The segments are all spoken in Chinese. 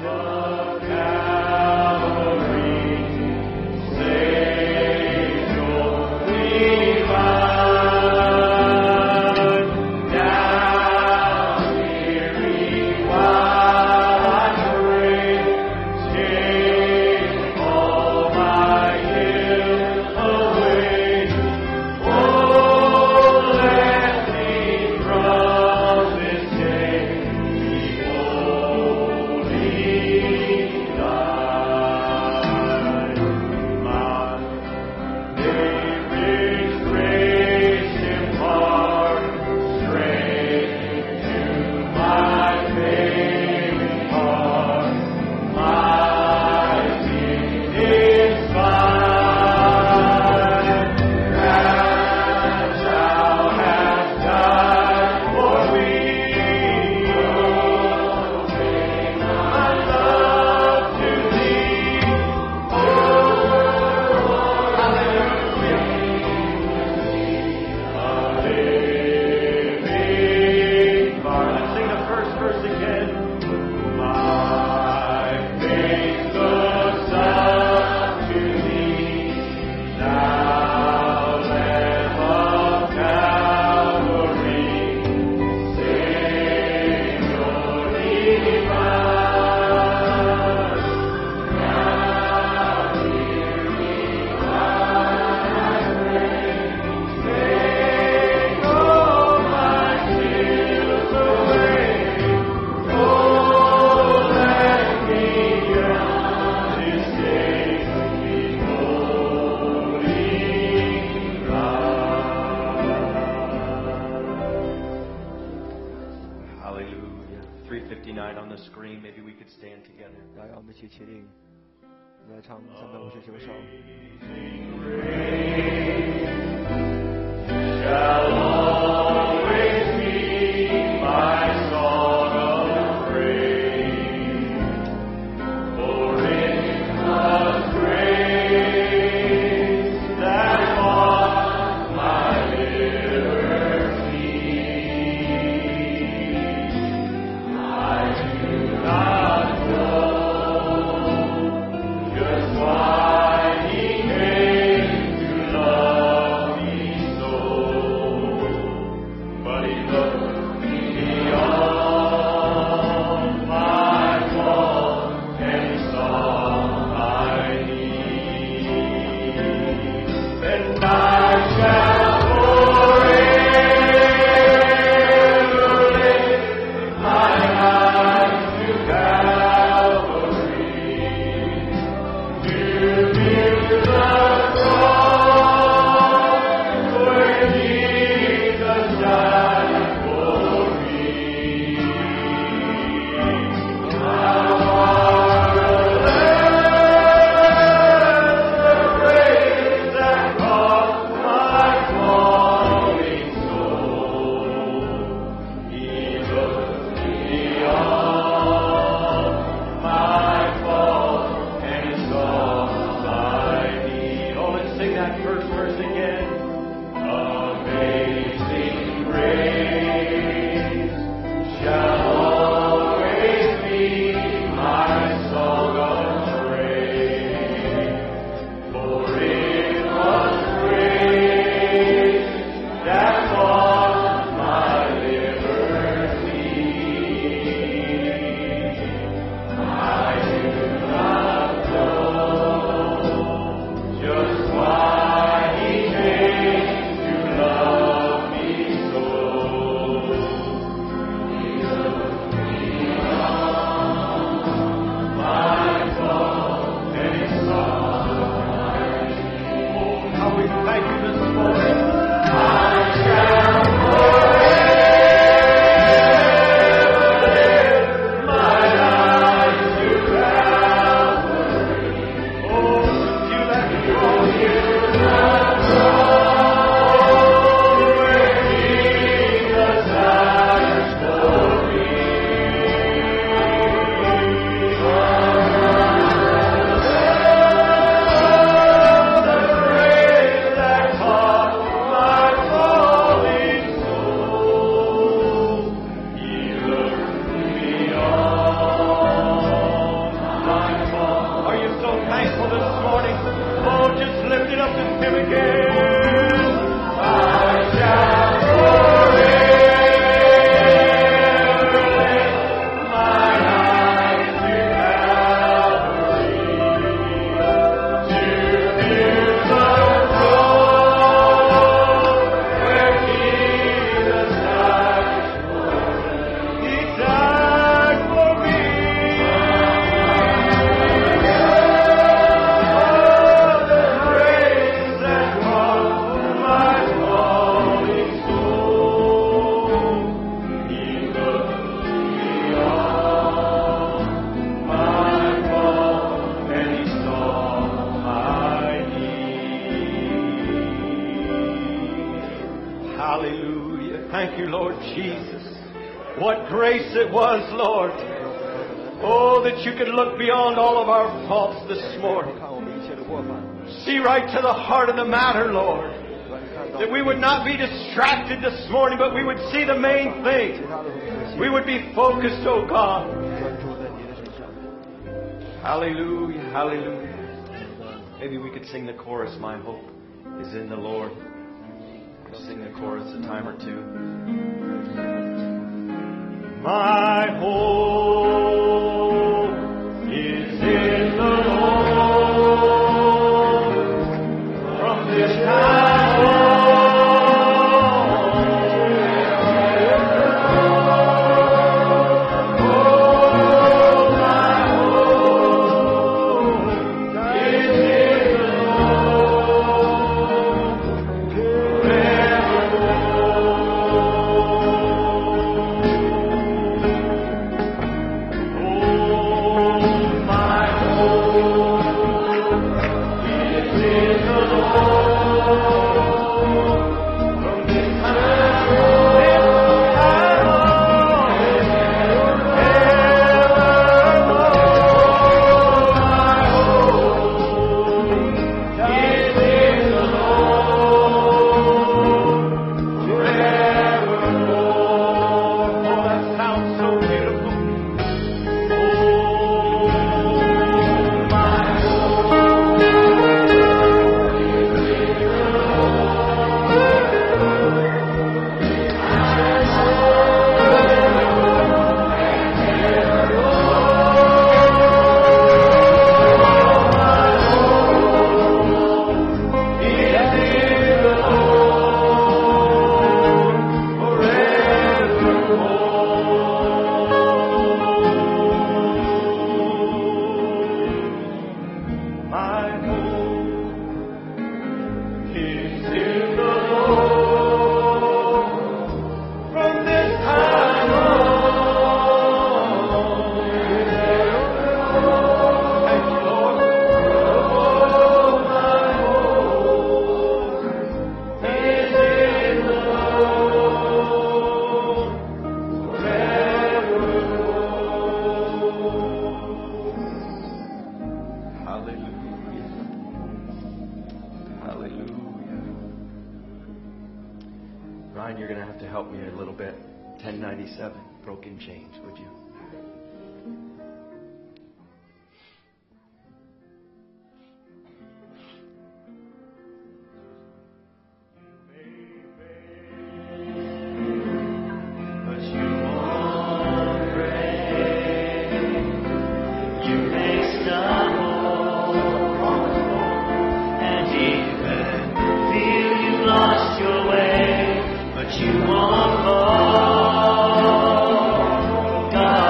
359 on the screen. Maybe we could stand together. 让我们一起起立，我们来唱359首。 Shall always be my song of praise, for it was grace that bought my liberty. I do not know just why He came to love me so. Lord Jesus. What grace it was, Lord. Oh, that you could look beyond all of our faults this morning. 看我们一切的过犯， See right to the heart of the matter, Lord. 让你看到 That we would not be distracted this morning, but we would see the main 其 thing. 他的很可惜， We would be focused, oh God. 专注在你的身上。 Hallelujah, hallelujah. Maybe we could sing the chorus, My Hope is in the Lord. We'll sing the chorus a time or two. My hope is in the Lord. From this time on, Ryan, you're going to have to help me a little bit. 1097, Broken Chains, would you? God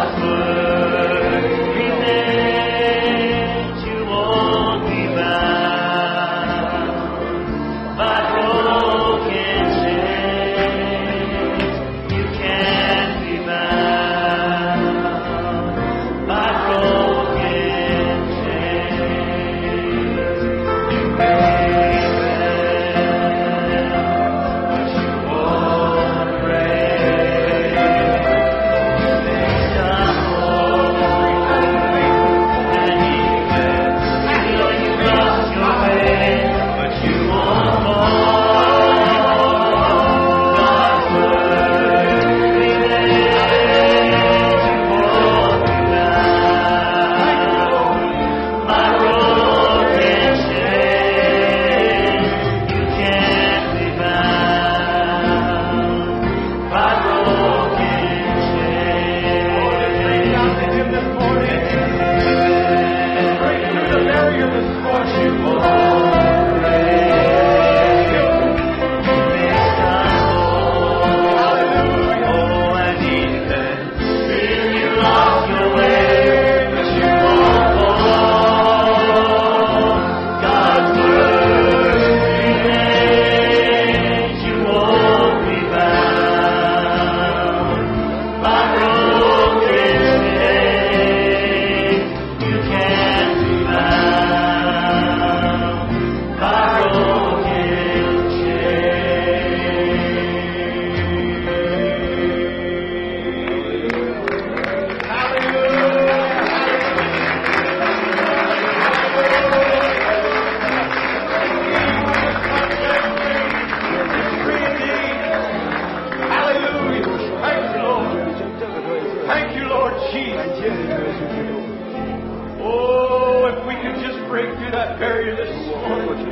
that barrier this morning.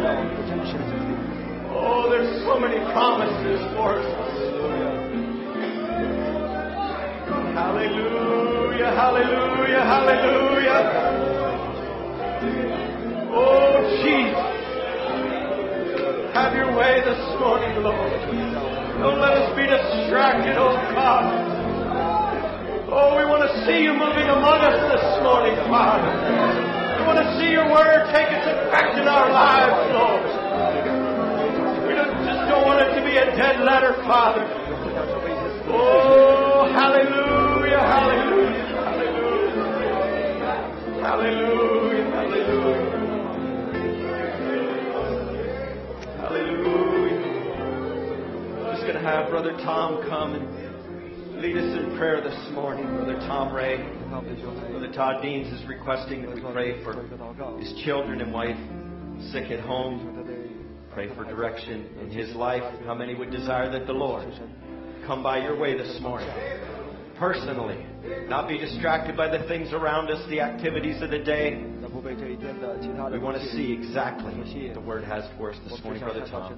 Oh, there's so many promises for us. Hallelujah, hallelujah, hallelujah. Oh, Jesus. Have your way this morning, Lord. Don't let us be distracted, oh God. Oh, we want to see you moving among us this morning, Father. We want to see your word take its effect in our lives, Lord. We just don't want it to be a dead letter, Father. Oh, hallelujah, hallelujah, hallelujah. Hallelujah, hallelujah. Hallelujah. I'm just going to have Brother Tom come and lead us in prayer this morning. Brother Tom Ray. Brother Todd Deans is requesting that we pray for his children and wife sick at home. Pray for direction in his life. How many would desire that the Lord come by your way this morning? Personally. Not be distracted by the things around us, the activities of the day. We want to see exactly what the Word has for us this morning, Brother Tom.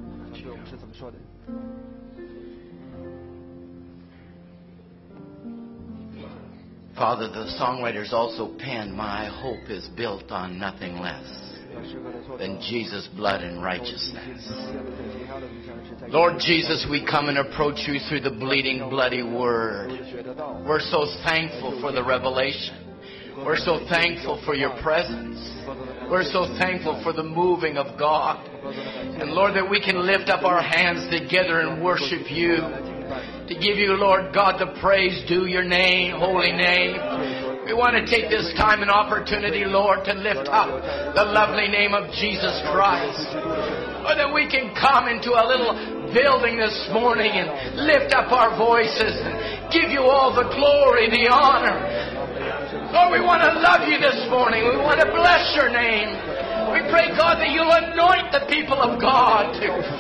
Father, the songwriters also penned, "My hope is built on nothing less than Jesus' blood and righteousness." Lord Jesus, we come and approach you through the bleeding, bloody Word. We're so thankful for the revelation. We're so thankful for your presence. We're so thankful for the moving of God. And Lord, that we can lift up our hands together and worship you. To give you, Lord God, the praise due your name, holy name. We want to take this time and opportunity, Lord, to lift up the lovely name of Jesus Christ. Or that we can come into a little building this morning and lift up our voices and give you all the glory, the honor. Lord, we want to love you this morning. We want to bless your name. We pray, God, that you'll anoint the people of God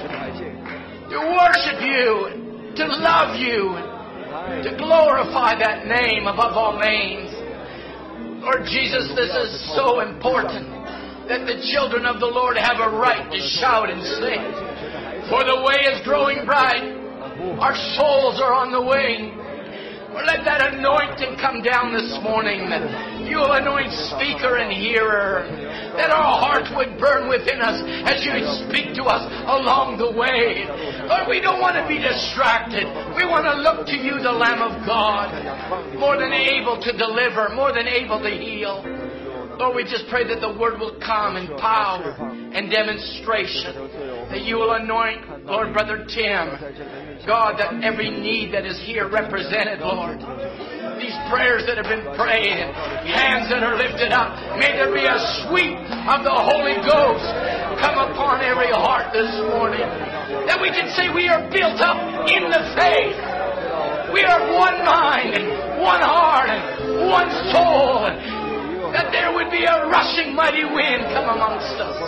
to worship you, to love you, to glorify that name above all names. Lord Jesus, this is so important that the children of the Lord have a right to shout and sing. For the way is growing bright. Our souls are on the wing. Or let that anointing come down this morning, that you will anoint speaker and hearer, that our hearts would burn within us as you speak to us along the way. Lord, we don't want to be distracted. We want to look to you, the Lamb of God, more than able to deliver, more than able to heal. Lord, we just pray that the word will come in power and demonstration, that you will anoint, Lord, Brother Tim. God, that every need that is here represented, Lord. These prayers that have been prayed and hands that are lifted up, may there be a sweep of the Holy Ghost come upon every heart this morning. That we can say we are built up in the faith. We are one mind and one heart and one soul. That there would be a rushing mighty wind come amongst us.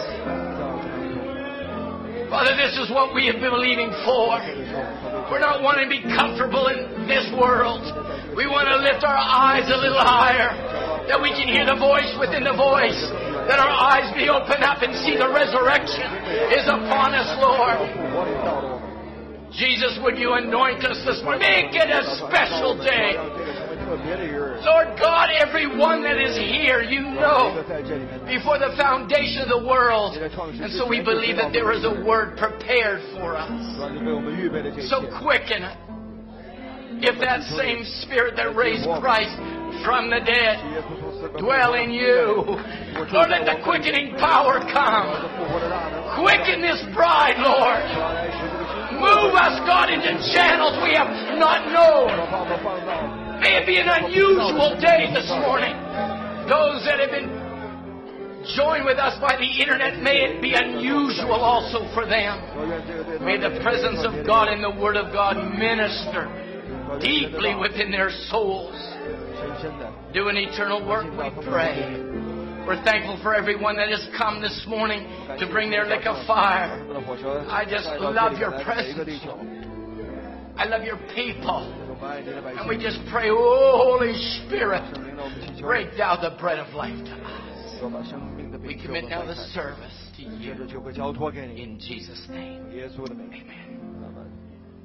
Father, this is what we have been believing for. We're not wanting to be comfortable in this world. We want to lift our eyes a little higher, that we can hear the voice within the voice, that our eyes be opened up and see the resurrection is upon us, Lord. Jesus, would you anoint us this morning? Make it a special day. Lord God, everyone that is here, you know, before the foundation of the world. And so we believe that there is a word prepared for us. So quicken it. If that same Spirit that raised Christ from the dead dwell in you, Lord, let the quickening power come. Quicken this bride, Lord. Move us, God, into channels we have not known. May it be an unusual day this morning. Those that have been joined with us by the internet, may it be unusual also for them. May the presence of God and the Word of God minister deeply within their souls. Do an eternal work, we pray. We're thankful for everyone that has come this morning to bring their lick of fire. I just love your presence. I love your people. And we just pray, oh, Holy Spirit, break down the bread of life to us. 说把生命的 We 饼给我 commit 们 now 摆 the 上， service to 接着 you 就会交托给你， in Jesus' name. 耶稣的名。 Amen. 阿门。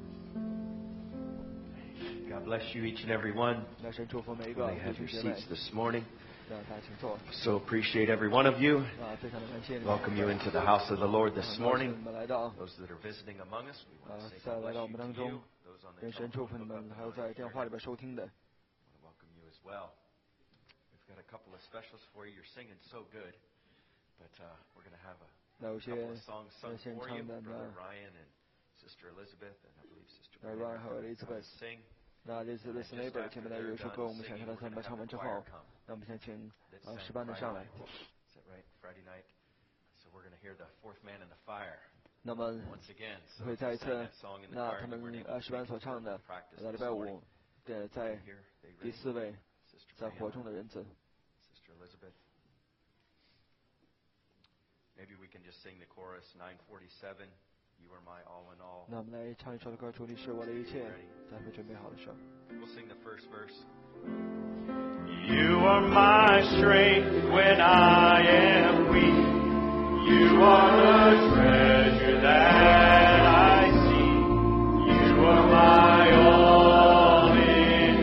God bless you, each and every one. 那神祝福每一个 Really 弟 have 兄 your 姐妹， seats this morning. 让大家请坐。 So appreciate every one of you. 非常的感谢你们， Welcome you into the house of the Lord this 很高兴 morning. 你们来到， Those that are visiting among us, we want to say 再 God 来 bless 到我 you 们当 to 中 you. Those on the 愿神祝福你 telephone 们， hook 还有 up, 在电话里边收听的。 I want to welcome you as well. We've got a couple of specials for you. You're singing so good, but we're going to have a 那有些 couple of songs sung 献 for you. 唱的 Brother 呢， Ryan and Sister Elizabeth, and I believe Sister 那 Brenda Ryan 和 are going Elizabeth to sing. 那这次的 And Snaiber just 前 after 面呢有 they're 一首歌， done 我们想 singing, 让 we're 他 going 们 to 唱 have 完 the 之后 choir，come. 那我们先请 That sang 诗班的 Friday 上来。 night. Is that right? Friday night. So we're going to hear the fourth man in the fire 那么 once again. So 会 if 再 you 一 sang 次 that song in，the 那 choir 他 and you 们 weren't able to 诗班 make 所 it, 唱的 practice 礼 this 拜 morning. 五的在 Here, they 第 ready? 4位 Sister 在火 Brianna, 中的人子。 Sister Elizabeth. Maybe we can just sing the chorus 947. You are my all in all. 那我们来唱一首的歌，主你是我的一切，在会准备好的时候。 We'll sing the first verse. You are my strength when I am weak. You are the treasure that I seek. You are my all in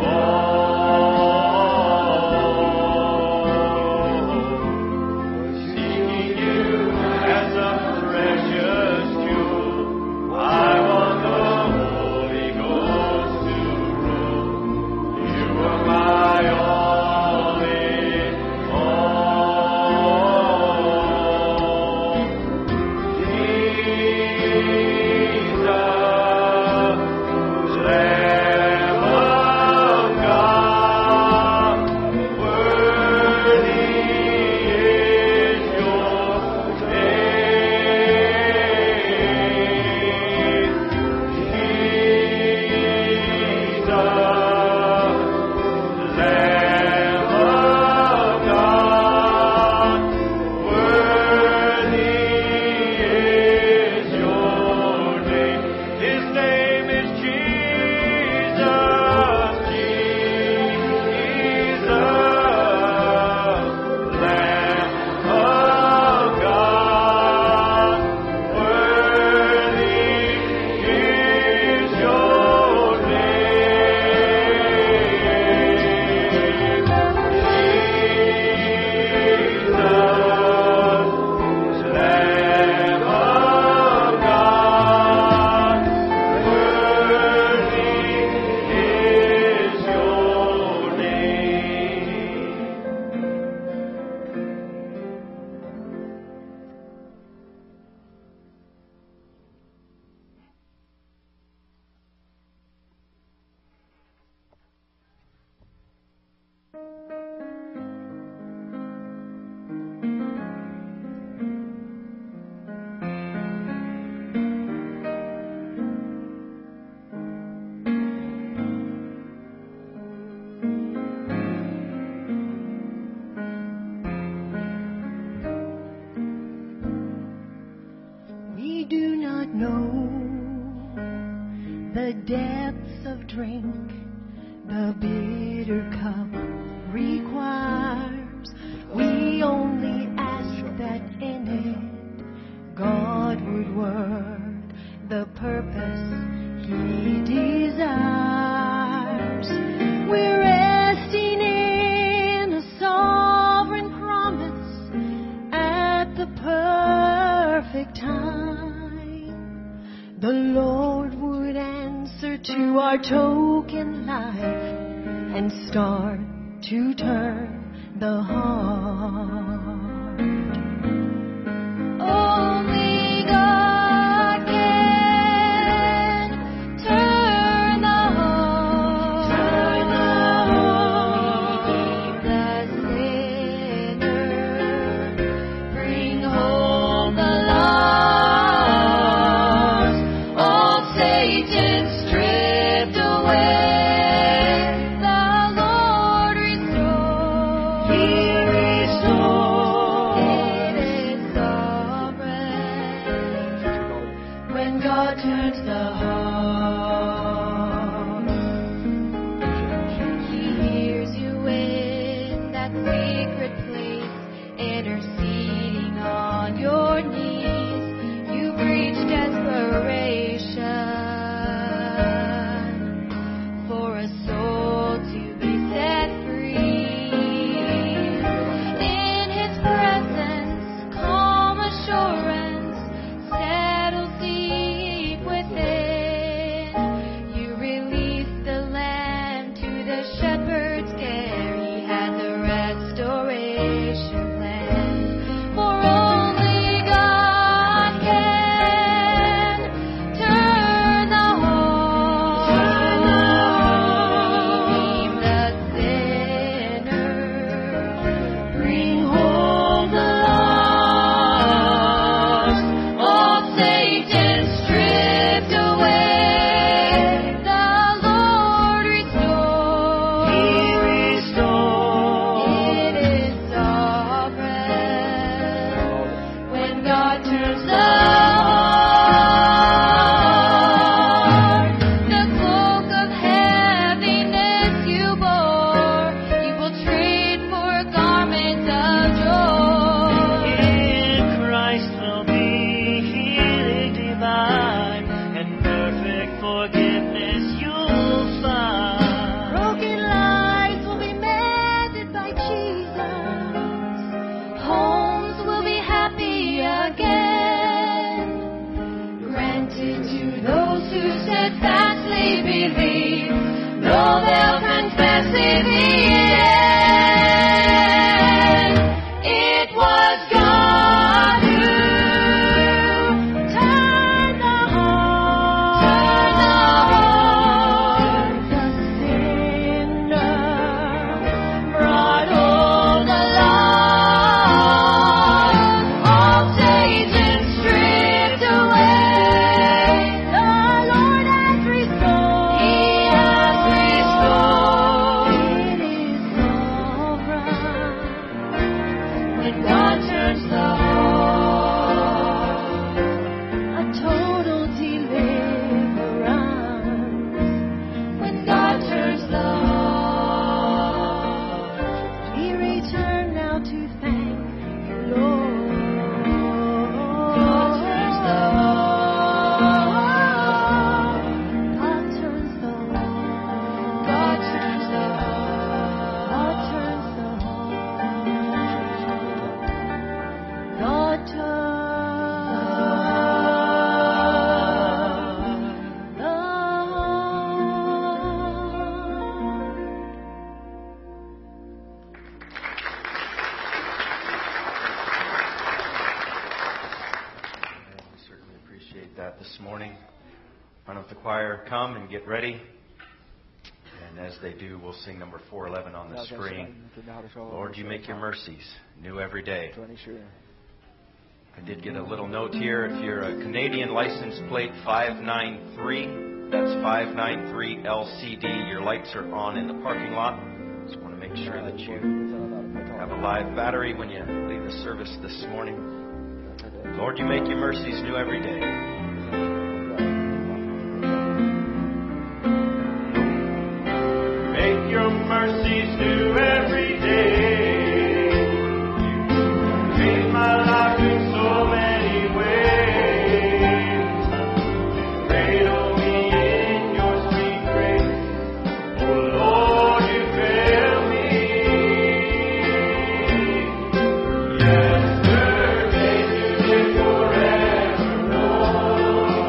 all. Seeking you as a precious jewel, I want the Holy Ghost to rule. You are my all in all. Jesus, Lamb of God, worthy is your name. Jesus, Lamb of God, worthy is your name. His name is Jesus, Jesus, Lamb of God, worthy is your We do not know the depths of drink the bitter cup requires. We only ask that in it God would work the purpose He desires. We're resting in a sovereign promise at the perfect time. The Lord would answer to our token life and start to turn the heart. Only God can turn the heart. Turn the heart. The sinner, bring home the lost. All Satan stripped away. The Lord restores. He restores. It is sovereign. When God turns the heart, He hears you in that secret place. interceding on your knees, you reach desperation for a soul to be set free. In His presence, calm assurance settles deep within. You release the lamb to the shepherd's care. He had the restoration plan. For only God can turn the heart, redeem the sinner, bring home the lost. All Satan stripped away, the Lord restores. He restores. It is sovereign when God turns the heart. The cloak of heaviness you bore, you will trade for a garment of joy. In Christ will be healing divine and perfect forgiveness you'll find. Broken lives will be mended by Jesus. Homes will be happy again. Granted to those who steadfastly believe, though they'll confess in the end. It was God who turned the heart. The sinner brought home the lost. All Satan stripped away, the Lord has restored. He has restored. It is sovereign when God turns the heart. A total deliverance when God turns the heart. We return now to thank you, Lord. God turns the heart. God turns the heart. God turns the heart. God turns the heart. God turns the heart. We certainly appreciate that this morning. Why don't the choir come and get ready? And as they do, we'll sing number 411 on the 大家在 screen. 准备好的时候， Lord, you make your mercies new every day. 主你是 I did get a little note here. If you're a Canadian license plate 593, that's 593 LCD, your lights are on in the parking lot. Just want to make sure that you have a live battery when you leave the service this morning. Lord, you make your mercies new every day. Make your mercies new every day. You made my life in so many ways. Cradle me in your sweet grace. Oh Lord, you fail me. Yesterday, today, forever.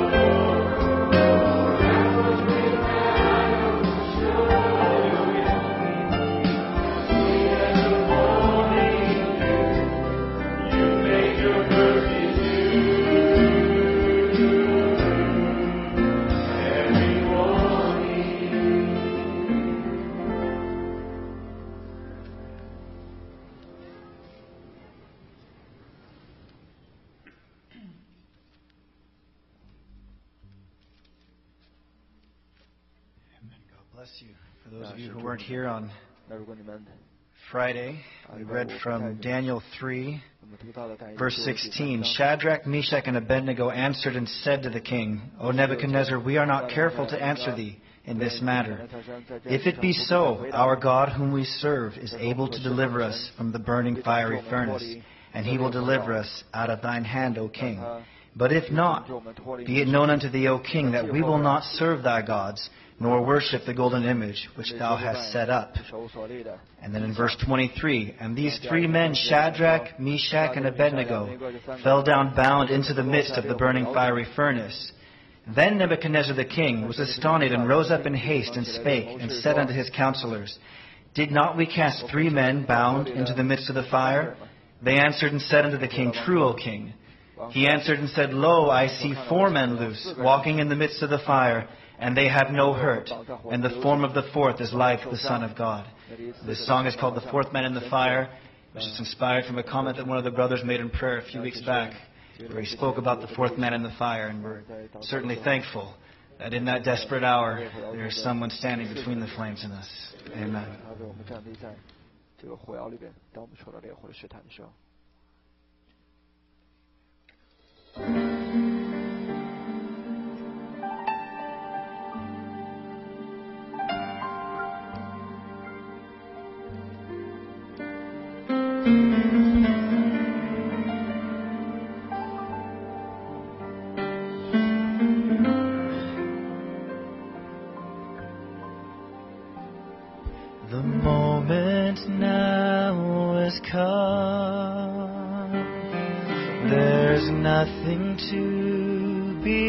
Bless you. For those of you who weren't here on 那如果你们 Friday, we read from Daniel 3, 我们读到了但以理 verse 书的第3 16. 章 Shadrach, Meshach, and Abednego answered and said to the king, O Nebuchadnezzar, we are not careful to answer thee in this matter. If it be so, our God whom we serve is able to deliver us from the burning fiery furnace, and he will deliver us out of thine hand, O king. But if not, be it known unto thee, O king, that we will not serve thy gods, nor worship the golden image which thou hast set up. And then in verse 23, and these 3 men, Shadrach, Meshach, and Abednego, fell down bound into the midst of the burning fiery furnace. Then Nebuchadnezzar the king was astonished, and rose up in haste, and spake, and said unto his counselors, Did not we cast 3 men bound into the midst of the fire? They answered and said unto the king, True, O king. He answered and said, Lo, I see 4 men loose, walking in the midst of the fire, and they have no hurt, and the form of the 4th is like the Son of God. This song is called The 4th Man in the Fire, which is inspired from a comment that one of the brothers made in prayer a few weeks back, where he spoke about the 4th man in the fire, and we're certainly thankful that in that desperate hour there is someone standing between the flames and us. Amen. The moment now has come. There's nothing to be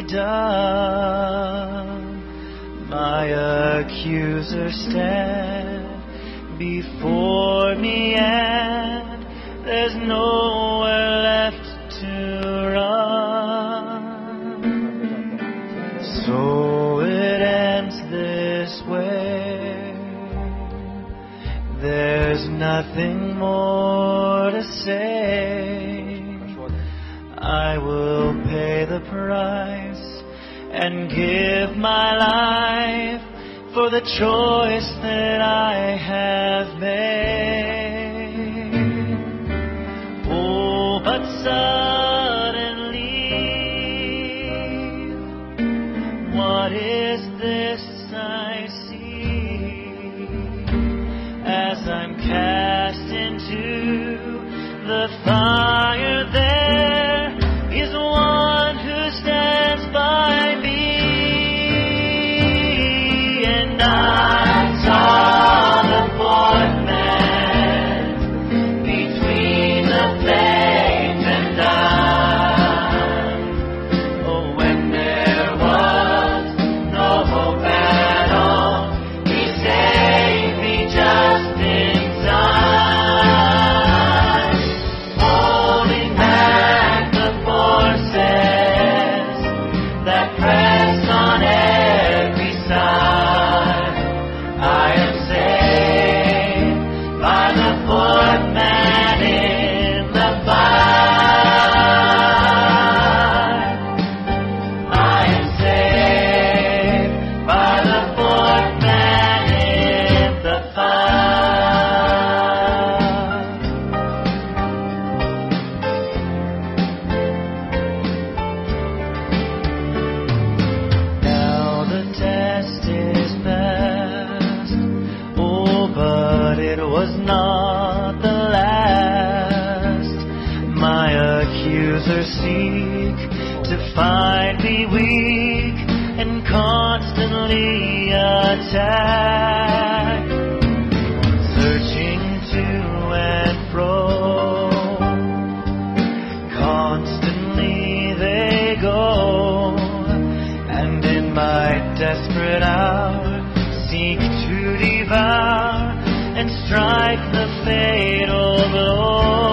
done. My accuser stands before me, and there's nowhere left to run. So it ends this way. There's nothing more to say. I will pay the price and give my life for the choice that I have made. Oh, but suddenly, what is this I see as I'm cast into the fire? There is one who stands by me, and I saw the 4th man between the flames and I. Oh, when there was no hope at all, he saved me just in time, holding back the forces that press on every side. I am saved by the 4th man in the fire. I am saved by the 4th man in the fire. Now the test is past. Oh, but it was not the last. My accusers seek to find me weak and constantly attack, searching to and fro. Constantly they go, and in my desperate hour seek to devour and strike the fatal blow.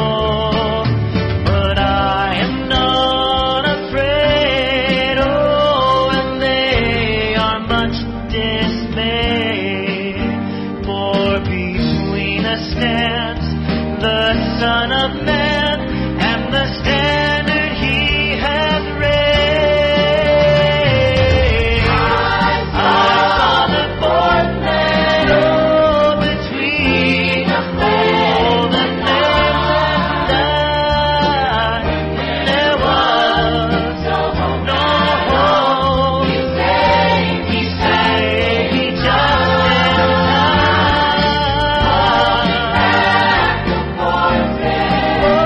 But I am not afraid, oh, and they are much dismayed, for between us stands the Son of Man and the standard he has raised. I saw the 4th man, oh, between the flames and died. There was no hope. He saved me just in time. Oh,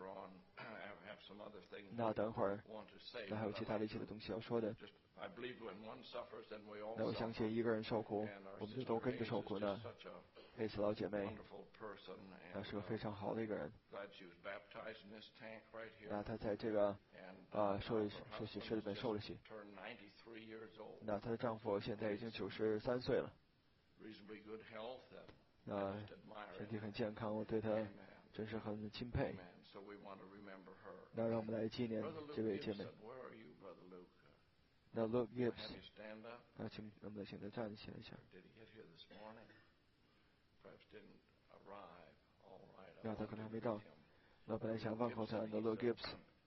later on have some 那等会儿，那还有其他的一些的东西要说的。那我相信一个人受苦，我们就都跟着受苦呢。佩斯老姐妹，那是个非常好的一个人。那她在这个受洗室里面受了洗。那她的丈夫现在已经93岁了。那身体很健康，我对她真是很钦佩。那让我们来纪念这位姐妹。那 Luke Gibbs， 那请能不能请他站起来一下？那他可能还没到。那本来想问候他的 Luke Gibbs，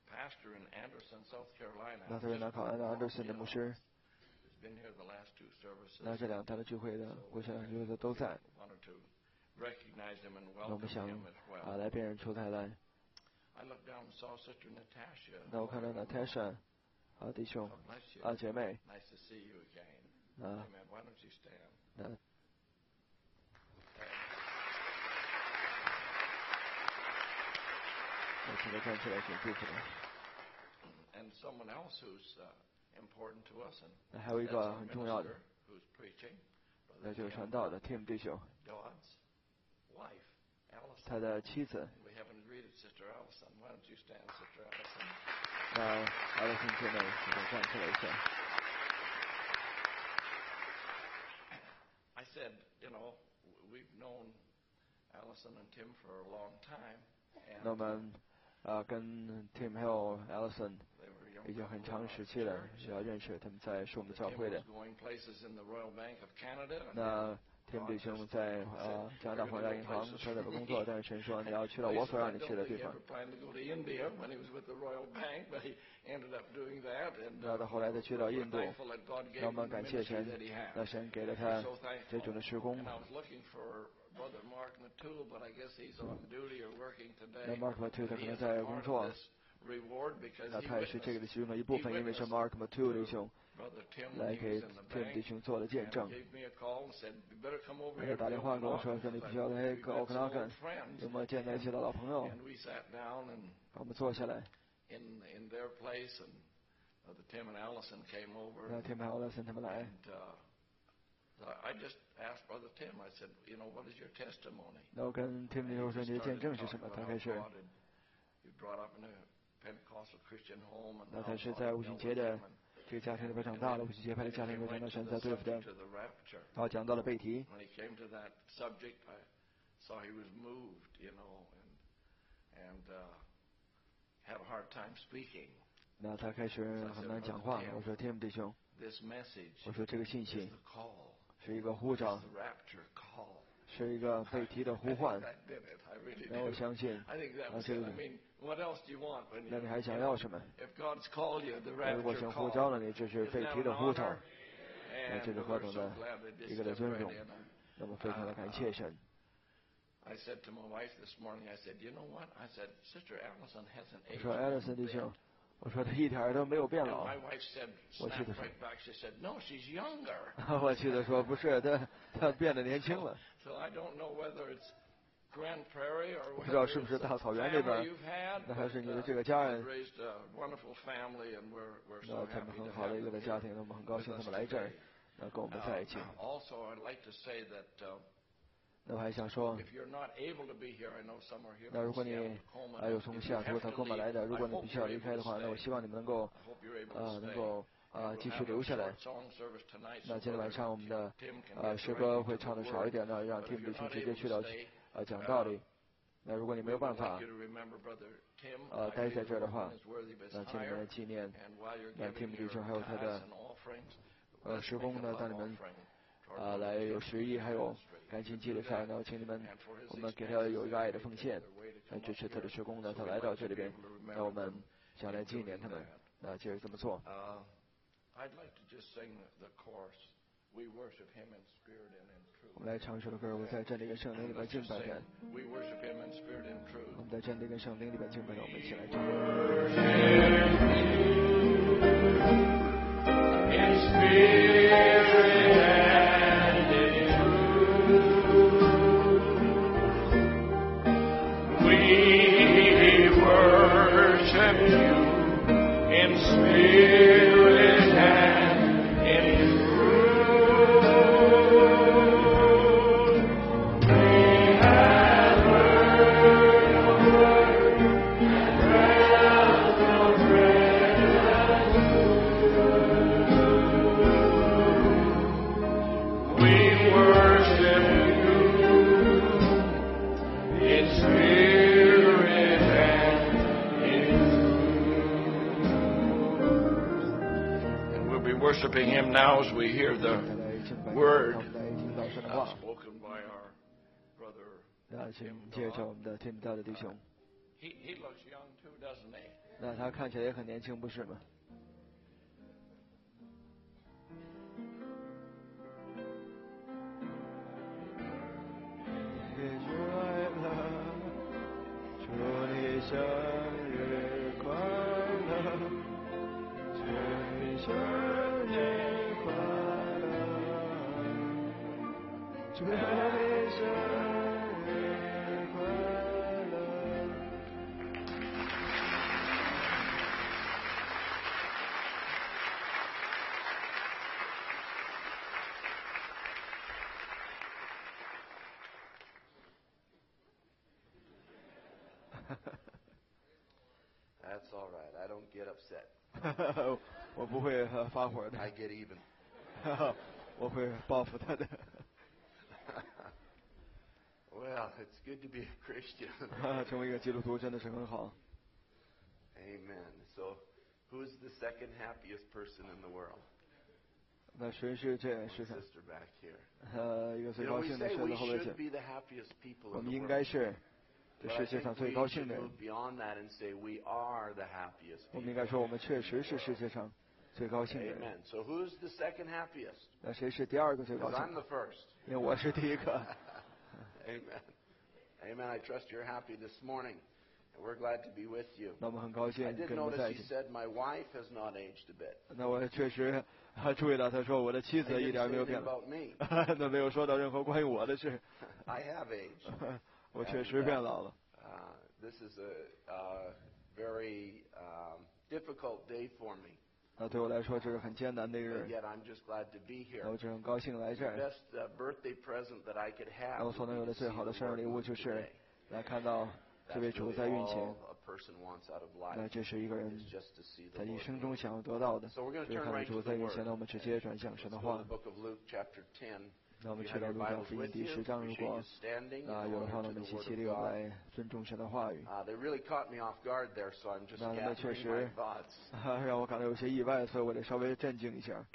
那他是南卡安的 Anderson 的牧师。那这两天的聚会的，我想觉得都在。那我们想来辨认出他来。那我看到 Natasha 弟兄姐妹那请他站起来，请祝福他。那还有一个很重要的，那就是传道的 Tim 弟兄，他的妻子。那Allison姐妹，请她站起来一下。 I said, you know, we've known Allison and Tim for a long time. 那我们跟 Tim 还有 Allison 已经很长时期了，要认识他们是我们教会的。那Tim 弟兄在加拿大皇家银行所有的工作，但是神说你要去到我所让你去的地方。那到后来他去到印度，那我们感谢神，那神给了他这种的施工。那 Mark Matu 他可能在工作。那他也是这个的其中的一部分，因为是 Mark Matu 弟兄来给 Tim 弟兄做了见证。他打电话跟我说你必须要来跟奥克拉根，跟我们建在一起的老朋友。把我们坐下来。那 Tim 和 Allison 他们来。那我跟 Tim 弟兄说你的见证是什么？他开始。那他是在五旬节的这个家庭里边长大了，五旬节派的家庭里边长大，神在对付的。然后讲到了背题。那他开始很难讲话。我说 Tim 弟兄，我说这个信息是一个呼召，是一个背题的呼唤。然后我相信这个。那你还想要什么？如果神呼召了你，这是背题的呼召，那这是何等的一个的尊荣，那么非常的感谢神。我说 Allison 弟兄，我说他一点都没有变老。我气得说，我气得说不是，他变得年轻了。不知道是不是大草原那边，那还是你的这个家人，那他们很好的一个家庭，我们很高兴他们来这儿，跟我们在一起。那我还想说，那如果你有从西雅图、塔科马来的，如果你必须要离开的话，那我希望你们能够继续留下来。那今天晚上我们的诗歌会唱的少一点呢，让 Tim 弟兄直接去到讲道理。那如果你没有办法待在这儿的话，那请你们纪念那 Tim 弟兄还有他的施工呢，当你们来有11还有感情祭的赛，然后请你们我们给他有一个爱的奉献，来支持他的施工呢。他来到这里边，那我们想来纪念他们，那就是这么做。我们来唱一首歌，我在真理跟圣灵里边敬拜他。我们在真理跟圣灵里边敬拜他，我们一起来唱。We worship you. worshiping Him now as we hear the word spoken by our brother. 那请接着我们的听到的弟兄。 He looks young too, doesn't he? 那他看起来也很年轻，不是吗？ 生日快乐，祝你生日快乐，祝你生日快乐。 That's all right. I don't get upset. 我不会发火的。 I get even. 我会报复他的。 Well, it's good to be a Christian. 成为一个基督徒真的是很好。 Amen. So, who's the second happiest person in the world? 那谁是这世上 Sister back here. 一个最 You know, 高 we 兴的 say 是 we 后卫 should 者？ be the happiest people 我 in 们 the 应该 world. 是这 But 世 I 界上 think 最 we 高兴 should 的人。 move beyond that and say we are the happiest 我们应 people. 该说我们确实是世界上最高兴的人。 Amen. So, who's the second happiest? 那谁是第二个最高 Because 兴 I'm？the first. 因为我是第一个。 Amen. Amen. I trust you're happy this morning. And we're glad to be with you. 那我们很高兴 I 跟 did 你们 notice 在一 he 起。 said my wife has not aged a bit. 那我确实注意到他说我的妻 He 子一 didn't 点 say 没有 anything 变了。 about me. 那没有说到任何关于我的事。 I have aged. 我确实变老了。 This is a very difficult day for me. 那对我来说这是很艰难的一 But 日。 yet I'm just glad to be 那我 here. 只很高兴来这 The 儿。 best birthday present that I could 那 have 我所 would 能有 be 的 to 最 see 好的 the 生日 Lord 礼物 move 就是。 today. 来看到这 That's 位主 really 在运行。 all a person wants out of 那 life. 这是一个人 Is just to see the 在一 Lord 生中 move. 想要得到的。 So we're 就 going to 是 turn 看到 right 主 to 在 the 运行， Word. 那我们直接转向 Let's 神的 go to 话 the。book of Luke, chapter 10. 那我们 If 去 you 到 have 路 your 加 Bibles 福音 with 第 you, 10章，如 appreciate 果 you standing in 有的话， honor 那我 to 们 the 一起 Word 起立， of 我们 God. 来尊重神的话语。 They really caught me off guard there, so I'm just 那确 gathering 实 my thoughts. 让我感到有些意外，所以我得稍微镇静一下。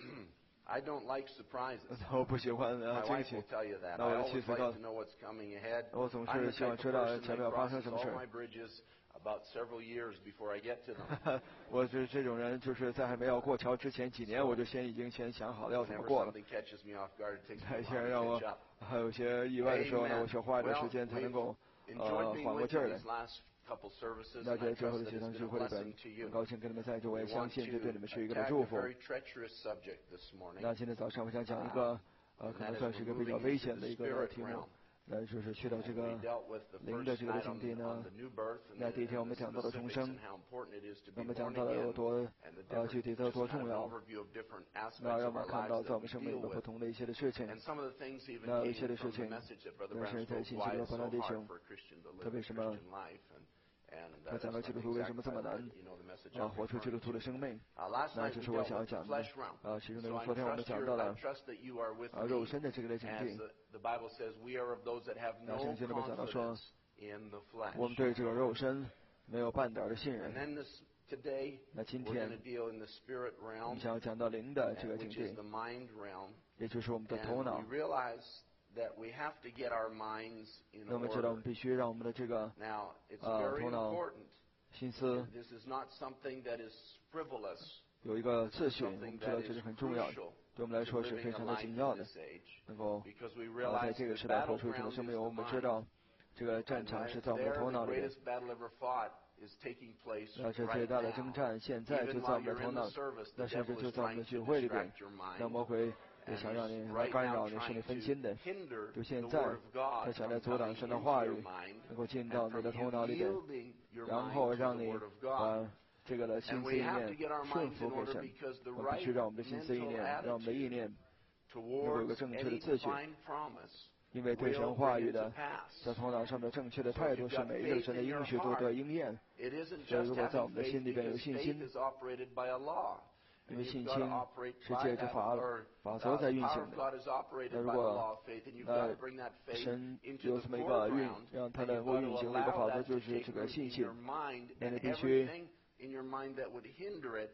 I don't like surprises. 我不喜欢 My 惊 wife 喜 will。tell you that. 那 I 我的 always 妻子 like 告 to know what's coming ahead. 我总 I'm 是 the 希望 type 知 of 道 person 前 that 面要发生 crosses 什么 all 事。 my bridges about several years before I get to them. 我是这种人，就是在还没有过桥之前几年，我就已经先想好了要怎么 Whenever 过了。 something catches me off guard, it takes me a 在 while 让 to 我 catch up. 还有些意外的时候呢，我需要花一点时间才能够 Enjoyed being 缓过 with 劲 you 儿来 these。last couple services, 那 and I 在最后 trust 的 that 几 it's 堂聚 been a 会里边 blessing to，you. 很高兴跟你们在一起，我 We 也相 want 信这对你 to 们是一个的 attack 祝 a 福。 very treacherous subject this morning. 那今天早上我想讲一个可能算是一个比较危险的一个题目，那就是去到这个 We dealt with the 灵的 first 这个的 night 境地 on 呢 the。new birth, and 那第一天我们 the 讲到了重 specifics 生 and，how important it is to 那 be 么讲 born 到了有 again, 多 and the different 具体的 just 多 kind 重 of an 要。 overview of different 那 aspects 让 of 我 our 们看到 lives 在我 that 们 we 生命里 deal 的不 with. 同的一些的事情。 And some of the things even 那有一 came 些的 from 事 the 情， message that Brother 那是 Branham 在 spoke 信息 why 里 it's 伯 so 纳弟 hard 兄 for a Christian to 他 live 为 the 什么 Christian life. And 他讲到基督徒为什么这么难 you know the message I'm 活出基督 referring 徒的 to. 生命。 Last 那 night 这 we 是我 dealt 想要 with the 讲的 flesh realm. 其中呢 So I 昨天我们 trust 讲到 I 了 trust that you are with 肉 me 身的这个的境 as 地。 the Bible says we are of those that have 那 no 圣经里面讲到说 confidence in the flesh. 我们对这个肉身没有半点的信 And 任。 then today 那今 we're 天 going to deal in the spirit 我 realm, 们想要讲到灵的这个境 which 地 is，the mind realm. 也就是我们的 And 头脑 we。realize that we have to get our minds in 那我们知道我 order. 们必须让我们的这个 Now, it's 头 very 脑 important. 心思 This is not something that is frivolous. 有一个 This 次 is 序，我们 something 知道 that 这是 is 很重要的， crucial 对我们来 to 说是 living 非 a 常的 life 紧 in 要的， this age. 能够 Because we 在 realize 这个 the 时代活出这个 battleground 生 is 命。 the 我们知 mind. 道这个战 And 场是 right 在我们的 there, 头 the 脑里面。 greatest battle ever fought is taking place 那这 right 最大的 now. 征战现在就 Even 在我 while 们的 you're 头 in 脑 the，service, 那 the 甚至 devil 就 is 在我们的 trying 聚 to 会里边 distract your， 那 mind. 魔鬼也 And 想让你 he's 来 right 干 now 扰你，使 trying 你分 to 心的。 hinder 就现 the 在 Word of God 他想 from 来阻挡 coming 神的 into 话 your 语 mind 能够进 and 到你 from 的 you 头脑里边， yielding your 然 mind 后 to 让 the 你 Word of God. 把这个的心 And 思 we 意 have to 念 get our 顺 minds 服 in 给 order 神。 because the 我们必 right 须让我们的心思意 mental 念，让我们的意 attitude 念 towards 正确的 any 次序。 divine promise 因为对 will 神话 bring 语 it to 的 pass. 在头脑上的正确的态度，是每一个神的应许都得应验。 It isn't 所以 just 如果在我 having 们的 faith 心里边有 because 信 faith 心， is operated by a law. 因 And 为 you've 信 got 心 to operate 是 by 借着 that, 法 or 则在 the 运 power 行 of 的。 God is operated 那 by 如 the 果 law of faith, and you've got to bring that faith 神 into 有 the 这么一个 foreground, 让它 and 能 you've 够 got 运 to 行的一个 allow 法则， that 就 to 是 take 这个 root 信 in 心 your。mind, 那 and 你必须 everything in your mind that would hinder it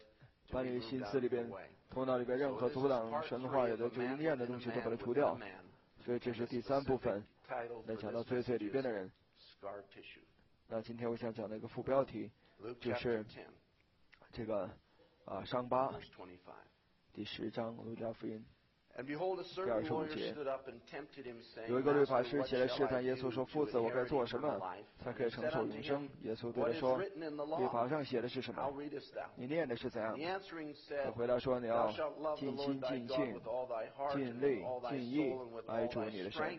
把你心思里边、头脑里边任何阻挡神话语的就应验的东西都把它除掉。所以这是第3部分，来讲到最里边的人。那今天我想讲的一个副标题就是这个伤疤，第10章路加福音。第25节，有一个律法师起来试探耶稣，说：“夫子，我该做什么才可以承受永生？”耶稣对他说：“律法上写的是什么？你念的是怎样？”他回答说：“你要尽心、尽性、尽力、尽意爱主你的神，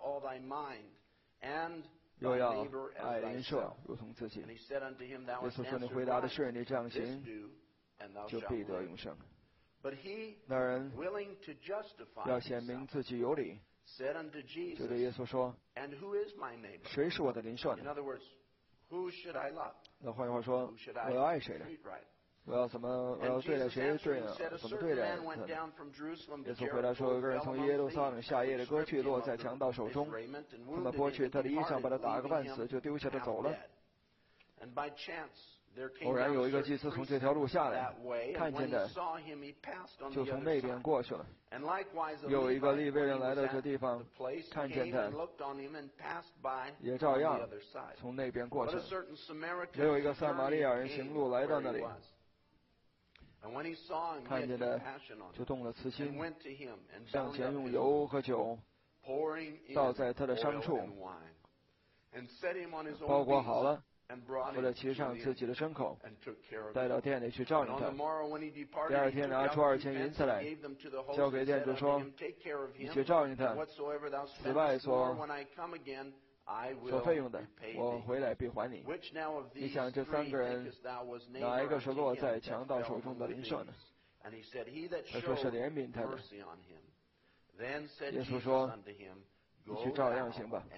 又要爱邻舍如同自己。”耶稣说：“你回答的是，你这样行，就必得永生。”那人要显明自己有理，就对耶稣说：“谁是我的邻舍呢？”那换句话说，我要爱谁呢？我要对待谁？怎么对待他呢？耶稣回答说：“有个人从耶路撒冷下夜的割去，落在强盗手中，他们剥去他的衣裳，把他打个半死，就丢下他走了。偶然有一个祭司从这条路下来，看见他，就从那边过去了。有一个利未人来到这地方，看见他，也照样从那边过去了。也有一个撒玛利亚人行路来到那里，看见他，就动了慈心，上前用油和酒倒在他的伤处，包裹好了，或者骑上自己的牲口，带到店里去照应他。第二天拿出2千银子来，交给店主说：“你去照应他，此外所费用的，我回来必还你。”你想这3个人，哪一个是落在强盗手中的邻舍呢？他说是怜悯他的。耶稣说：“你去照样行吧。”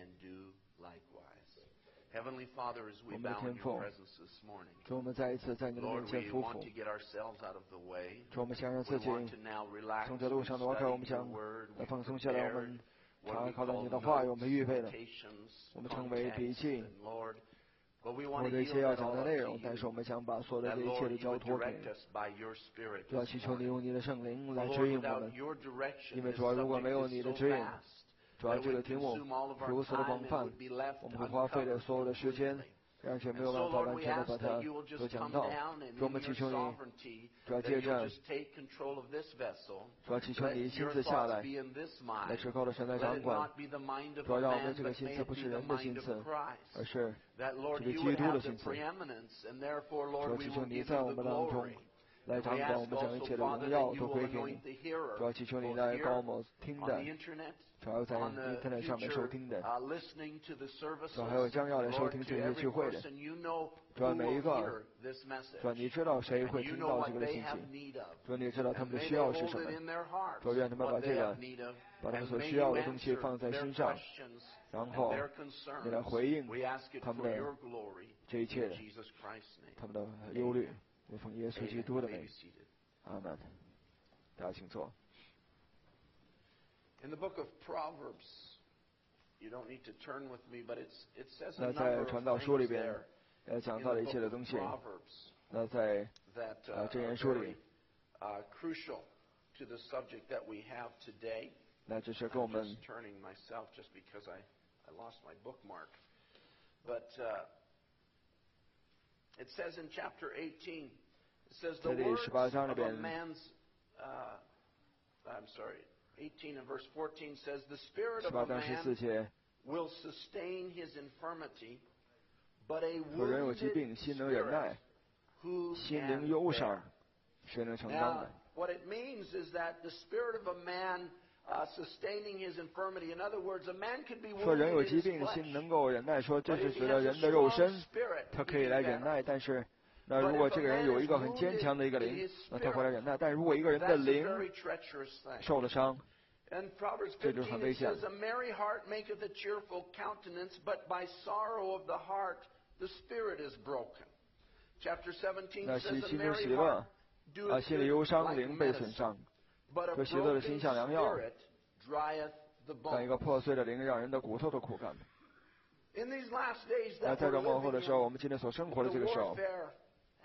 我们的天父，主，我们再一次在你的面前匍匐，主，我们想让自己从这路上的walk，我们想放松下来，我们常靠到你的话语，我们预备了，我们成为笔记，我的一切要讲的内容，但是我们想把所有的一切都交托给你，主要祈求你用你的圣灵来指引我们，因为主要如果没有你的指引，主要这个题目如此的广泛，我们会花费了所有的时间，而且没有办法完全的把它都讲到。主，我们祈求你，主要借着，主要祈求你亲自下来，来至高的神来掌管。主要让我们这个心思不是人的心思，而是这个基督的心思。主要祈求你在我们当中来掌管我们将一切的荣耀都归给你。主要祈求你来告我们听的，主要在internet上面收听的，主要还有将要来收听这些聚会的，主要每一个，主要你知道谁会听到这个的信息，主要你知道他们的需要是什么，主要愿他们把这个，把他们所需要的东西放在心上，然后你来回应他们的这一切的，他们的忧虑。我奉耶稣基督的名，阿门。大家请坐。那在传道书里边，讲到了一切的东西。那在箴言书里，那这是跟我们。 It says in chapter 18, it says the words of a man's, I'm sorry, 18 and verse 14 says, the spirit of a man will sustain his infirmity, but a wounded spirit who can bear. Now, what it means is that the spirit of a man sustaining his infirmity. In other words, a man could be wounded in his flesh. 说人有疾病，心能够忍耐，说这是指的人的肉身，他可以来忍耐。但是，那如果这个人有一个很坚强的一个灵，那他会来忍耐。但如果一个人的灵受了伤，这就是很危险。 A merry heart maketh a cheerful countenance, but by sorrow of the heart the spirit is broken. Chapter 17 says a merry heart doeth 心里忧伤，灵被损伤。这喜乐的心像良药，但一个破碎的灵让人的骨头都枯干。那在这末后的时候，我们今天所生活的这个时候，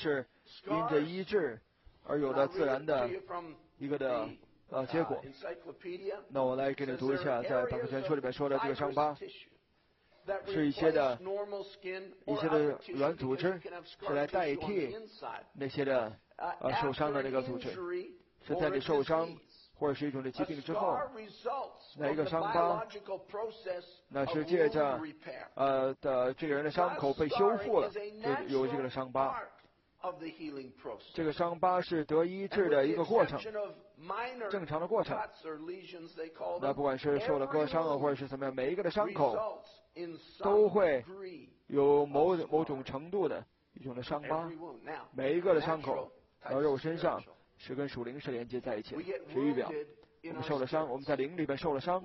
是因着医治而有的自然的一个的结果。那我来给你读一下，在百科全书里面说的这个伤疤，是一些的软组织，是来代替那些的受伤的那个组织，是在你受伤或者是一种的疾病之后，那一个伤疤，那是借着的这个人的伤口被修复了，就有这个的伤疤。这个伤疤是得医治的一个过程，正常的过程。那不管是受了割伤啊，或者是怎么样，每一个的伤口都会有某种程度的一种的伤疤。每一个的伤口到肉身上是跟属灵是连接在一起的，是预表我们受了伤，我们在灵里边受了伤，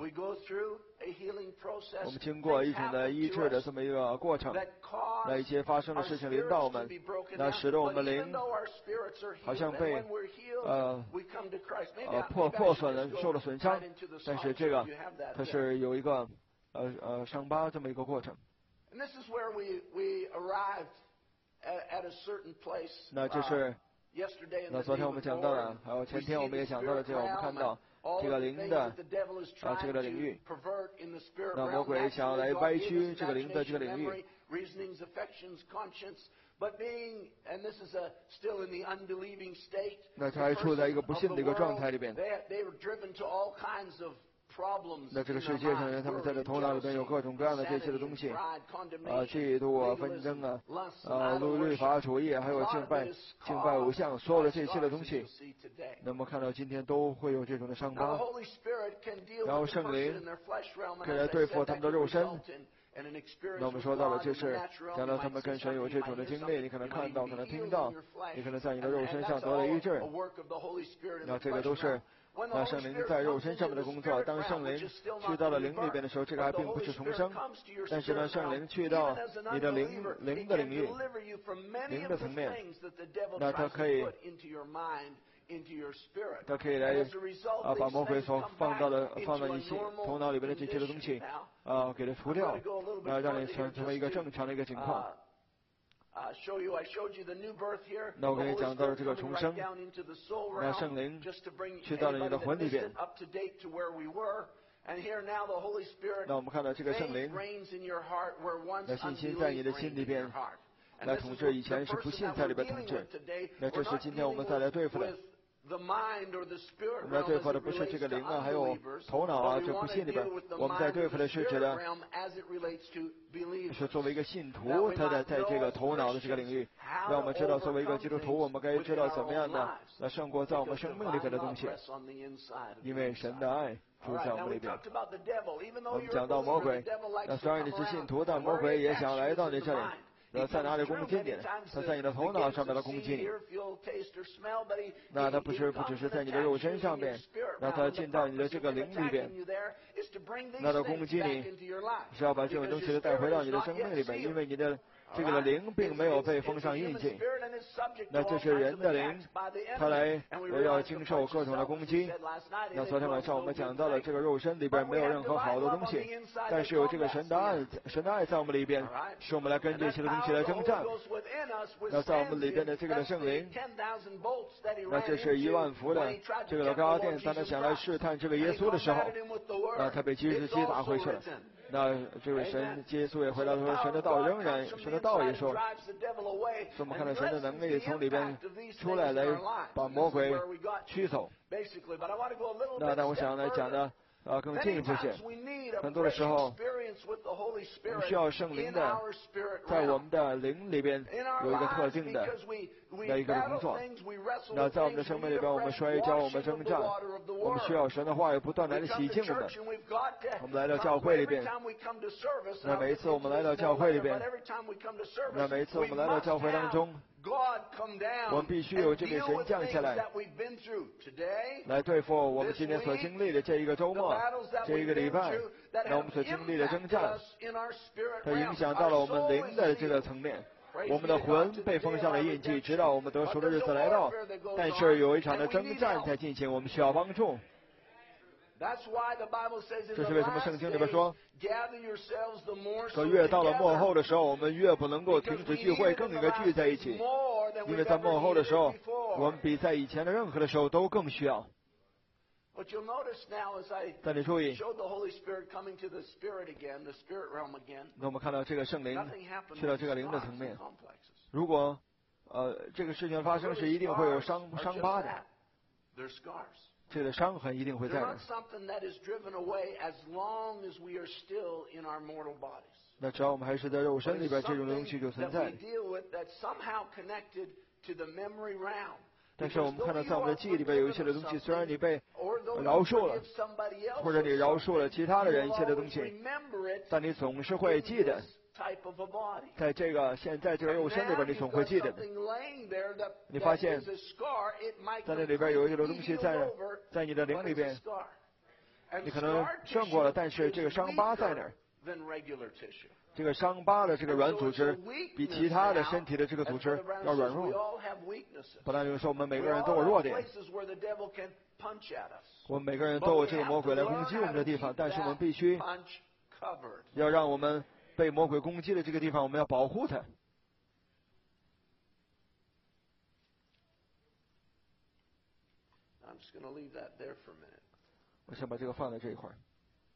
我们经过一种的医治的这么一个过程，那一些发生的事情临到我们，那使得我们灵好像被破损了，受了损伤，但是这个它是有一个伤疤这么一个过程。那这是那昨天我们讲到了，还有前天我们也讲到了这个，我们看到这个灵的这个的领域，那魔鬼想要来歪曲这个灵的这个领域。那他还处在一个不信的一个状态里边。那这个世界上人，他们在这头脑里边有各种各样的这些的东西，嫉妒啊、纷争啊、律法主义，还有敬拜偶像，所有的这些的东西，那么看到今天都会有这种的伤疤。然后圣灵可以来对付他们的肉身。那我们说到了，就是讲到他们跟神有这种的经历，你可能看到，可能听到，你可能在你的肉身上得了医治。那这个都是那圣灵在肉身上面的工作。当圣灵去到了灵里边的时候，这个还并不是重生，但是呢，圣灵去到你的灵的领域、灵的层面，那它可以来把魔鬼所放到你头脑里边的这些的东西给它除掉，让你成为一个正常的一个情况。那我给你讲到了这个重生，那圣灵去到了你的魂里边。那我们看到这个圣灵，那信心在你的心里边来统治，以前是不信在里边统治。那这是今天我们再来对付的。我们来对付的不是这个灵啊，还有头脑啊，这不信里边，我们在对付的是指的，是作为一个信徒，他在这个头脑的这个领域，让我们知道作为一个基督徒，我们该知道怎么样的来胜过在我们生命里边的东西，因为神的爱住在我们里边。我们讲到魔鬼，那虽然你是信徒，但魔鬼也想来到你这里。在哪里攻击你？他在你的头脑上面的攻击你。那他不只是在你的肉身上面，那他进到你的这个灵里边，那他攻击你，是要把这种东西带回到你的生命里边，因为你的这个的灵并没有被封上印记。那这是人的灵，他来要经受各种的攻击。那昨天晚上我们讲到了这个肉身里边没有任何好的东西，但是有这个神的爱在我们里边，使我们来跟这些的东西来征战。那在我们里边的这个的圣灵，那这是10000伏的这个高压电，当他想来试探这个耶稣的时候，那他被基督击打回去了。那这位神耶稣也回答说，神的道也说，所以我们看到神的能力从里边出来，来把魔鬼驱走。但我想来讲的更进一步些，很多的时候我们需要圣灵的在我们的灵里边有一个特定的一个工作。那在我们的生命里边，我们摔跤，我们征战，我们需要神的话语不断来的洗净我们。我们来到教会里边，那每一次我们来到教会里边，那每一次我们来到教会当中，我们必须有这个神降下来，来对付我们今天所经历的这一个周末，这一个礼拜，那我们所经历的征战，它影响到了我们灵的这个层面。我们的魂被封上了印记，直到我们得赎的日子来到。但是有一场的征战在进行，我们需要帮助。这是为什么圣经里边说，越到了末后的时候，我们越不能够停止聚会，更应该聚在一起，因为在末后的时候，我们比在以前的任何的时候都更需要。但你注意，那我们看到这个圣灵去到这个灵的层面，如果这个事情发生是一定会有伤疤的。 这个伤痕一定会在 They're 那 not。something that is driven away as long as we are still in our mortal bodies. 那只要我们还是在肉 But 身里 it's 边，这种东 something 西就存 that 在 we。deal with that's somehow connected to the memory realm. 但是我们看到， Because 在我们的 though 记 you 忆里边有一 are 些的东西，虽然你被 or though 饶 you 恕了， forgive somebody else 或者你饶恕了 or 其他的 something, 人一 you 切 will 的东 always 西， remember it 但你总是会 in 记得， this type of a body. 在这个现在这个 And 肉身里 now 边，你 you've 总会 got 记得的。 something laying there that 你发 that 现 is a scar. It might 在那里边有一些的 completely 东 be 西 healed 在 over, 在你的灵 but 里 it's a 边， scar. And 你可能 scar 胜过了， tissue 但是这个 is 伤疤在哪 weaker 儿？ than regular tissue. 这个伤疤的这个软组织比其他的身体的这个组织要软 We 弱。 all have weaknesses. 不然就是说，我们每 We 个人 all 都有 have 弱点， places where the devil can punch at us. 我们每个人都有这个魔鬼来攻击我们的地方，但是我们必须 Punch covered. 要让我们被魔鬼攻击的这个地方，我们要保护它。 I'm just going to leave that there for a minute. 我先把这个放在这一块儿。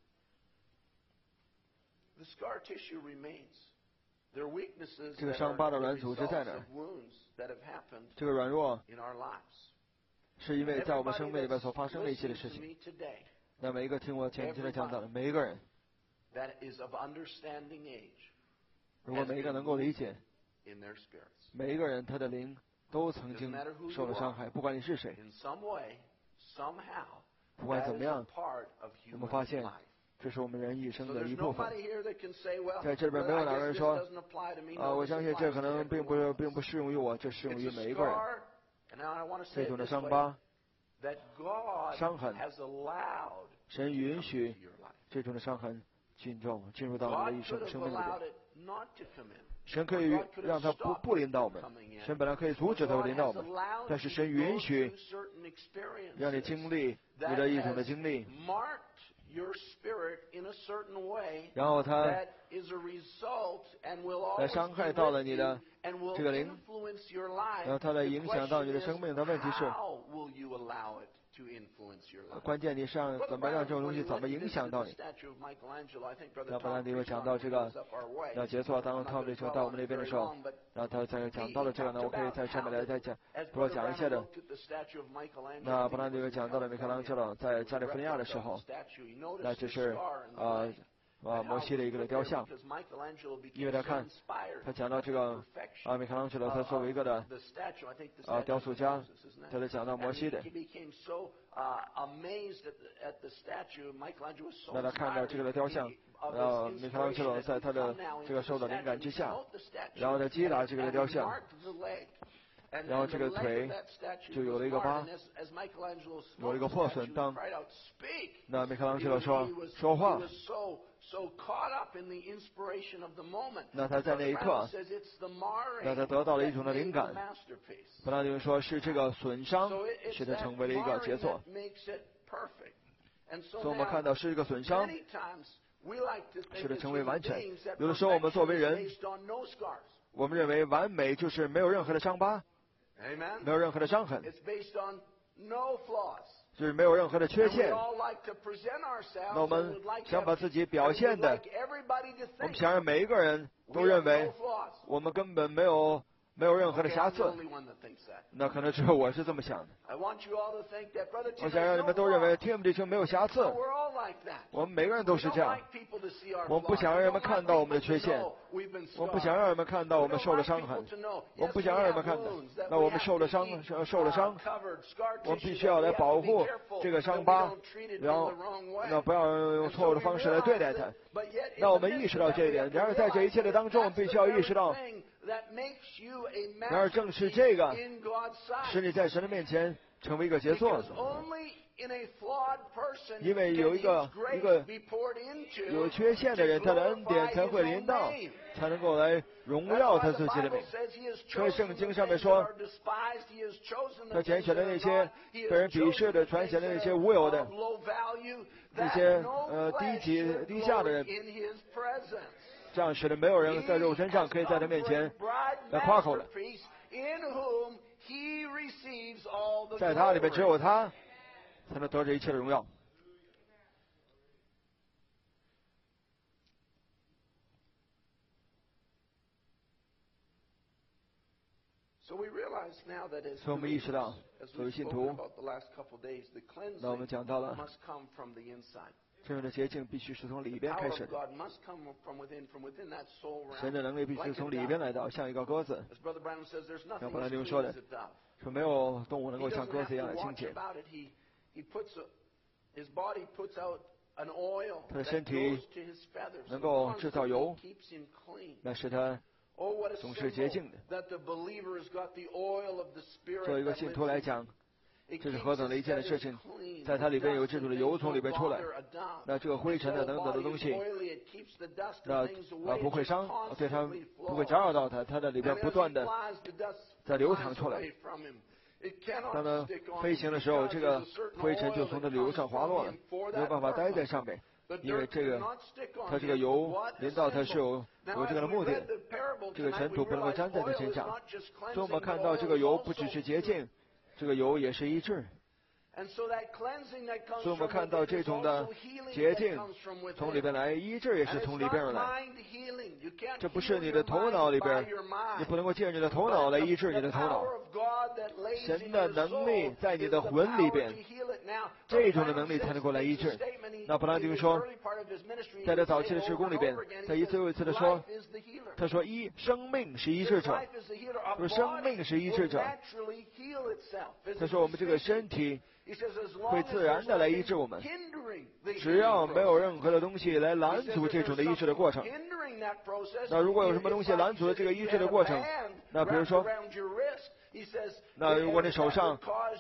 The scar tissue remains. There are weaknesses 这个 that 伤 are 疤的 the 软组织 results 在哪儿？ of wounds that have happened 这个软弱 in our lives. 是因为在我们 Everybody 生命里边所 that's 发生的一切的 listening 事 to 情。 me today 那每一个听我前几天讲到的每一个人， that is of understanding age 如果每一个能够理解， in their spirits. 每一个人他的灵都曾经受了伤害，不管你是谁， In some way, somehow, 不管 that 怎么 is a 样， part of 我们 human 发现 life. 这是我们人一生 So 的 there's 一部分。 nobody here that can say, well, 在这边 well, 没有 I 哪个 guess 人 this 说 doesn't apply to me. 啊， No, 我 this 相信这 applies 可 to 能并 everyone. 不适用于我，这适用 It's 于 a 每一个人。 scar, and now I want to say 这 it 种的 this 伤 way, 疤， that God 伤痕 has allowed 神允许 into your life. 这种的伤痕进入到我们的 God 一 could 生 have 生命里 allowed 边。 it not to come in. 神可以让它不临到我们，神本来可以阻止它临到我们，但是神允许让你经历你的一种的经历， your spirit in a certain way 然后它 that is a result and will 来 always 伤害 be 到了 with 你 you 的 and will 这个灵， influence your life. 然后它来 The 影响到你的 question 生命。 is, 的问题是， how will you allow it to influence your life? 关键你是让怎么让这种东西怎么影响到你？那本来你会讲到这个，要结束当他们这球到我们那边的时候，然后他在讲到了这个呢，我可以在上面来再讲多讲一些的。那本来你会讲到了米开朗基罗在加利福尼亚的时候，那就是摩西的一个雕像，因为他看他讲到这个米开朗基罗他作为一个的雕塑家，他在讲到摩西的。那他看到这个的雕像，米开朗基罗在他的这个受到灵感之下，然后他击打这个的雕像，然后这个腿就有了一个疤，有了一个破损。当那米开朗基罗说话，那他在那一刻，那他得到了一种的灵感。本来就是说是这个损伤使他成为了一个杰作，所以我们看到是一个损伤使他成为完全。有的时候我们作为人，我们认为完美就是没有任何的伤疤，没有任何的伤痕，就是没有任何的缺陷。那我们想把自己表现的，我们想让每一个人都认为我们根本没有任何的瑕疵。那可能只有我是这么想的。我想让你们都认为 Tim 弟兄没有瑕疵。我们每个人都是这样。我们不想让人们看到我们的缺陷，我们不想让人们看到我们受了伤痕，我们不想让人们看到。那我们受了伤，我们必须要来保护这个伤疤，然后那不要用错误的方式来对待它。那我们意识到这一点，然而在这一切的当中，我们必须要意识到，然而正是这个使你在神的面前成为一个杰作。因为有一个有缺陷的人，他的恩典才会临到，才能够来荣耀他自己的名。所以圣经上面说，他拣选的那些被人鄙视的，拣选的那些无有的，那些低下的人，这样使得没有人在肉身上可以在他面前来夸口的。在他里面只有他才能得着一切的荣耀。 所以我们意识到，作为信徒，那我们讲到了真正的洁净必须是从里边开始的，神的能力必须从里边来到，像一个鸽子。像本来就说的，说没有动物能够像鸽子一样的清洁。他的身体能够制造油，那使他总是洁净的。作为一个信徒来讲，这是何等的一件的事情，在它里边有这种的油从里边出来，那这个灰尘的等等的东西，那不会伤，对它不会搅扰到它，它的里边不断的在流淌出来。当它飞行的时候，这个灰尘就从它的油上滑落了，没有办法待在上面，因为这个它这个油淋到它是有这个的目的的，这个尘土不能够粘在它身上。所以我们看到这个油不只是洁净，这个油也是医治。所以我们看到这种的洁净从里边来，医治也是从里边而来。这不是你的头脑里边，你不能够借着你的头脑来医治你的头脑。神的能力在你的魂里边，这种的能力才能够来医治。那布兰迪说，在这早期的事工里边，他一次又一次的说，他说生命是医治者，说生命是医治者。他说我们这个身体会自然的来医治我们，只要没有任何的东西来拦阻这种的医治的过程。那如果有什么东西拦阻了这个医治的过程，那比如说，那如果你手上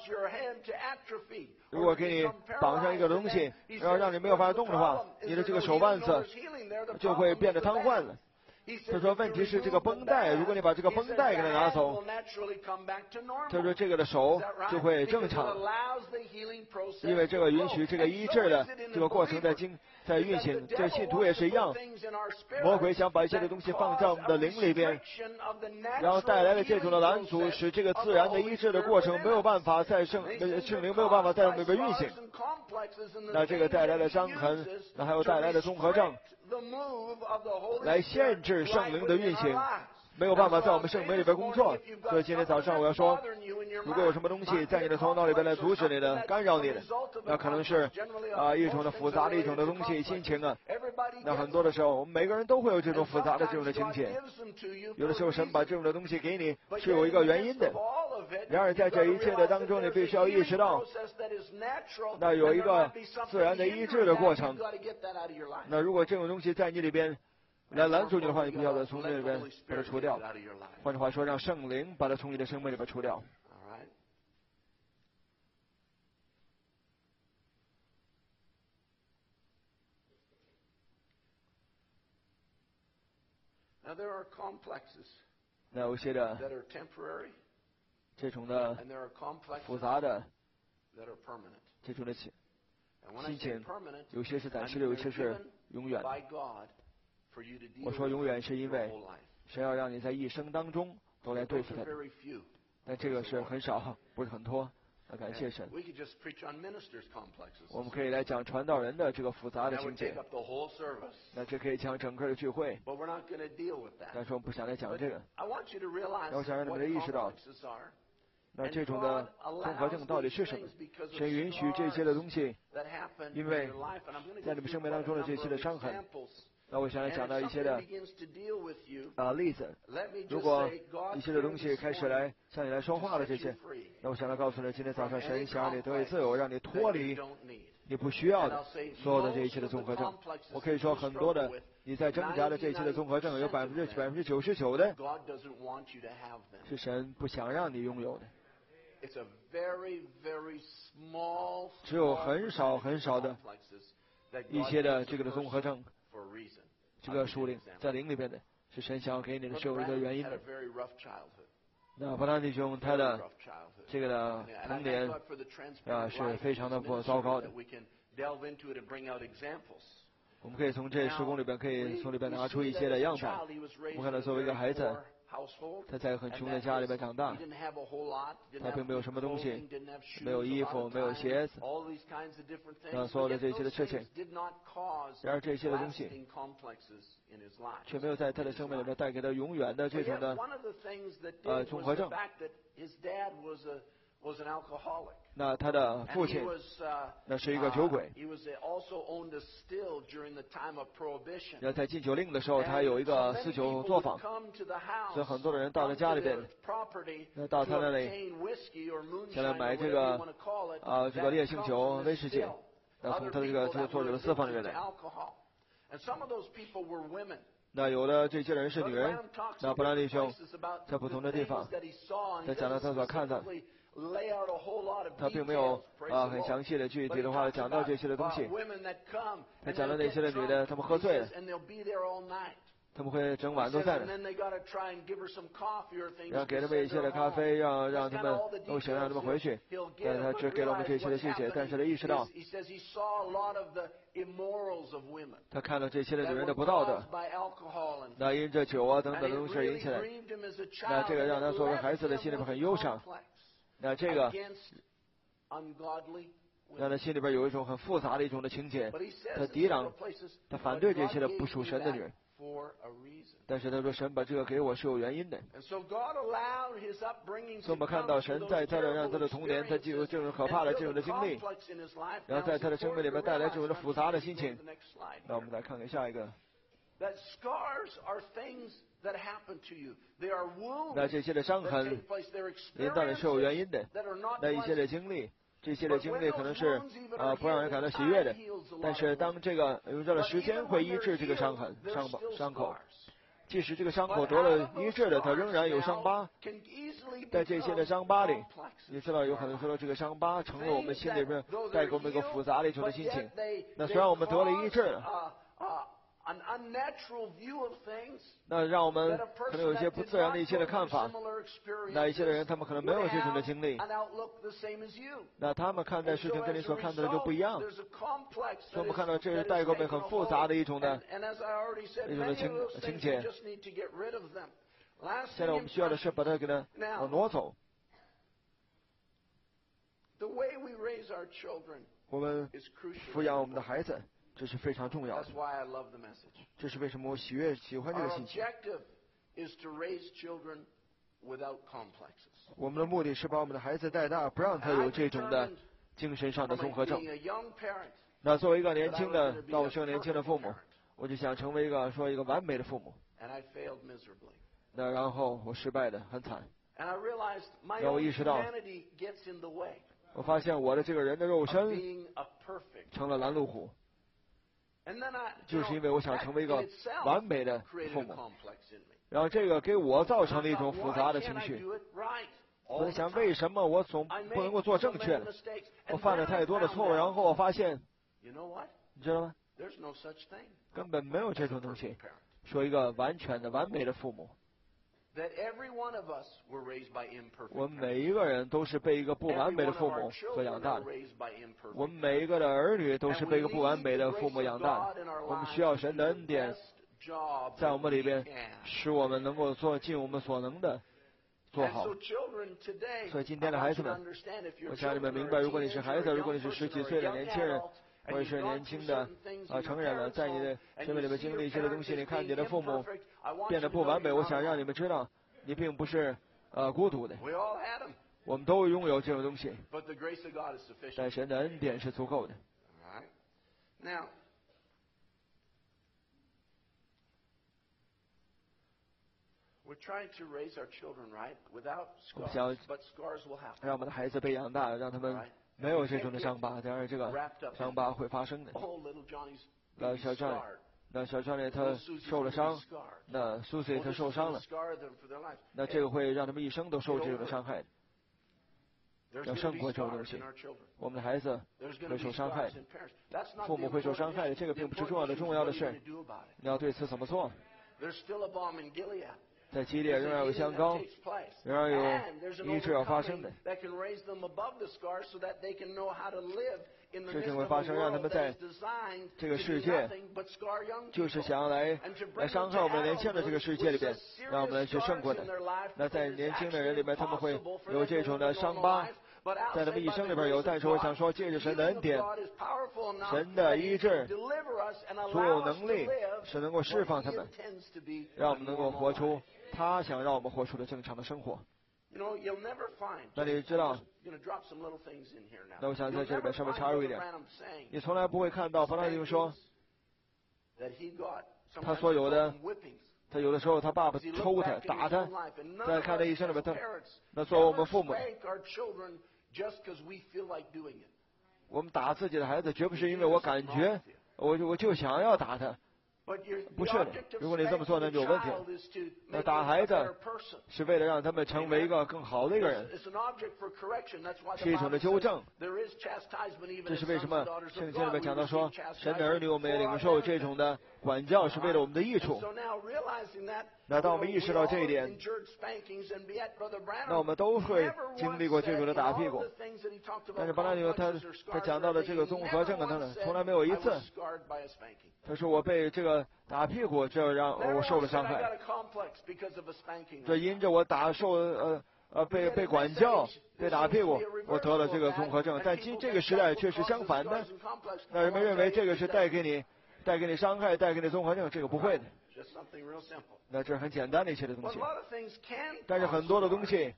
如果给你绑上一个东西，然后让你没有办法动的话，你的这个手腕子就会变得瘫痪了。他说问题是这个绷带，如果你把这个绷带给它拿走，他说这个的手就会正常，因为这个允许这个医治的这个过程在运行。这信徒也是一样，魔鬼想把一些的东西放在我们的灵里边，然后带来了这种的拦阻，使这个自然的医治的过程没有办法在圣灵没有办法在我们里边运行。那这个带来的伤痕，那还有带来的综合症，来限制圣灵的运行，没有办法在我们圣灵里边工作。所以今天早上我要说，如果有什么东西在你的头脑里边来阻止你的、干扰你的，那可能是一种的复杂的一种的东西、心情啊。那很多的时候，我们每个人都会有这种复杂的这种的情节。有的时候神把这种的东西给你是有一个原因的。然而在这一切的当中，你必须要意识到，那有一个自然的医治的过程。那如果这种东西在你里边来拦阻你的话，你必须要从这里边把它除掉。换句话说，让圣灵把它从你的生命里边除掉。那有些的这种的复杂的这种的心情，有些是暂时的，有些是永远的。我说永远是因为神要让你在一生当中都来对付他的，但这个是很少，不是很多。那感谢神，我们可以来讲传道人的这个复杂的情节，那这可以讲整个的聚会，但是我们不想来讲这个。那我想让你们意识到，那这种的综合症到底是什么？神允许这些的东西，因为在你们生命当中的这些的伤痕。那我想来讲到一些的例子。如果一些的东西开始来向你来说话的这些，那我想来告诉你，今天早上神想让你得以自由，让你脱离你不需要的所有的这一切的综合症。我可以说很多的你在挣扎的这一切的综合症，有99%的是神不想让你拥有的。只有很少的一些的这个的综合症，这个属灵在灵里边的，是神想要给你的是有一个原因的。那伯兰弟兄他的这个的童年是非常的不糟糕的。我们可以从这施工里边，可以从里边拿出一些的样板。我们看到作为一个孩子， 他在很穷的家里面长大，他并没有什么东西，没有衣服，没有鞋子，所有的这些的事情。然而这些的东西却没有在他的生命里面带给他永远的这种的综合症。那他的父亲那是一个酒鬼，那在禁酒令的时候，他有一个私酒作坊，所以很多的人到了家里边，那到他那里想来买这个这个烈性酒、威士忌，那从他这个做酒的私房里面来。那有的这些人是女人，那布兰利兄在不同的地方，在讲到他所看的。他并没有很详细的具体的话讲到这些的东西，他讲到那些的女的，他们喝醉了，他们会整晚都在那，然后给他们一些的咖啡，让他们都想让他们回去，但是他只给了我们这些的细节，但是他意识到他看到这些的女人的不道德，那因着酒等等的东西引起来，那这个让他作为孩子的心里面很忧伤。那这个让他心里边有一种很复杂的一种的情节，他抵挡，他反对这些的不属神的人，但是他说神把这个给我是有原因的。所以我们看到神在他的让他的童年，他就有这种可怕的这种的经历，然后在他的生命里面带来这种的复杂的心情。那我们来看看下一个。那这些的伤痕临到你是有原因的，那一些的经历，这些的经历可能是不让人感到喜悦的，但是当这个用这的时间会医治这个伤痕伤口，即使这个伤口得了医治了，它仍然有伤疤，在这些的伤疤里，你知道有可能说这个伤疤成了我们心里边带给我们一个复杂的一种的心情。那虽然我们得了医治了，那让我们可能有一些不自然的一些的看法，那一些的人他们可能没有这种的经历，那他们看待事情跟你所看到的就不一样，所以我们看到这是带给我们很复杂的一种的情节。现在我们需要的是把它给它挪走。我们抚养我们的孩子，这是非常重要的。这是为什么我喜欢这个信息。我们的目的是把我们的孩子带大，不让他有这种的精神上的综合症。那作为一个年轻的父母，我就想成为一个完美的父母。那然后我失败的很惨。让我意识到，我发现我的这个人的肉身成了拦路虎。就是因为我想成为一个完美的父母，然后这个给我造成了一种复杂的情绪。我在想，为什么我总不能够做正确的？我犯了太多的错误，然后我发现，你知道吗？根本没有这种东西，说一个完全的、完美的父母。我们每一个人都是被一个不完美的父母所养大的，我们每一个的儿女都是被一个不完美的父母养大的。我们需要神的恩典在我们里边，使我们能够尽我们所能的做好。所以今天的孩子们，我想你们明白，如果你是孩子，如果你是10几岁的年轻人，或者是年轻的成人了，在你的生命里面经历一些的东西，你看你的父母变得不完美，我想让你们知道，你并不是孤独的，我们都拥有这种东西，但神的恩典是足够的。我们想让我们的孩子被养大，让他们没有这种的伤疤，当然这个伤疤会发生的。小张呢，他受了伤，那苏西他受伤了，那这个会让他们一生都受这种的伤害，要胜过这种东西。我们的孩子会受伤害，父母会受伤害，这个并不是重要的，重要的是你要对此怎么做。 在基列仍然有香膏，仍然有医治要发生的。事情会发生，让他们在这个世界，就是想要来伤害我们年轻的这个世界里边，让我们来去胜过的。那在年轻的人里边，他们会有这种的伤疤，在他们一生里边有。但是我想说，借着神的恩典，神的医治，所有能力是能够释放他们，让我们能够活出他想让我们活出的正常的生活。那你知道，那我想在这里边稍微插入一点，你从来不会看到弗拉丁说，他所有的，他有的时候他爸爸抽他打他，在看他一生里边，他那作为我们父母的，我们打自己的孩子绝不是因为我感觉我就想要打他。不是的，如果你这么做，那就有问题了。那打孩子是为了让他们成为一个更好的一个人，是一种的纠正。这是为什么圣经里面讲到说，神的儿女我们也领受这种的管教，是为了我们的益处。那当我们意识到这一点，那我们都会经历过这种的打屁股。但是巴拉牛他讲到的这个综合症啊，他从来没有一次，他说我被这个打屁股，这让我受了伤害。这因着我被管教，被打屁股，我得了这个综合症。但这个时代却是相反的，那人们认为这个是带给你伤害，带给你综合症，这个不会的。那这是很简单的一些的东西。但是很多的东西，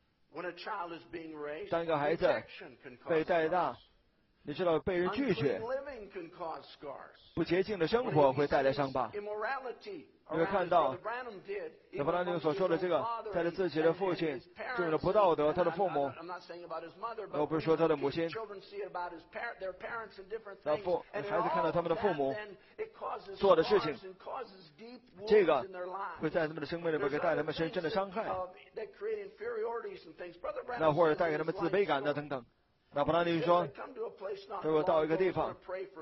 当一个孩子被带大，你知道被人拒绝，不洁净的生活会带来伤疤。你会看到，那弗拉丁所说的这个，带着自己的父亲这种的不道德，他的父母，我不是说他的母亲，那孩子看到他们的父母做的事情，这个会在他们的生命里边给带他们深深的伤害，那或者带给他们自卑感的等等。那弗拉丁说，如果到一个地方，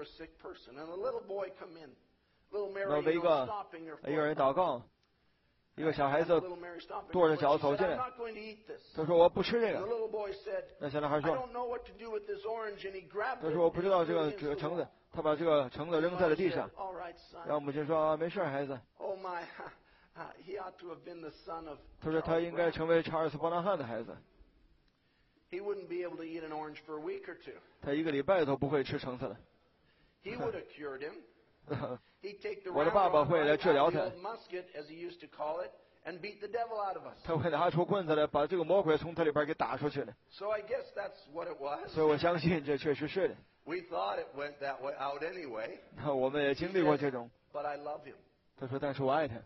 那为一个人祷告，一个小孩子跺着脚走进来，他说我不吃这个。那小男孩说，他说我不知道这个橙子，他把这个橙子扔在了地上。然后母亲说没事孩子。他说他应该成为查尔斯·伯纳汉的孩子。他一个礼拜都不会吃橙子了。我的爸爸会来治疗他，他会拿出棍子来把这个魔鬼从他里边给打出去的。所以我相信这确实是的。那我们也经历过这种。他说但是我爱他。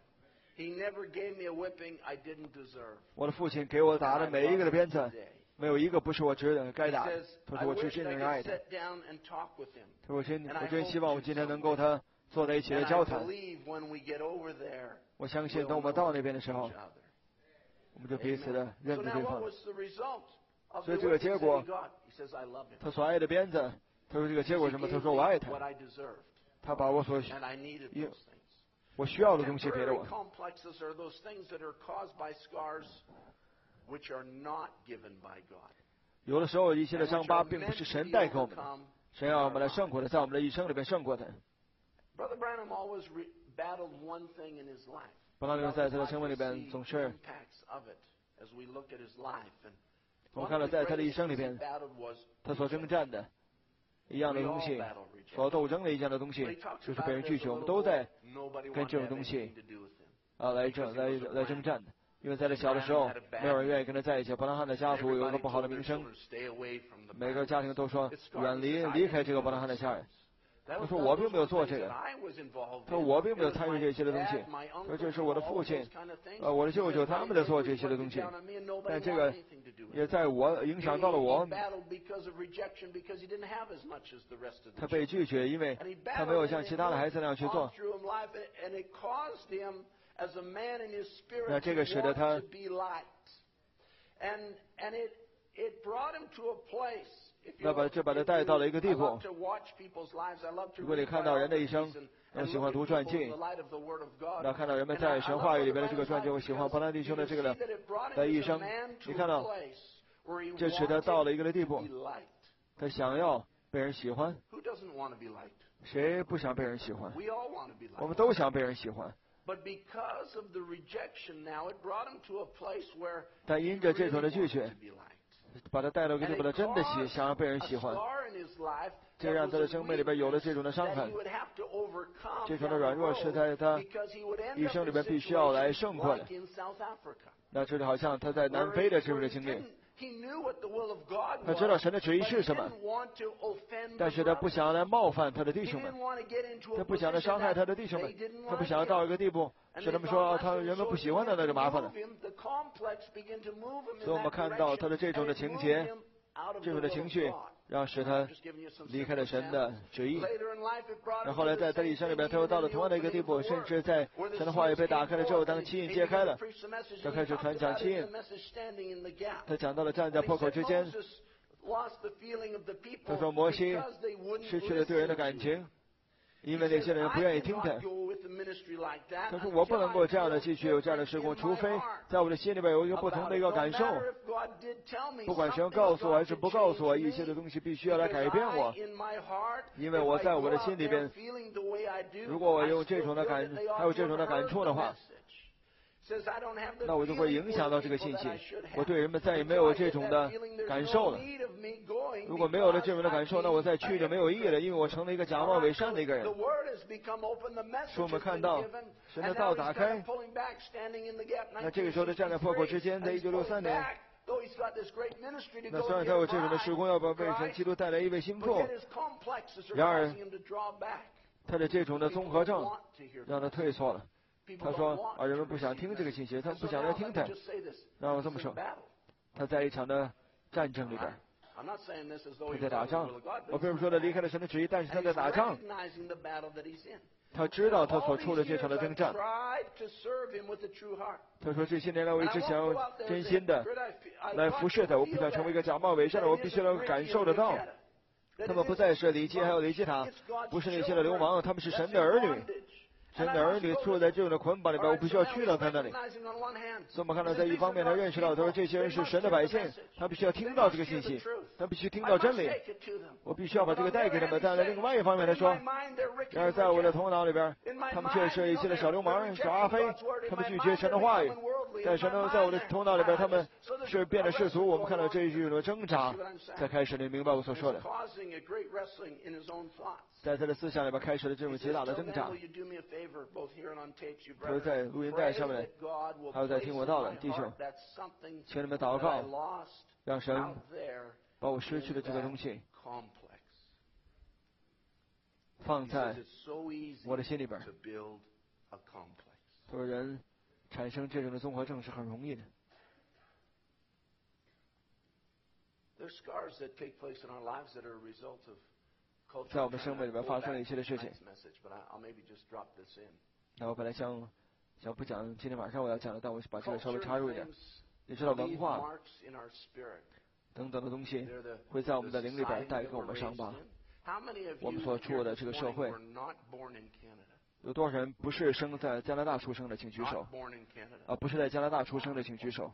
我的父亲给我打的每一个的鞭子，没有一个不是我值得该打的。他说我真正爱他。他说我真希望我今天能够他坐在一起来交谈。我相信等我们到那边的时候，我们就彼此的认识对方。所以这个结果，他所爱的鞭子，他说这个结果什么？他说我爱他，他把我所我需要的东西给了我。有的时候一些的伤疤并不是神带给我们的，神让我们来胜过的，在我们的一生里边胜过的。伯拉牛在他的生命里边总是，我们看到在他的一生里边，他所征战的一样的东西，所斗争的一样的东西，就是被人拒绝。我们都在跟这种东西来征战的。因为在他小的时候，没有人愿意跟他在一起。伯拉罕的家族有一个不好的名声，每个家庭都说离开这个伯拉罕的家人。他说我并没有做这个，他说我并没有参与这些的东西。他说这是我的父亲，我的舅舅他们在做这些的东西，但这个也在我影响到了我。他被拒绝，因为他没有像其他的孩子那样去做。那这个使得他那把他带到了一个地步。如果你看到人的一生，我喜欢读传记，那看到人们在神话语里面的这个传记，我喜欢伯兰弟兄的这个的一生，你看到，这使他到了一个的地步，他想要被人喜欢。谁不想被人喜欢？我们都想被人喜欢。但因着这种的拒绝，把他带到一个地步，他真的想要被人喜欢，这让他的生命里边有了这种的伤痕，这种的软弱是在他一生里边必须要来胜过的。那这就好像他在南非的这种的经历，他知道神的旨意是什么，但是他不想来冒犯他的弟兄们，他不想来伤害他的弟兄们，他不想要到一个地步，使他们说人们不喜欢他，那就麻烦了。所以我们看到他的这种的情节，这种的情绪，使他离开了神的旨意。然后来在他一生里边，他又到了同样的一个地步，甚至在神的话语被打开了之后，当七印揭开了，他开始传讲七印。他讲到了站在破口之间，他说摩西失去了对人的感情，因为那些人不愿意听他。他说我不能够这样的继续有这样的事工，除非在我的心里边有一个不同的一个感受，不管神告诉我还是不告诉我，一切的东西必须要来改变我，因为我在我的心里边，如果我有这种的还有这种的感触的话，那我就会影响到这个信息，我对人们再也没有这种的感受了。如果没有了这种的感受，那我再去就没有意义了，因为我成了一个假冒伪善的一个人。说我们看到神的道打开，那这个时候他站在破口之间，在1963年，那虽然他有这种的事工要为神基督带来一位新妇，然而他的这种的综合症让他退缩了。他说人们不想听这个信息，他们不想来听他。让我这么说，他在一场的战争里边，他在打仗。我并不是说他离开了神的旨意，但是他在打仗。他知道他所处的这场的征战。他说这些年来我一直想要真心的来服侍他，我不想成为一个假冒伪善的，我必须要感受得到。他们不再是里基还有雷基塔，不是那些的流氓，他们是神的儿女。神的儿女处在这种的捆绑里边，我必须要去到他那里。所以我们看到，在一方面他认识到，他说这些人是神的百姓，他必须要听到这个信息，他必须听到真理，我必须要把这个带给他们。但在另外一方面来说，然而在我的头脑里边，他们却是一些的小流氓、小阿飞，他们拒绝神的话语。在我的头脑里边，他们是变得世俗。我们看到这一种挣扎在开始，你明白我所说的？在他的思想里边开始了这种极大的挣扎。还有在录音带上面，还有在听我道的弟兄，请你们祷告，让神把我失去的这个东西放在我的心里边。说人产生这种的综合症是很容易的。在我们生命里边发生了一些的事情。那我本来想不讲今天晚上我要讲的，但我把这个稍微插入一点。你知道文化等等的东西会在我们的灵里边带给我们伤疤。我们所处的这个社会，有多少人不是生在加拿大出生的，请举手。不是在加拿大出生的，请举手。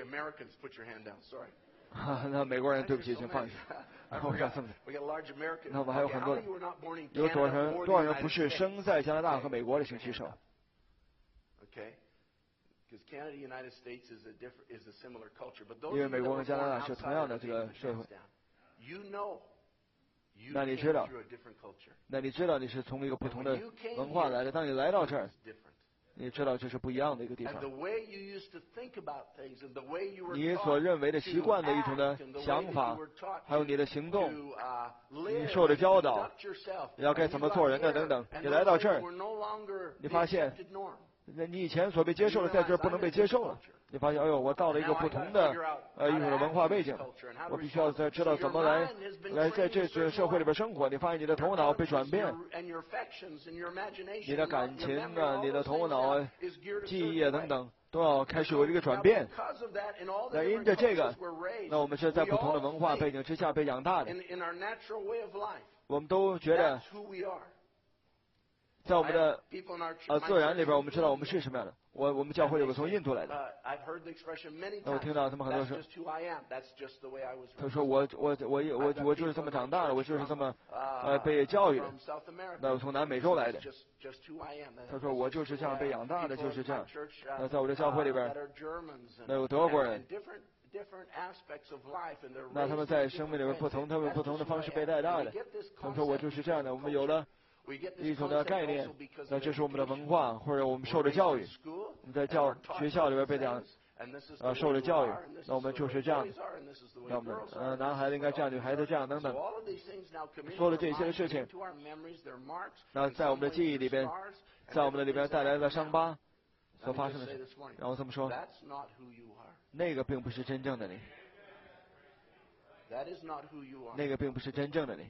那美国人对不起，请放下。我告诉你，那我们还有很多的，有多少人不是生在加拿大和美国的，请举手。因为美国和加拿大是同样的这个社会。那你知道你是从一个不同的文化来的。当你来到这儿，你知道这是不一样的一个地方。你所认为的习惯的一种的想法，还有你的行动，你受的教导，你要该怎么做人的等等。你来到这儿，你发现，你以前所被接受的，在这儿不能被接受了。 你发现，哎呦，我到了一个不同的一种的文化背景，我必须要知道怎么来在这个社会里边生活。你发现你的头脑被转变，你的感情啊，你的头脑啊、记忆啊等等，都要开始有这个转变。那因着这个，那我们是在不同的文化背景之下被养大的。我们都觉得，在我们的自然里边，我们知道我们是什么样的。我们教会有个从印度来的，那我听到他们很多说，他说我就是这么长大的，我就是这么被教育的。那我从南美洲来的，他说我就是这样被养大的，就是这样。那在我的教会里边，那有德国人。那他们在生命里面他们不同的方式被带大的。他们说我就是这样的，我们有了一种的概念，那这是我们的文化，或者我们受的教育，我们在学校里边被这样受的教育，那我们就是这样的。那我们男孩子应该这样，女孩子这样等等，说了这些的事情，那在我们的记忆里边，在我们的里边带来了伤疤所发生的事。然后这么说，那个并不是真正的你，那个并不是真正的你。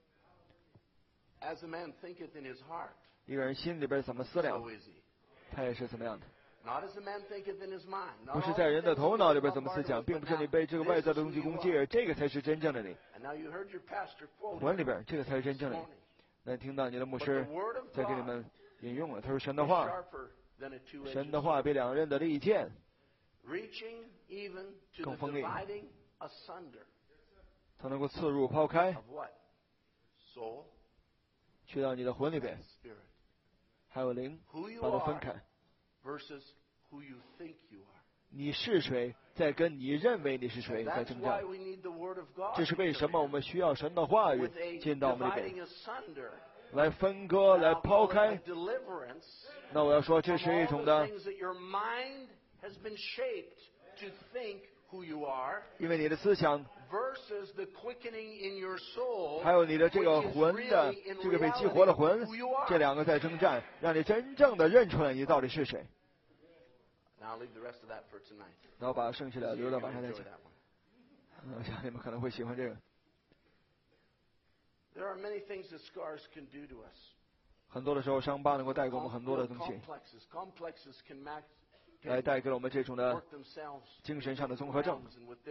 一个人心里边怎么思量，他也是怎么样的。不是在人的头脑里边怎么思想，并不是你被这个外在的东西攻击，这个才是真正的你。魂里边，这个才是真正的你。那听到你的牧师在给你们引用了，他说神的话，神的话比两刃的利剑更锋利，它能够刺入抛开，去到你的魂里边，还有灵，把它分开。你是谁，在跟你认为你是谁在征战。这是为什么我们需要神的话语进到我们里边，来分割，来抛开。那我要说，这是一种的，因为你的思想还有你的这个魂的这个被激活的魂，这两个在征战，让你真正的认出来你到底是谁。然后把剩下的留到晚上再讲。我想你们可能会喜欢这个。很多的时候，伤疤能够带给我们很多的东西，来带给我们这种的精神上的综合症。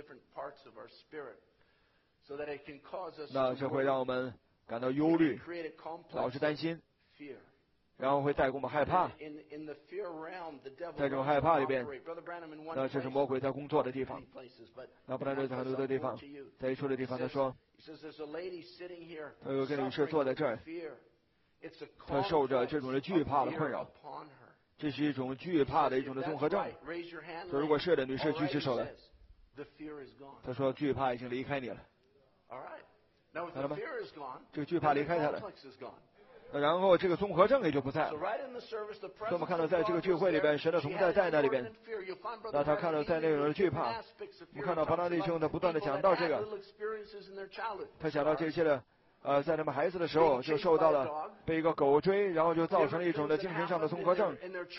那这会让我们感到忧虑，老是担心，然后会带给我们害怕。在这种害怕里边，那这是魔鬼在工作的地方。那不然在很多的地方，在一处的地方，他说，他有个女士坐在这儿，她受着这种的惧怕的困扰，这是一种惧怕的一种的综合症。说如果是的，女士举起手来。他说惧怕已经离开你了。看到吗？这个惧怕离开他了。然后这个综合症也就不在了。所以我们看到在这个聚会里边，神的同在在那里边。那他看到在那种的惧怕，我们看到巴拿弟兄他不断的讲到这个，他讲到这些的。在他们孩子的时候就受到了被一个狗追，然后就造成了一种的精神上的综合症，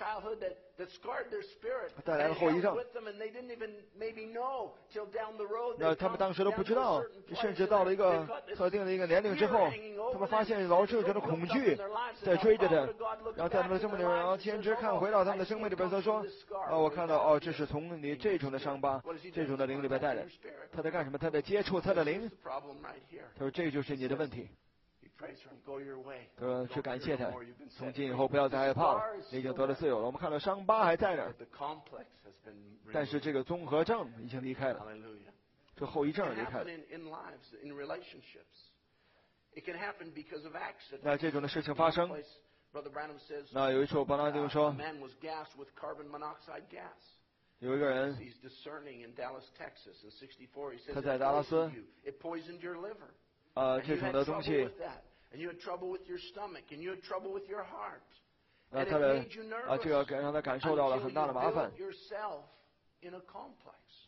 带来了后遗症。那他们当时都不知道，甚至到了一个特定的一个年龄之后，他们发现老是有这种恐惧在追着他，然后在他们的生命里面，然后先知看回到他们的生命里边，他说我看到这是从你这种的伤疤这种的灵里边带来，他在干什么？他在接触他的灵。他说这就是你的问题。他说去感谢他，从今以后不要再害怕了，你已经得了自由了。我们看到伤疤还在那儿，但是这个综合症已经离开了，这后遗症离开了。那这种的事情发生，那有一处巴拿弟兄说，有一个人，他在达拉斯，这种的东西，他的这个让他感受到了很大的麻烦。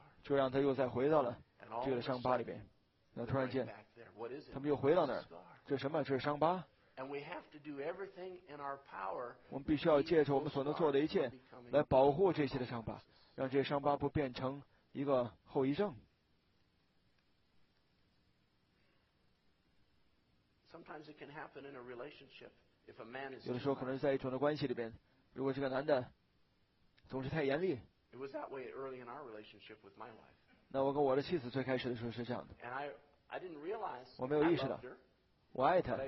就让他又再回到了这个伤疤里边。那突然间，他们又回到那儿，这什么？这是伤疤。 我们必须要借着我们所能做的一切来保护这些的伤疤，让这些伤疤不变成一个后遗症。有的时候可能是在一种的关系里边，如果这个男的总是太严厉，那我跟我的妻子最开始的时候是这样的，我没有意识到，我爱她，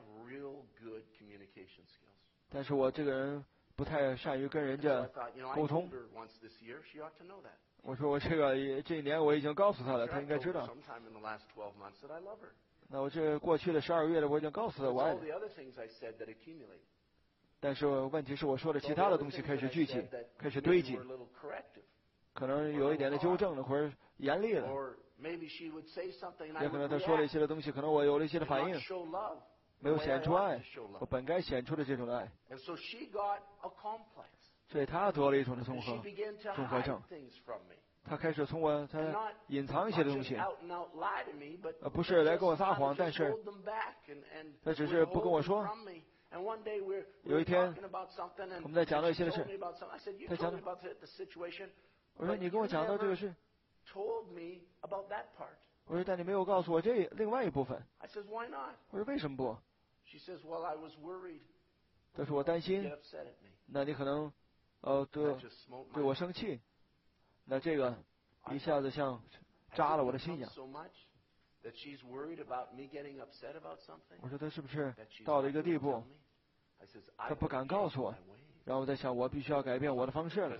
但是我这个人不太善于跟人家沟通。我说我这一年我已经告诉她了，她应该知道。那我这过去的12个月了，我已经告诉她我爱她。但是问题是我说的其他的东西开始聚集，开始堆积，可能有一点的纠正了，或者严厉了，也可能他说了一些的东西，可能我有了一些的反应，没有显出爱，我本该显出的这种的爱，所以他得了一种的综合症。他开始从我他隐藏一些的东西，不是来跟我撒谎，但是他只是不跟我说。有一天我们在讲到一些的事，他讲到，我说你跟我讲到这个事，我说但你没有告诉我这另外一部分。我说为什么不？他说我担心，那你可能对我生气，那这个一下子像扎了我的心一样。我说他是不是到了一个地步，他不敢告诉我，然后我在想我必须要改变我的方式了，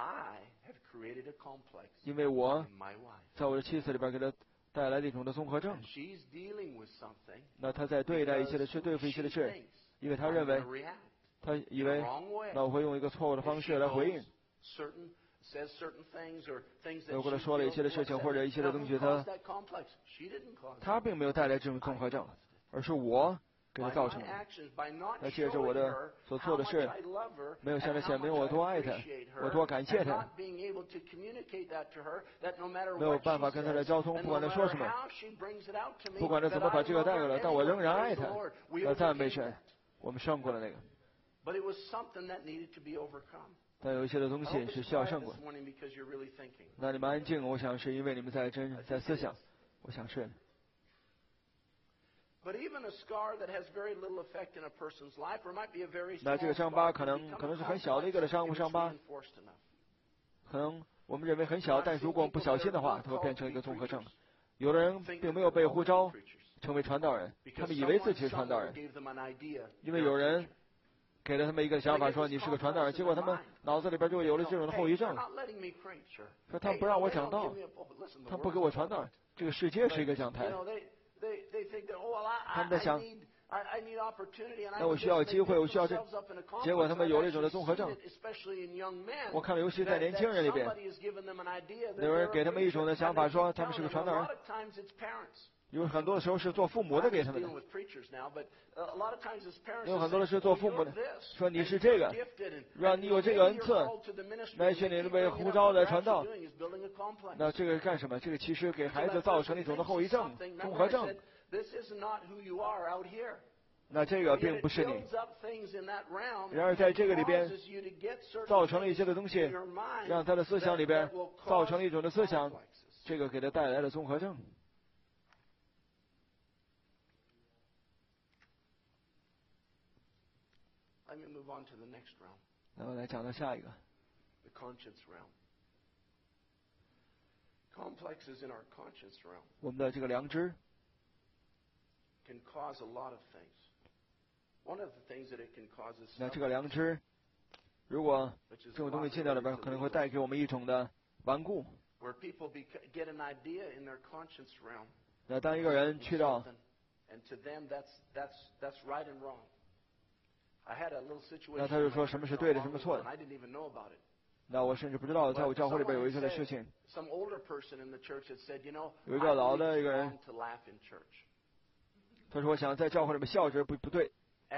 因为我在我的妻子里边给他带来了一种的综合症。那他在对待一切的事，对付一切的事，因为他认为，他以为那我会用一个错误的方式来回应。如果他说了一切的事情或者一切的东西，他并没有带来这种综合症，而是我给他造成的。那借着我的所做的事，没有向他显明我多爱他，我多感谢他，没有办法跟他来交通，不管他说什么，不管他怎么把这个带给了，但我仍然爱他。要赞美神，我们胜过了那个。但有一些的东西是需要胜过。那你们安静，我想是因为你们在思想，我想是。那这个伤疤可能是很小的一个的伤疤，可能我们认为很小，但如果不小心的话，它会变成一个综合症。有的人并没有被呼召成为传道人，他们以为自己是传道人，因为有人给了他们一个想法，说你是个传道人，结果他们脑子里边就有了这种的后遗症，说他们不让我讲道，他们不给我传道。这个世界是一个讲台，他们在想，那我需要机会，我需要这，结果他们有了一种的综合症。我看了，尤其在年轻人里边，有人给他们一种的想法，说他们是个传道人。有很多的时候是做父母的给他们的，有很多的是做父母的，说你是这个，让你有这个恩赐，来学你被呼召来传道。那这个干什么？这个其实给孩子造成了一种的后遗症、综合症。那这个并不是你。然而在这个里边，造成了一些的东西，让他的思想里边造成了一种的思想，这个给他带来了综合症。然后来讲到下一个。我们的这个良知。那这个良知，如果这种东西进到里边，可能会带给我们一种的顽固。那当一个人去到，那他就说什么是对的，什么错的。那我甚至不知道，在我教会里边有一些的事情。有一个老的一个人，他说我想在教会里面笑着不对。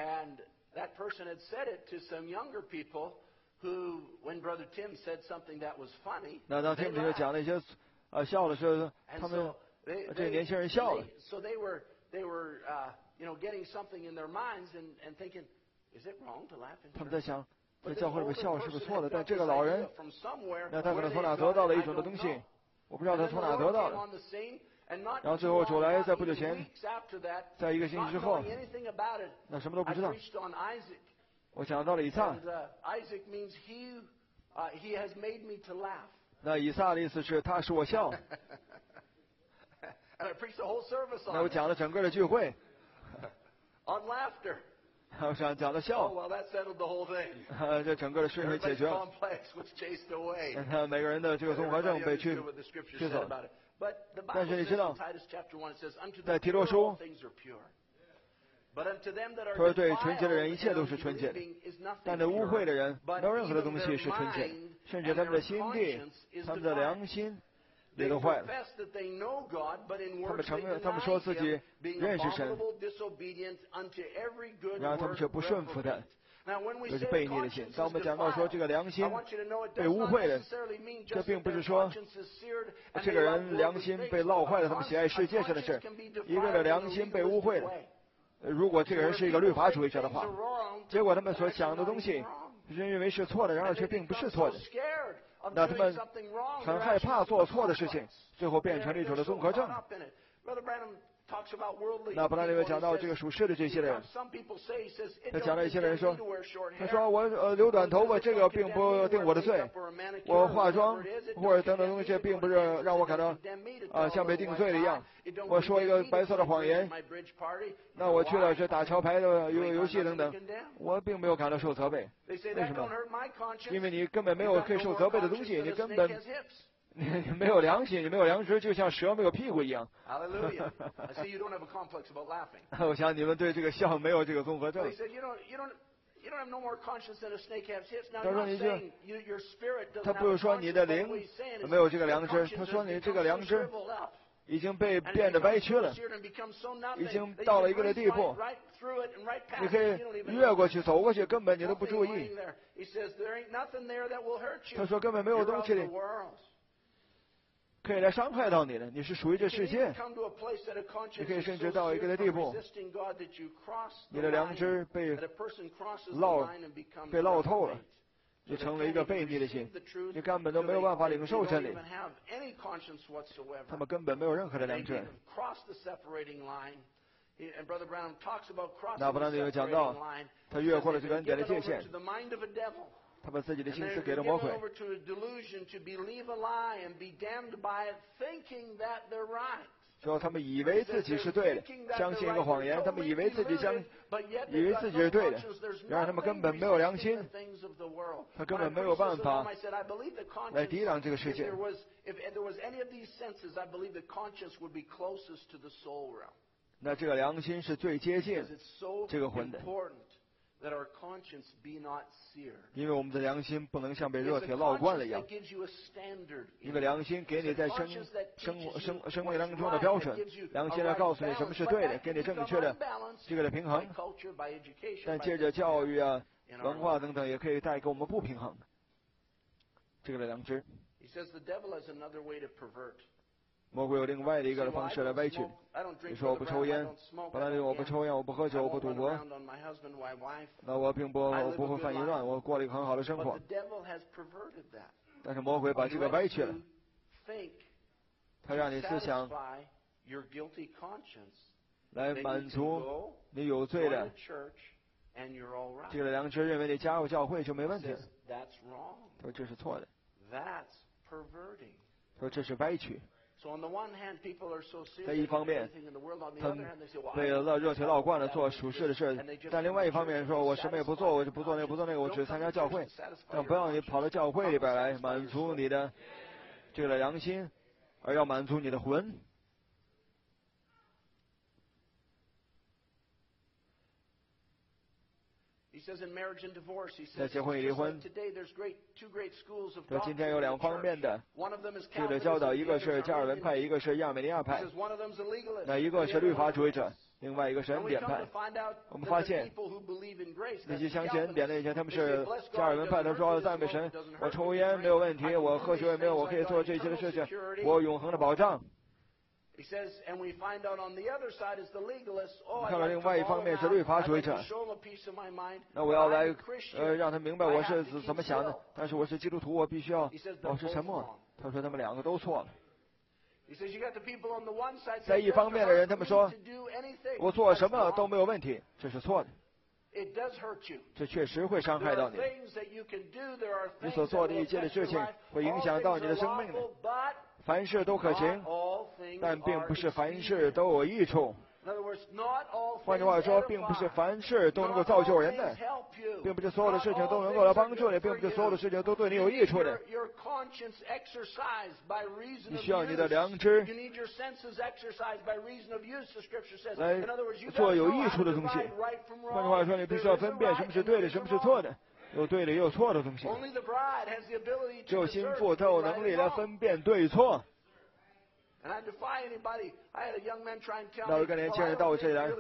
那当 Tim 就讲了一些笑的时候，他们这个年轻人笑了。 他们在想，在教会里面笑是不是错的？但这个老人，那他可能从哪得到了一种的东西，我不知道他从哪得到的。然后最后主来在不久前，在1个星期之后，那什么都不知道。我想到了以撒。那以撒的意思是他使我笑。那我讲了整个的聚会。我想讲的笑。这整个的事情解决了。每个人的这个综合症被驱走。但是你知道，在提多书，他说对纯洁的人一切都是纯洁的，但对污秽的人没有任何的东西是纯洁的，甚至他们的心地、他们的良心也都坏了。他们承认，他们说自己认识神，然后他们却不顺服他，这是悖逆的心。当我们讲到说这个良心被污秽了，这并不是说这个人良心被烙坏了，他们喜爱世界上的事。一个人良心被污秽了，如果这个人是一个律法主义者的话，结果他们所想的东西认为是错的，然而却并不是错的。那他们很害怕做错的事情，最后变成了一种的综合症。那布兰里面讲到这个属世的这些人，他讲了一些人说，他说我留短头发这个并不定我的罪，我化妆或者等等东西并不是让我感到像被定罪了一样。我说一个白色的谎言，那我去了这打桥牌的游戏等等，我并没有感到受责备。为什么？因为你根本没有可以受责备的东西，你根本你没有良心，你没有良知，就像蛇没有屁股一样。我想你们对这个笑没有这个综合症。他说你就，他不是说你的灵没有这个良知，他说你这个良知已经被变得歪曲了，已经到了一个的地步，你可以越过去走过去，根本你都不注意。他说根本没有东西可以来伤害到你的，你是属于这世界。你可以甚至到一个的地步，你的良知被烙透了，就成了一个悖逆的心，你根本都没有办法领受真理。他们根本没有任何的良知。那布兰有讲到，他越过了这个恩典的界限。他把自己的心思给了魔鬼，说他们以为自己是对的，相信一个谎言，他们以为自己是对的，然而他们根本没有良心，他根本没有办法来抵挡这个世界。那这个良心是最接近这个魂的。因为我们的良心不能像被热铁烙惯了一样。一个良心给你在生命当中的标准，良心来告诉你什么是对的，给你正确的这个的平衡。但借着教育啊、文化等等，也可以带给我们不平衡这个的良知。魔鬼有另外的一个方式来歪曲。你说我不抽烟，本来我不抽烟，我不喝酒，我不赌博，那我并不会犯淫乱，我过了一个很好的生活。但是魔鬼把这个歪曲了，他让你思想来满足你有罪的这个良知，认为你加入教会就没问题。他说这是错的，他说这是歪曲。在一方面，他们被热情烙惯了做属世的事；但另外一方面说，我什么也不做，我就不做那个不做那个，我只参加教会。但不要你跑到教会里边来满足你的这个良心，而要满足你的魂。在结婚与离婚，今天有两方面的这个教导，一个是加尔文派，一个是亚美尼亚派。那一个是律法主义者，另外一个是恩典派。我们发现那些相信恩典的那些，他们是加尔文派，他说赞美神，我抽烟没有问题，我喝酒也没有，我可以做这些的事情，我有永恒的保障。 看到另外一方面是律法主义者，那我要来让他明白我是怎么想的，但是我是基督徒，我必须要保持沉默。他说他们两个都错了。在一方面的人，他们说我做什么都没有问题，这是错的。这确实会伤害到你。你所做的一切的事情会影响到你的生命的。凡事都可行，但并不是凡事都有益处。换句话说，并不是凡事都能够造就人的，并不是所有的事情都能够来帮助你，并不是所有的事情都对你有益处的。你需要你的良知来做有益处的东西。换句话说，你必须要分辨什么是对的，什么是错的，有对的也有错的东西。只有心腹才有能力来分辨对错。那有一个年轻人到我这里来，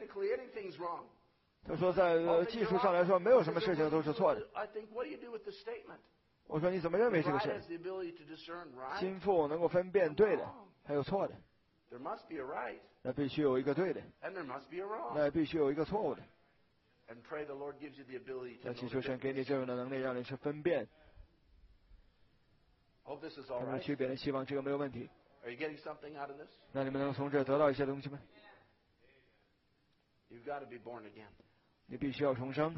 他说在技术上来说没有什么事情都是错的。我说你怎么认为这个事？心腹能够分辨对的还有错的，那必须有一个对的，那必须有一个错误的。那祈求神给你这样的能力，让你去分辨他们区别的，希望这个没有问题。那你们能从这得到一些东西吗？你必须要重生。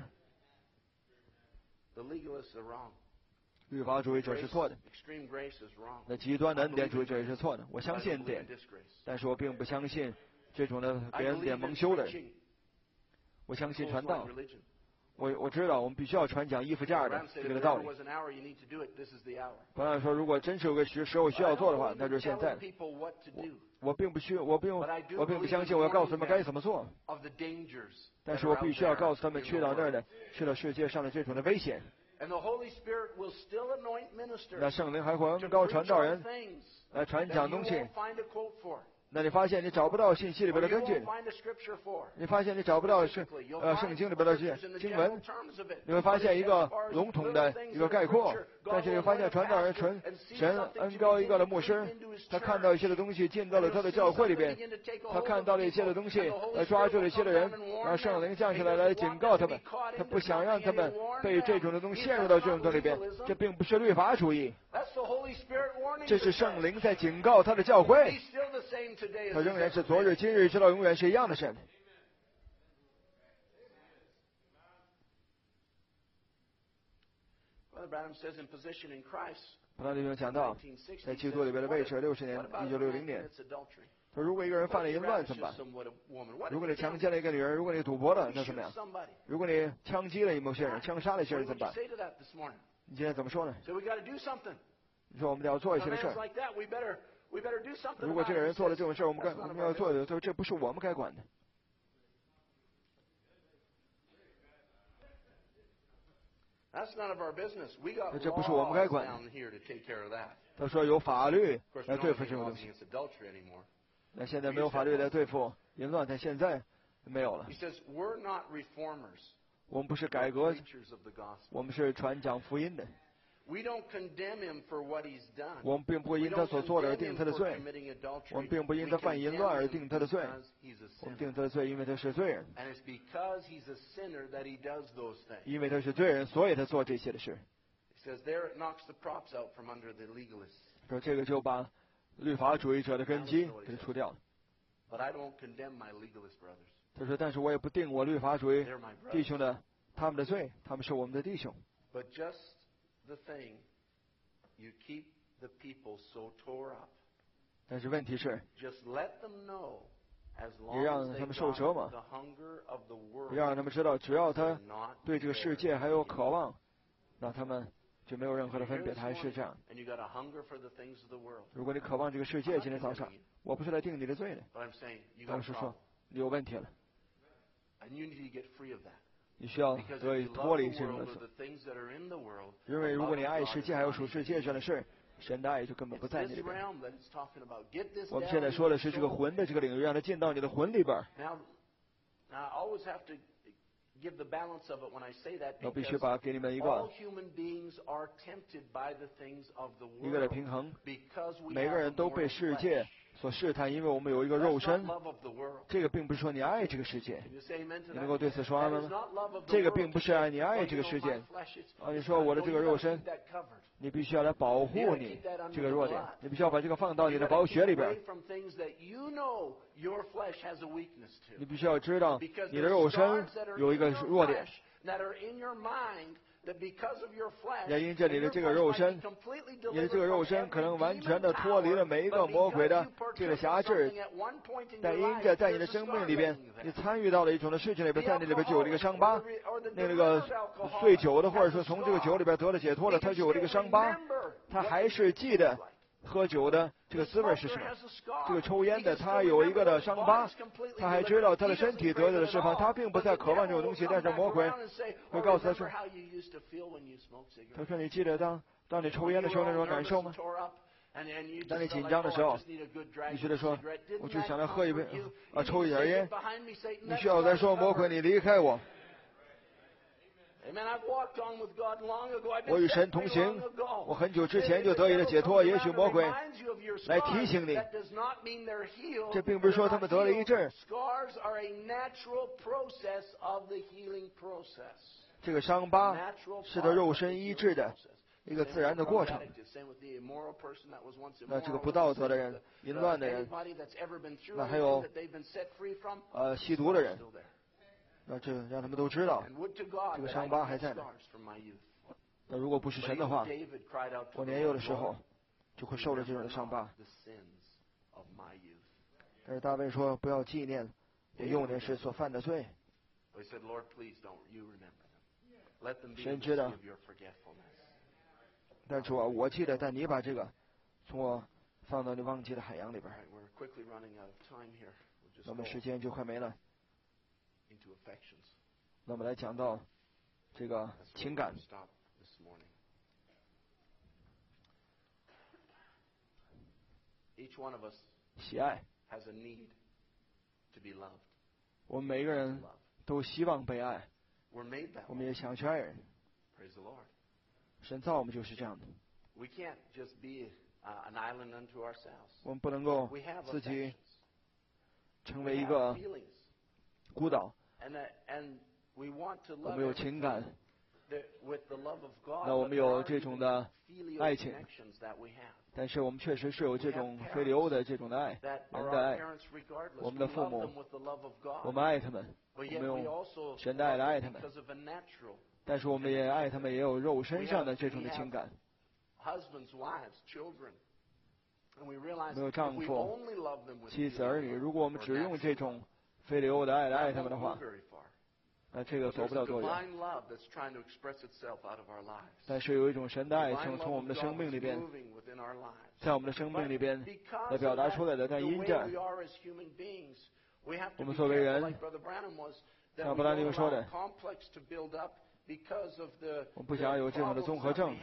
律法主义者是错的，那极端的恩典主义者也是错的。我相信恩典，但是我并不相信这种的给恩典蒙羞的人。我相信传道。我知道我们必须要传讲衣服架的这个道理。不然说，如果真是有个时候需要做的话，那就是现在。我并不相信我要告诉他们该怎么做，但是我必须要告诉他们去到那儿的，去到世界上的这种的危险。那圣灵还会恩膏传道人来传讲东西。那你发现你找不到信息里边的根据，你发现你找不到圣经里边的经文，你会发现一个笼统的一个概括，但是你会发现传道人神恩膏一个的牧师，他看到一些的东西进到了他的教会里边，他看到了一些的东西，抓住了一些的人，让圣灵降下来警告他们，他不想让他们被这种的东西陷入到这种的里边。这并不是律法主义，这是圣灵在警告他的教会。他仍然是昨日今日直到永远是一样的神。布兰弟兄讲到，在基督里边的位置，1960年，说如果一个人犯了淫乱怎么办？如果你强奸了一个女人，如果你赌博了，那怎么样？如果你枪击了某些人，枪杀了一些人怎么办？你今天怎么说呢？你说我们要做一些的事儿。如果这个人做了这种事，我们要做的，这不是我们该管的。这不是我们该管的。他说有法律来对付这种东西。那现在没有法律来对付淫乱，但现在没有了。我们不是改革，我们是传讲福音的。我们并不会因他所做的而定他的罪，我们并不因他犯淫乱而定他的罪，我们定他的罪，因为他是罪人，因为他是罪人，所以他做这些的事。说这个就把律法主义者的根基给除掉了。他说，但是我也不定我律法主义弟兄的他们的罪，他们是我们的弟兄。但是问题是，你让他们受折磨，你让他们知道，只要他对这个世界还有渴望，那他们就没有任何的分别，他还是这样。如果你渴望这个世界，今天早上我不是来定你的罪的，我是说你有问题了，你需要得以脱离这种的事，因为如果你爱世界还有属世界上的事，神的爱就根本不在你里边。我们现在说的是这个魂的这个领域，让它进到你的魂里边。我必须给你们一个的平衡。每个人都被世界所试探，因为我们有一个肉身。这个并不是说你爱这个世界，你能够对此说阿们吗？这个并不是爱你爱这个世界。你说我的这个肉身，你必须要来保护你这个弱点，你必须要把这个放到你的宝血里边。你必须要知道你的肉身有一个弱点。也因着你的这个肉身，你的这个肉身可能完全的脱离了每一个魔鬼的这个辖制，但因着在你的生命里边，你参与到了一种的事情里边，在那里边就有这个伤疤，那个醉酒的或者说从这个酒里边得了解脱了，他就有这个伤疤，他还是记得喝酒的这个滋味是什么？这个抽烟的他有一个的伤疤，他还知道他的身体得到了释放，他并不再渴望这种东西，但是魔鬼会告诉他说：“他说你记得当你抽烟的时候那种感受吗？当你紧张的时候，你觉得说我就想要喝一杯抽一点烟，你需要再说魔鬼你离开我。”我与神同行，我很久之前就得以了解脱。也许魔鬼来提醒你，这并不是说他们得了一阵。这个伤疤是他肉身医治的一个自然的过程。那这个不道德的人、淫乱的人，那还有吸毒的人。那这让他们都知道，这个伤疤还在那。那如果不是神的话，我年幼的时候就会受了这种的伤疤。但是大卫说，不要纪念我幼年时所犯的罪。神知道，但是我记得，但你把这个从我放到你忘记的海洋里边。那么时间就快没了。那我们来讲到这个情感。喜爱。我们每个人都希望被爱，我们也想去爱人。神造我们就是这样的。我们不能够自己成为一个孤岛。我们有情感，那我们有这种的爱情，但是我们确实是有这种菲利欧的这种的爱，人的爱。我们的父母，我们爱他们，我们用神的爱来爱他们，但是我们也爱他们，也有肉身上的这种的情感。没有丈夫、妻子、儿女，如果我们只用这种菲利欧的爱来爱他们的话，那这个走不了多远。但是有一种神的爱从我们的生命里边，在我们的生命里边来表达出来的。但因着我们作为人，像布兰妮说的，我们不想有这种的综合症。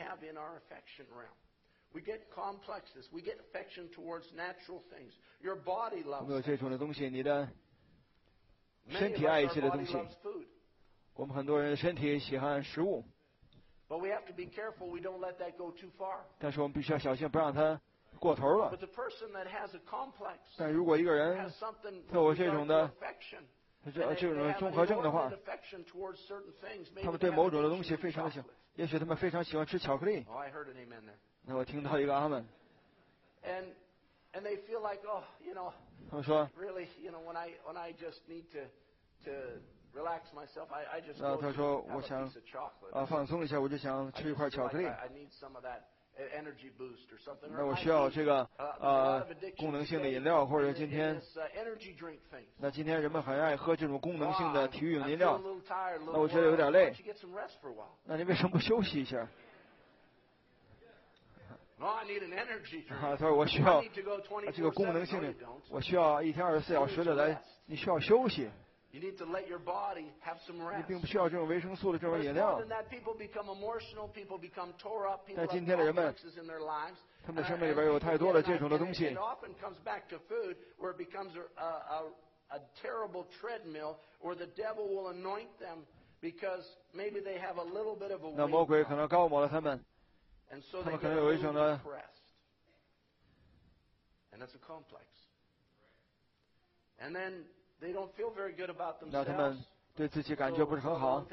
我们有这种的东西，你的身体爱一些的东西。我们很多人的身体喜欢食物，但是我们必须要小心，不让它过头了。但如果一个人他有这种的这种综合症的话，他们对某种的东西非常的喜欢，也许他们非常喜欢吃巧克力。那我听到一个阿门。他们说，那他说我想放松一下，我就想吃一块巧克力。那我需要这个功能性的饮料，或者今天人们很爱喝这种功能性的体育饮料。那我觉得有点累，那你为什么不休息一下？他说我需要这个功能性的，我需要一天24小时的来，你需要休息。你并不需要这种维生素的这种饮料。但今天的人们，他们的生命里边有太多的这种的东西。那魔鬼可能高抹了他们，他们可能有一种的那他们对自己感觉不是很好。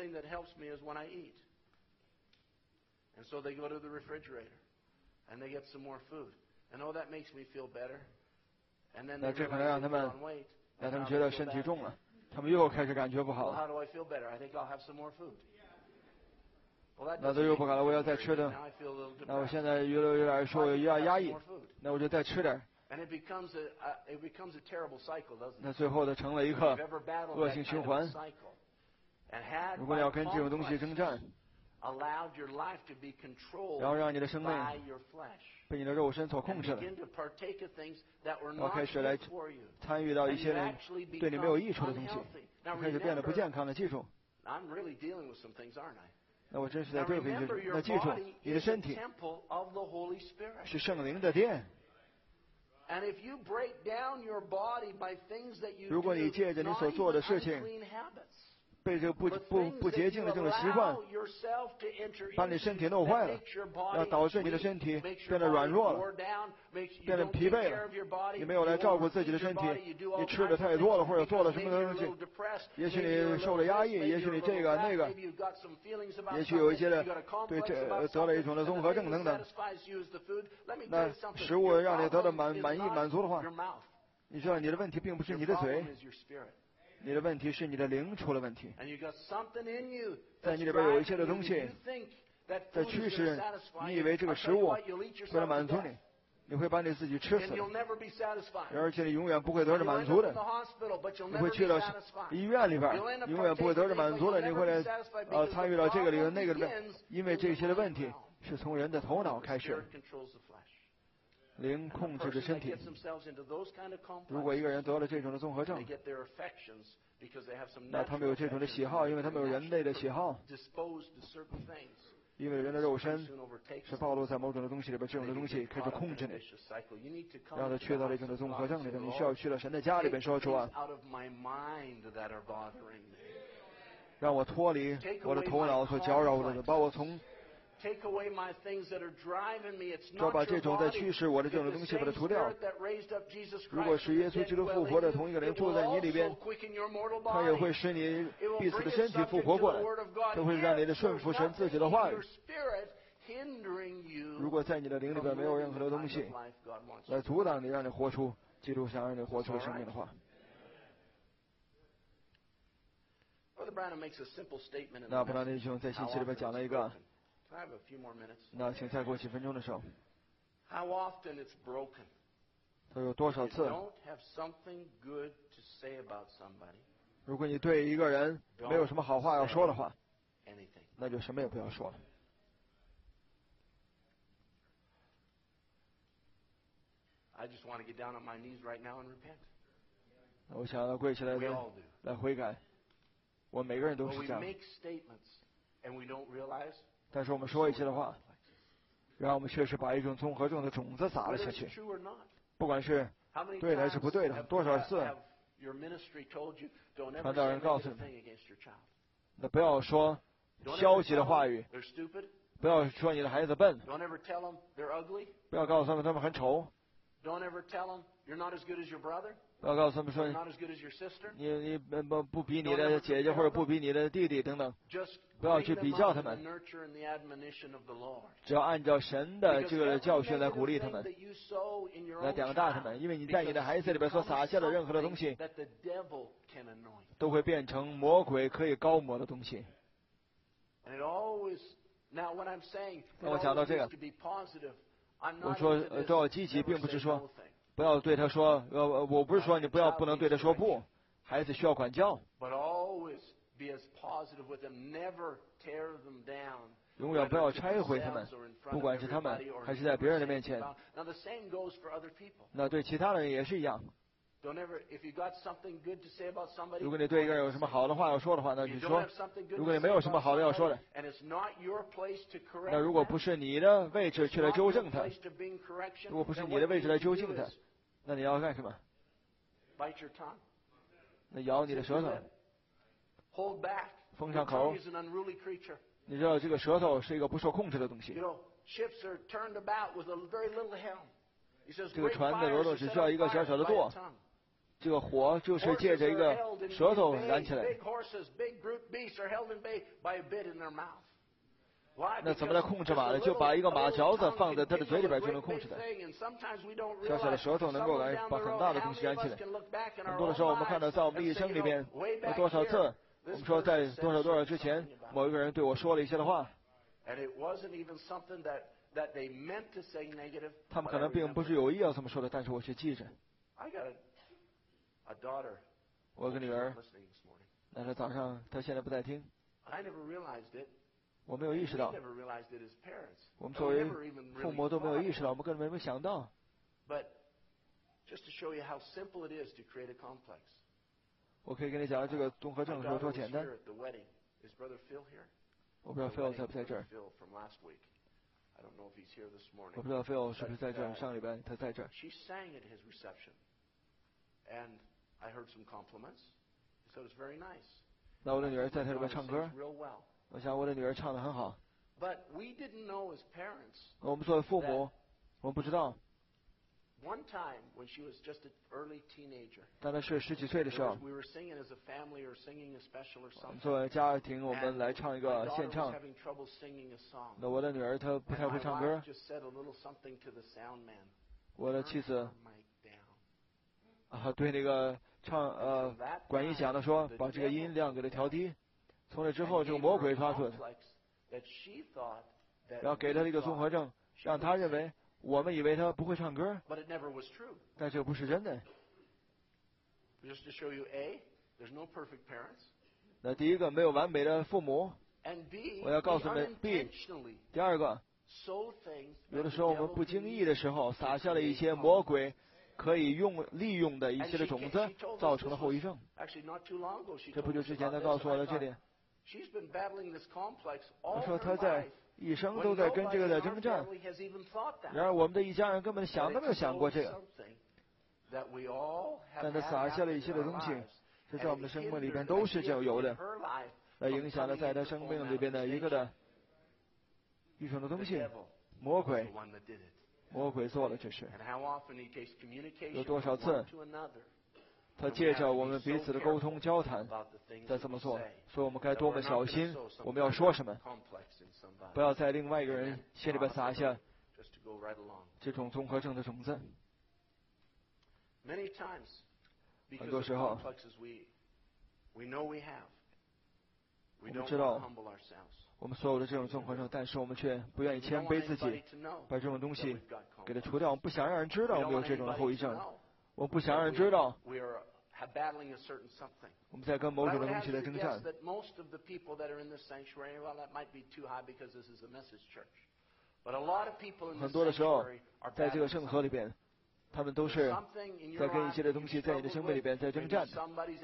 那这可能让他们觉得身体重了，他们又开始感觉不好。那都又不好了，我要再吃的。那我现在有点说我要压抑，那我就再吃点。那最后的成了一个恶性循环。如果你要跟这种东西征战，然后让你的生命被你的肉身所控制了，然后开始来参与到一些人对你没有益处的东西，开始变得不健康的。记住，那我真是在对付你。那记住，你的身体是圣灵的殿。如果你借着你所做的事情，被这个不洁净的这种习惯把你身体弄坏了，要导致你的身体变得软弱了，变得疲惫了，你没有来照顾自己的身体，你吃的太多了，或者做了什么东西，也许你受了压抑，也许你这个那个，也许有一些的对这得了一种的综合症等等。那食物让你得到满足的话，你知道你的问题并不是你的嘴，你的问题是你的灵出了问题，在你里边有一些的东西在驱使你以为这个食物为了满足你，你会把你自己吃死了，而且你永远不会得到满足的。你会去到医院里边，永远不会得到满足的。你会来参与到这个里面那个里面，因为这些的问题是从人的头脑开始。灵控制着身体。如果一个人得了这种的综合症，那他们有这种的喜好，因为他们有人类的喜好，因为人的肉身是暴露在某种的东西里边，这种的东西开始控制你，让他去到这种的综合症里边。你需要去到神的家里边说主啊，让我脱离我的头脑所搅扰我的，把我从要把这种在驱使我的这种东西把它除掉。如果是耶稣基督复活的同一个人住在你里边，他也会使你彼此的身体复活过来，都会让你的顺服神自己的话语。如果在你的灵里边没有任何的东西来阻挡你，让你活出基督想让你活出的生命的话，那布兰弟兄在信息里边讲了一个。那请再过几分钟的时候，他有多少次？如果你对一个人没有什么好话要说的话，那就什么也不要说了。我想要跪起来来悔改。我每个人都是这样。但是我们说一些的话，让我们确实把一种综合症的种子撒了下去，不管是对的还是不对的，多少次传道人告诉你，那不要说消极的话语，不要说你的孩子笨，不要告诉他们他们很丑，不要告诉他们说你不比你的姐姐或者不比你的弟弟等等，不要去比较他们，只要按照神的这个教训来鼓励他们，来长大他们，因为你在你的孩子里边所撒下的任何的东西，都会变成魔鬼可以高摩的东西。那我讲到这个，我说都要积极，并不是说不要对他说我不是说你不能对他说不，孩子需要管教，永远不要拆毁他们，不管是他们还是在别人的面前。那对其他人也是一样。如果你对一个人有什么好的话要说的话，那你说；如果你没有什么好的要说的，那如果不是你的位置去来纠正他，如果不是你的位置来纠正他，那你要干什么？那咬你的舌头，封上口。你知道这个舌头是一个不受控制的东西。这个船的轮舵只需要一个小小的舵。 这个火就是借着一个舌头燃起来的。那怎么来控制马呢？就把一个马嚼子放在它的嘴里边就能控制的。小小的舌头能够来把很大的东西燃起来。很多的时候，我们看到在我们的一生里边，有多少次，我们说在多少之前，某一个人对我说了一些的话，他们可能并不是有意要这么说的，但是我却记着。我有个女儿，但是早上她现在不在听。我没有意识到，我们作为父母都没有意识到，我们根本没有想到。我可以跟你讲，这个综合症是有多简单。我不知道 Phil 在不在这儿。我不知道 Phil 是不是在这儿。上礼拜他在这儿。那我的女儿在他这边唱歌。我想我的女儿唱得很好。我们作为父母，我们不知道。当她是10几岁的时候，作为家庭，我们来唱一个献唱。那我的女儿她不太会唱歌。我的妻子对那个管音响的说，把这个音量给它调低。从那之后，这个魔鬼抓住了，然后给他一个综合症，让他认为我们以为他不会唱歌，但这不是真的。那第一个，没有完美的父母。我要告诉你们 B。第二个，有的时候我们不经意的时候撒下了一些魔鬼可以利用的一些的种子，造成了后遗症。这不久之前他告诉我的这点。他说他在一生都在跟这个在征战，然而我们的一家人根本想都没有想过这个。但他撒下了一些的东西，这在我们的生命里边都是有的，来影响了在他生命里边的一个的愚蠢的东西。魔鬼做了这事。有多少次他借着我们彼此的沟通交谈在这么做，所以我们该多么小心，我们要说什么，不要在另外一个人心里边撒下这种综合症的种子。很多时候我们知道我们所有的这种综合症，但是我们却不愿意谦卑自己，把这种东西给它除掉。我们不想让人知道我们有这种后遗症，我们不想让人知道我们在跟某种的东西在征战。很多的时候，在这个圣所里边，他们都是在跟一些的东西在你的生命里边在征战的。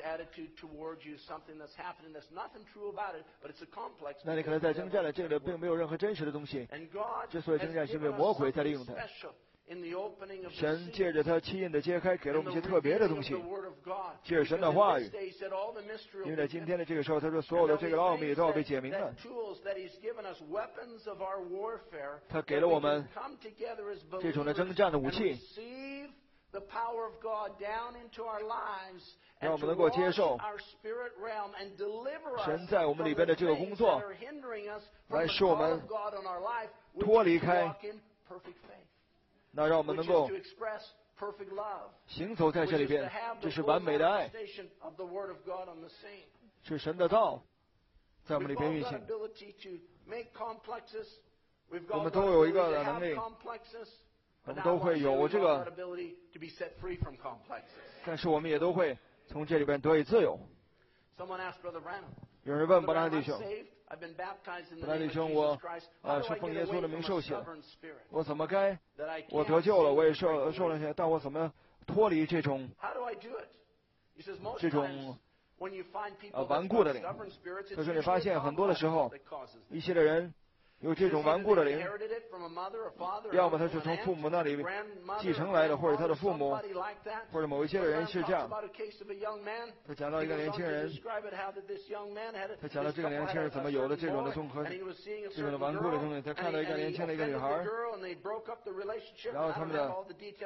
那你可能在征战了，这个并没有任何真实的东西。之所以征战，是因为魔鬼在利用它。神借着他七印的揭开，给了我们一些特别的东西，借着神的话语。因为在今天的这个时候，他说所有的这个奥秘都要被解明了。他给了我们这种的征战的武器，让我们能够接受神在我们里边的这个工作，来使我们脱离开。那让我们能够行走在这里边，这是完美的爱，是神的道在我们里边运行。我们都有一个能力，我们都会有这个，但是我们也都会从这里边得以自由。有人问伯南弟兄，伯南弟兄，我是奉耶稣的名受洗了，我怎么该？我得救了，我也受了些，但我怎么脱离这种顽固的灵？就是你发现很多的时候，一些的人有这种顽固的灵，要么他是从父母那里继承来的，或者他的父母，或者某一些的人是这样。他讲到一个年轻人，他讲到这个年轻人怎么有了这种的综合，这种的顽固的东西。他看到一个年轻的一个女孩，然后他们的，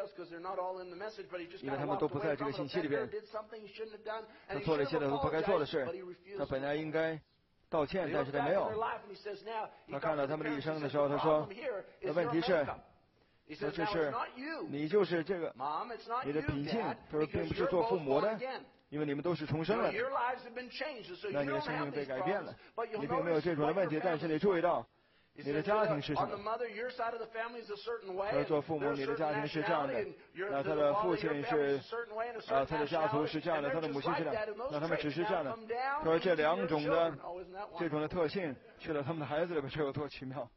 因为他们都不在这个信息里边，他做了一些的不该做的事，他本来应该道歉，但是他没有。他看到他们的一生的时候，他说：“问题是，这是你就是这个你的品性，他说并不是做父母的，因为你们都是重生了，那你的生命被改变了，你并没有这种的问题，但是你注意到。”你的家庭是什么？他说做父母，你的家庭是这样的，那他的父亲是他的家族是这样的，他的母亲是这样，那他们只是这样的。他说这两种的这种的特性去了他们的孩子里边，这有多奇妙！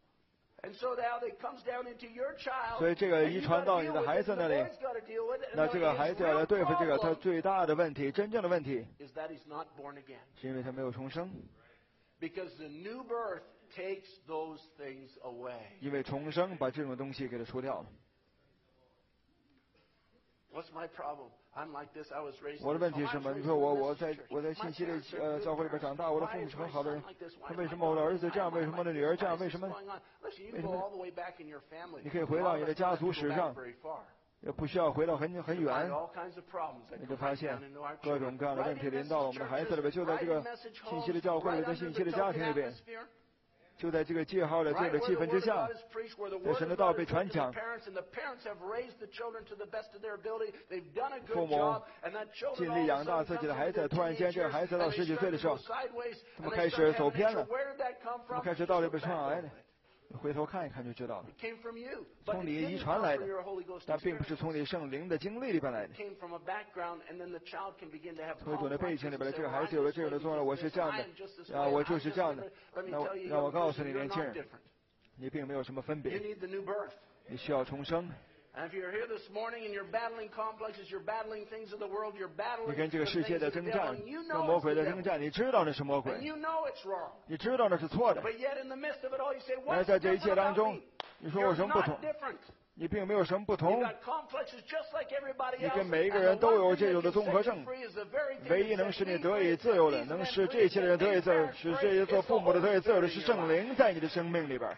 所以这个遗传到你的孩子那里，那这个孩子要来对付这个他最大的问题，真正的问题，是因为他没有重生。因为重生把这种东西给它除掉了。我的问题是什么？你说我在信息的教会里边长大，我的父母是很好的人，他为什么我的儿子这样？为什么我的女儿这样？为什么？你可以回到你的家族史上，也不需要回到很远，你就发现各种各样的问题临到我们的孩子里边，就在这个信息的教会里，在信息的家庭里边。就在这个记号的这个气氛之下，在神的道被传讲，父母尽力养大自己的孩子，突然间这个孩子到10几岁的时候，他们开始走偏了，他们开始道理被传上来的。回头看一看就知道了，从你遗传来的，但并不是从你圣灵的经历里边来的。从一种的背景里边来，这个孩子有了这种的作用，我是这样的，啊，我就是这样的。那让我告诉你，年轻人，你并没有什么分别，你需要重生。你跟这个世界的征战，跟魔鬼的征战，你知道那是魔鬼，你知道那是错的。但在这一切当中，你说有什么不同？你并没有什么不同。你跟每一个人都有这种的综合症。唯一能使你得以自由的，能使这些人得以自由，使这些做父母的得以自由的，是圣灵在你的生命里边。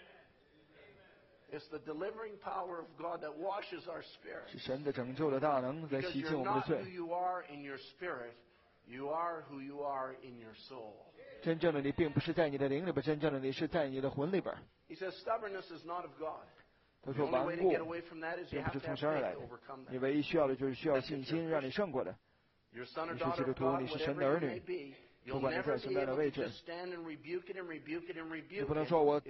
是神的拯救的大能在洗净我们的罪。真正的你并不是在你的灵里边，真正的你是在你的魂里边。他说顽固并不是从神而来的，你唯一需要的就是需要信心让你胜过的。你是基督徒，你是神的儿女，不管你在什么样的位置，你不能说我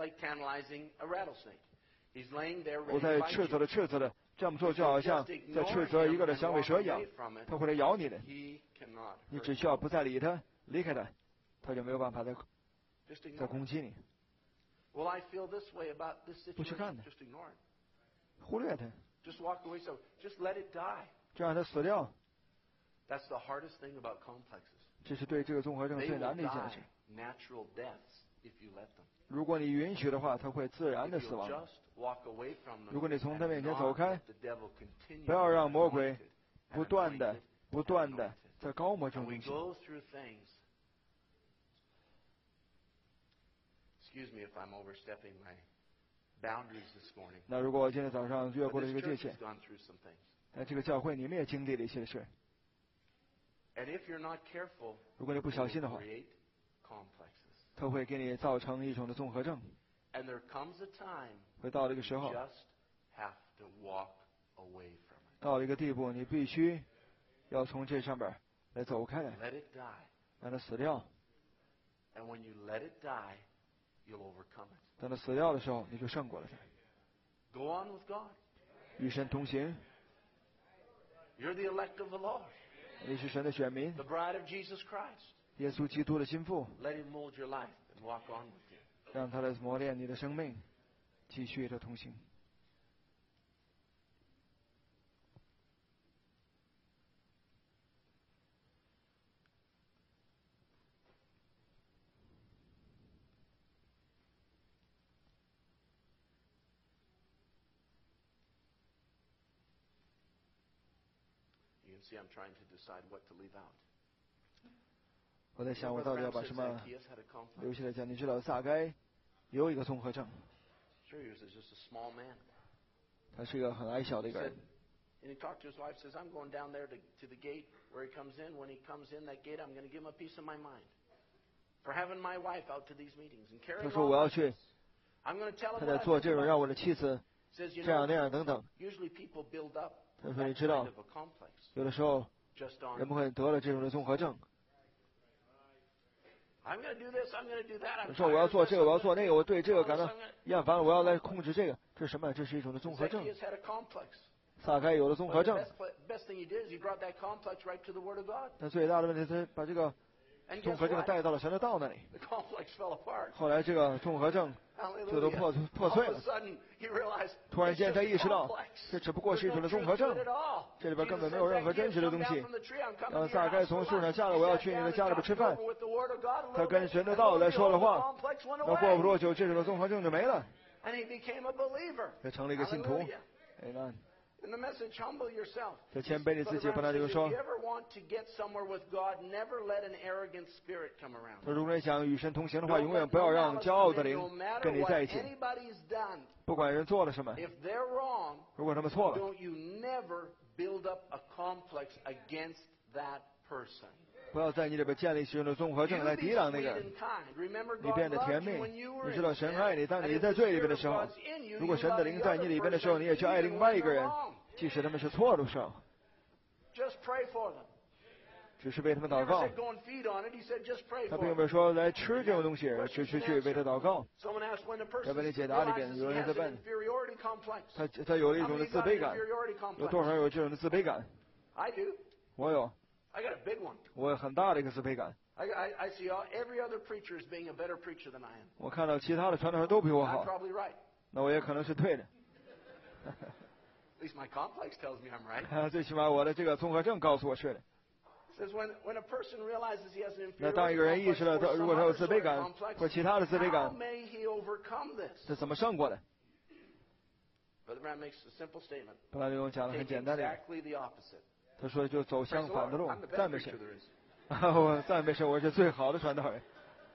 在斥责的，这么做就好像在斥责一个的响尾蛇一样，它会来咬你的。你只需要不再理它，离开它，它就没有办法再攻击你。不去看它，忽略它，就让它死掉。这是对这个综合症最难的一件事。如果你允许的话，它会自然的死亡。如果你从他面前走开，不要让魔鬼不断的在高摩中进行。那如果我今天早上越过了这个界限，在这个教会你们也经历了一些事。如果你不小心的话，它会给你造成一种的综合症。会到了一个时候，到了一个地步，你必须要从这上边来走开来，让它死掉。等它死掉的时候，你就胜过了它。与神同行。你是神的选民，耶稣基督的心腹。让他来磨练你的生命，继续的同行。 我在想，我到底要把什么留下来讲？你知道撒该有一个综合症，他是一个很矮小的一个人。 And he talked to his wife, says, I'm going down there to the gate where he comes in. When he comes in that gate, I'm going to give him a piece of my mind for having my wife out to these meetings and carrying on. 他说我要去， I'm going to tell him 他在 what 做 I 这 think 种 about 让 it. 我的妻子 Says, you 这样 know, 那样等等。 usually people build up 他说 that 你知道 kind，of a complex 有的时候 just on. 人们会得了这种的综合症。 I'm going to do this. I'm going to do that. 他 I'm 说我要 tired 做 of 这 this, 个， I'm 我要 gonna 做那 do 个，我对这个 this, 感到 I'm gonna- 厌烦了，我要来控制这个。这是什么？这是一种的综合症。 Zacchaeus had a complex. 撒该有了综合 But the 症， best thing he did is he brought that complex right to the Word of God. 但最大的问题是把这个 And 综 guess 合症 what? 带到了神的道那里。 The complex fell apart. 后来这个综合症 就都 Hallelujah. 破 All 碎 of 了 a。sudden, he realized 突然 it's 间 just 他 a 意识到， complex. 这只不过是一 There's 种 no 的综 truth 合 to 症 it，at all. 这里边根 Jesus 本没 said, 有任何 "Zacchaeus, 真实的 come 东 down 西 from the tree. I'm coming 让 to your 撒该 house 从 for 树上 lunch." 下来， He 我要 sat 去你 down 的 and 家里边 talked 吃 it 饭。 over with the Word of God a 他 little 跟 bit, 神的 and 道 lo 来 and 说的 behold, the 话， complex went 那过不 away. 多久，这种的综合症就没了， And he became a believer. 他成了一个信徒。 Hallelujah. 哎那 In the message, humble yourself. 这谦卑你自己， Brother 本来 Branham 就 says, 是说 if you ever want to get somewhere with God, never let an arrogant spirit come around. 他如果你想与神同行的话， Don't 永远 let 不要 no 让 malice 骄傲 come 的 in, no 灵 matter 跟你 what 在一起。 anybody's done. 不管人做了什么， If they're wrong, 如果他们错了， don't you never build up a complex against that person. 不要在你里边建立起这种综合 You 症来 be 抵挡那 sweet 个人。 and kind. Remember, 你 God 变得 loved 甜 you 蜜， when you were 你知道 in 神 sin. 爱你，当 And 你 if 在 the 罪里边 Spirit 的 of 时候 God's in you, 如果 you 神的 love 灵 the 在你 other 里边的时候， person 你也去爱 even 另外 when 一个 they're 人， wrong. 即使他们是错的时候， Just pray for them. 只是为他们 He 祷 never 告。 said go and feed on it. He said just pray 他 for 并 them. 没有说来吃这种东西，只是去为他祷告。 Someone asked when a person 在问题解答里边， realizes 有 he 人 has 在 an 问， inferiority complex. 他有了一 How 种的 many 自 got 卑 an 感， inferiority 有多少 complex? 人有这种的自卑感？ I do. 我有， I got a big one. 我有很大的一个自卑感。 I see every other preacher as being a better preacher than I am. 我看到其他的传道人都比我 I'm 好， probably right. 那我也可能是对的。 At least my complex tells me I'm right. 最起码我的这个综合症告诉我是的。 It says when a person realizes he has an 那当一 inferiority 个人意 complex 识到 or 他 some 如果他有 other 自 sort 卑 of 感 complex, 或其他的自卑 how 感， may he overcome this? 是怎么胜过的？ Brother Brown makes a simple statement. 布兰利讲的很 Take 简单的， exactly the opposite. 他说就走 Praise 相 the 反的 Lord. 路 I'm the，best 赞美 preacher 神。 there is. 我赞美神，我是最好的传道人。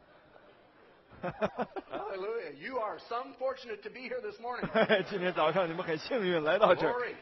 Hallelujah. You are some fortunate to be here this morning. 今天早上你们很幸运来到这儿。 Glory.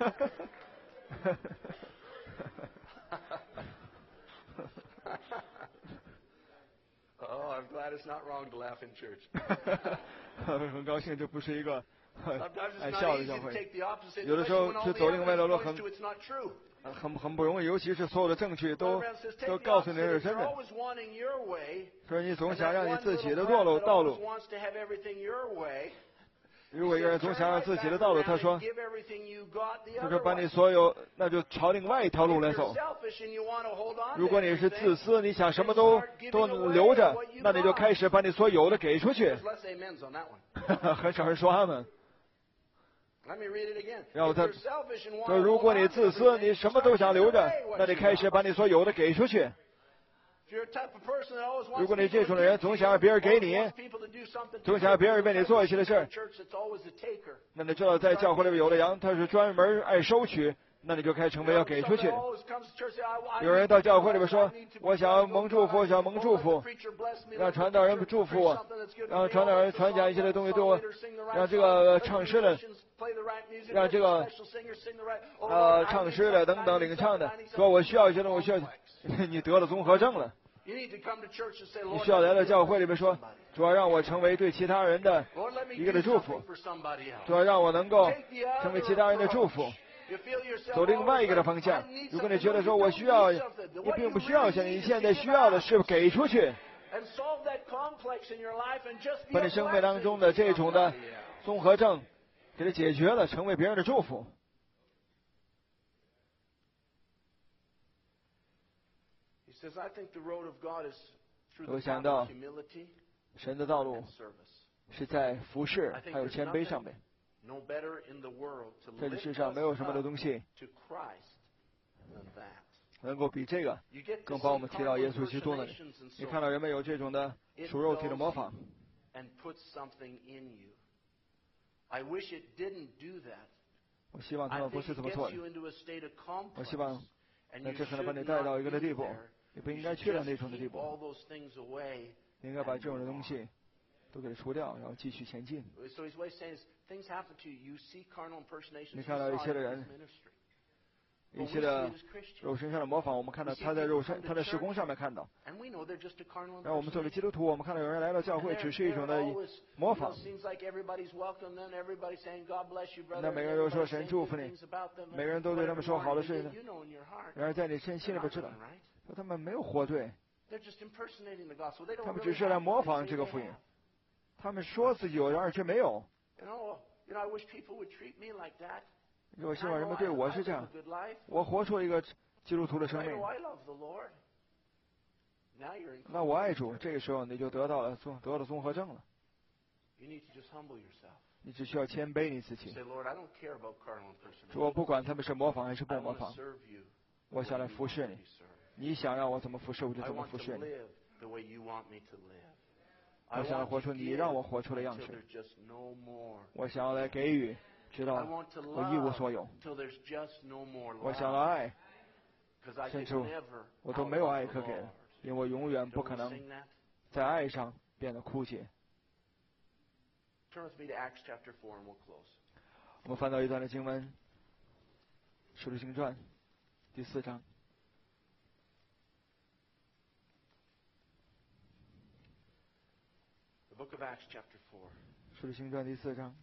Oh, I'm glad it's not wrong to laugh in church. 很高兴，这不是一个 Sometimes 爱 it's 笑 not 的 easy 教 to 会， take the opposite, 有的时候 especially when all 去 the 走另外一条路 evidence 很 points to it's not true. 很不容易，尤其是所有的证据都 Brother Brown says, 都 take the 告诉你 opposite. 是 If 真 you're 的。 always wanting your way, 所以你总 and 想 that 让你 one 自己 little 的 crowd 道 that 路 always。wants to have everything your way, 如果一个人总想让自己的道路，他说， give everything you got the 他 other 说把你 way. 所有，那就朝另外一条路来 If 走 you're。selfish and you want to hold on 如 to 果你是 everything, 自私，你想什么都留着，那你就开始把你所有的给出去。 there's less amens on that one. 很少人说他们。 Let me read it again. 然后 If 他 you're selfish and want 说， to 如 hold 果 on 你 to 自私， everything, 你什么都 start 想 giving 留着 away，what 那你 you 开始 got. 把你所有的给出去。 If you're the type of person that always wants 如果你 people 这 to 种的人 give to 总想让别人 you, 给 always 你， wants people to do something to 总想让别人为你做一些的事 you, 儿， church that's always a taker. 那你知道在教会里面有的羊，他是专门爱收取，那你就开始成为要给出去。 有人到教会里面说，我想要蒙祝福，想要蒙祝福，让传道人祝福我，让传道人传讲一些的东西对我，让这个唱诗的，让这个唱诗的等等领唱的，说我需要一些东西，我需要，你得了综合症了。你需要来到教会里面说，主要让我成为对其他人的一个的祝福，主要让我能够成为其他人的祝福。走另外一个的方向。如果你觉得说我需要，你并不需要钱，你现在需要的是给出去，把你生命当中的这种的综合症给它解决了，成为别人的祝福。我想到神的道路是在服侍还有谦卑上面。在这世上没有什么的东西能够比这个更把我们提到耶稣基督那里。你看到人们有这种的属肉体的模仿，我希望他们不是这么做的。我希望那这可能把你带到一个的地步，你不应该去到那种的地步，你应该把这种的东西都给它除掉，然后继续前进。你看到一些的人，一些的肉身上的模仿，我们看到他在肉身、他在事工上面看到。然后我们作为基督徒，我们看到有人来到教会，只是一种的模仿。那每个人都说神祝福你，每个人都对他们说好的事情。然而在你心里边知道，说他们没有活对，他们只是来模仿这个福音。他们说自己有，然而却没有。我希望人们对我是这样，我活出一个基督徒的生命。那我爱主，这个时候你就得到了综合症了。你只需要谦卑你自己。主，我不管他们是模仿还是不模仿，我想来服侍你。你想让我怎么服侍，我就怎么服侍你。我想要活出你让我活出的样式。我想要来给予。直到我一无所有，我想要爱，甚至我都没有爱可给，因为我永远不可能在爱上变得枯竭。我们翻到一段的经文，《使徒行传》第4章。使徒行传第4章。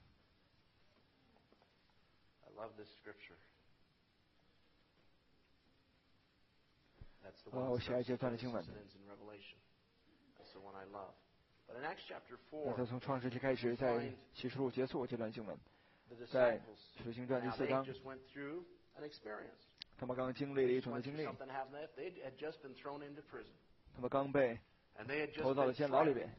我喜爱这段的经文。那他从创世纪开始，在启示录结束这段经文，在使徒行传第4章，他们刚经历了一种的经历，他们刚被投到了监牢里边，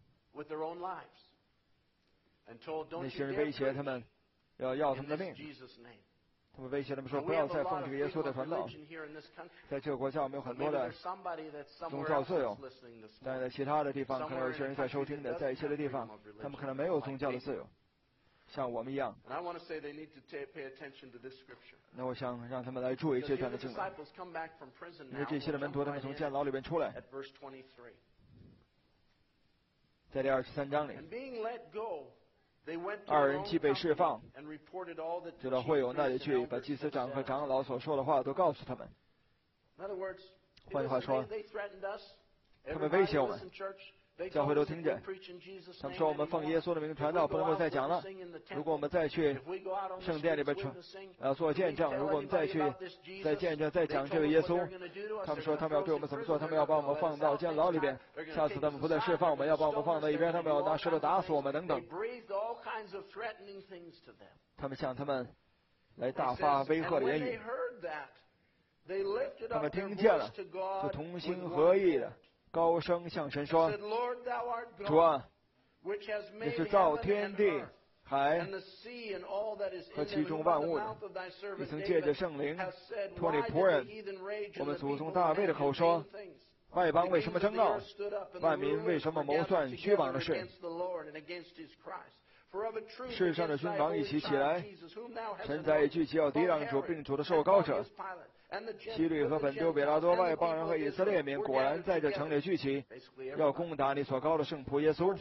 那些人威胁他们。要他们的命，他们威胁他们说不要再奉这个耶稣的传道。在这个国家我们有很多的宗教自由，但在其他的地方可能有些人在收听的，在一些的地方他们可能没有宗教的自由，像我们一样。那我想让他们来注意这段的经文，因为这些的门徒他们从监牢里面出来，在第23章里。2人既被释放，就到会友那里去，把祭司长和长老所说的话都告诉他们。换句话说，他们威胁我们，教会都听着。他们说我们奉耶稣的名传道，不能够再讲了。如果我们再去圣殿里边做见证，如果我们再去再见证再讲这位耶稣，他们说他们要对我们怎么做？他们要把我们放到监牢里边，下次他们不再释放我们，要把我们放到一边，他们要拿石头打死我们等等。他们向他们来大发威吓的言语，他们听见了，就同心合意的高声向神说：“主啊，你是造天地、海和其中万物的，你曾借着圣灵托你仆人我们祖宗大卫的口说，外邦为什么争闹？万民为什么谋算虚妄的事？世上的君王一起起来，神在一聚集要抵挡主并主的受膏者。希律和本丢比拉多外邦人和以色列民果然在这城里聚集，要攻打你所膏的圣仆耶稣。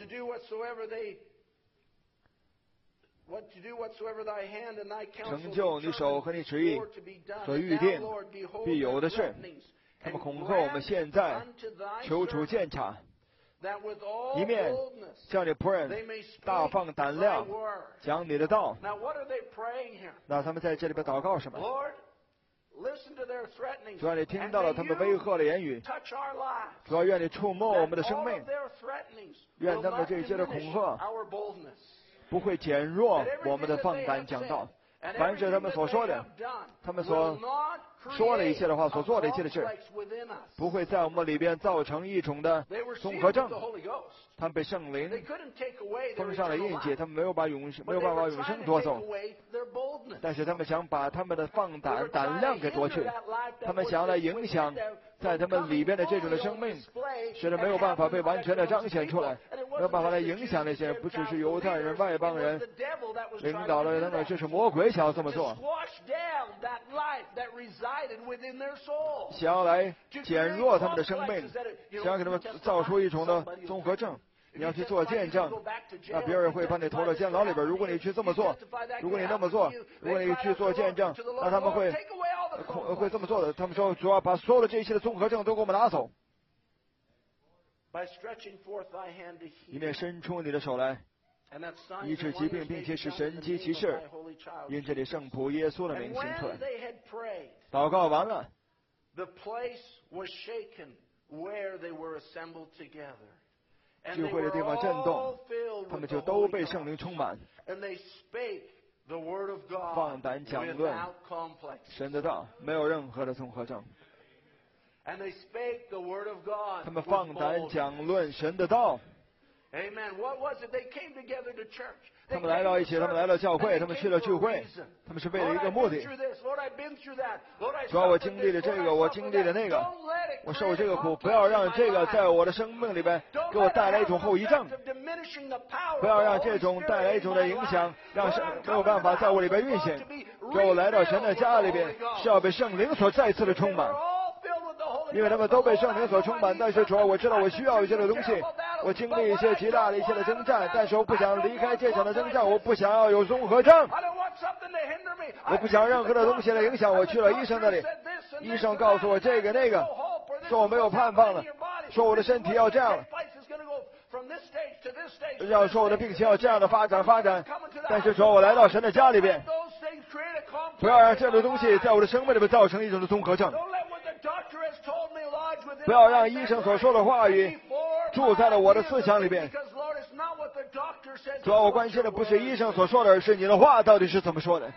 成就你手和你旨意所预定必有的事。他们恐吓我们现在求主鉴察，一面叫你仆人大放胆量讲你的道。那他们在这里边祷告什么？主啊，你听到了他们威吓的言语，主啊，愿你触摸我们的生命，愿他们这些的恐吓不会减弱我们的放胆讲道。凡是他们所说的，他们所说的一切的话，所做的一切的事，不会在我们里边造成一种的综合症。他们被圣灵封上了印记，他们没有办法永生夺走，但是他们想把他们的放胆量给夺去，他们想要来影响在他们里边的这种的生命，使得没有办法被完全的彰显出来，没有办法来影响那些不只是犹太人、外邦人领导的人，这是魔鬼想要这么做。 想要来减弱他们的生命，想要给他们造出一种的综合症。你要去做见证，那别人会把你投到监牢里边。如果你去这么做，如果你那么做，如果你去做见证，那他们会这么做的。他们说，主要把所有的这些的综合症都给我们拿走。一面伸出你的手来，医治疾病，并且使神迹奇事因这里圣仆耶稣的名行出来。祷告完了，聚会的地方震动，他们就都被圣灵充满，放胆讲论神的道，没有任何的综合症。他们放胆讲论神的道。他们来到一起，他们来到教会，他们去了聚会，他们是为了一个目的。主要我经历了这个，我经历了那个，我受这个苦，不要让这个在我的生命里边给我带来一种后遗症，不要让这种带来一种的影响，让神没有办法在我里边运行。主要我来到神的家里边，是要被圣灵所再次的充满。因为他们都被圣灵所充满，但是主要我知道我需要一些的东西，我经历一些极大的一些的征战，但是我不想离开这场的征战，我不想要有综合症，我不想任何的东西来影响我。去了医生那里，医生告诉我这个那个，说我没有盼望了，说我的身体要这样了，要说我的病情要这样的发展，但是主要我来到神的家里边，不要让这样的东西在我的生命里面造成一种的综合症。不要让医生所说的话语住在了我的思想里边。主要我关心的不是医生所说的，而是你的话到底是怎么说的。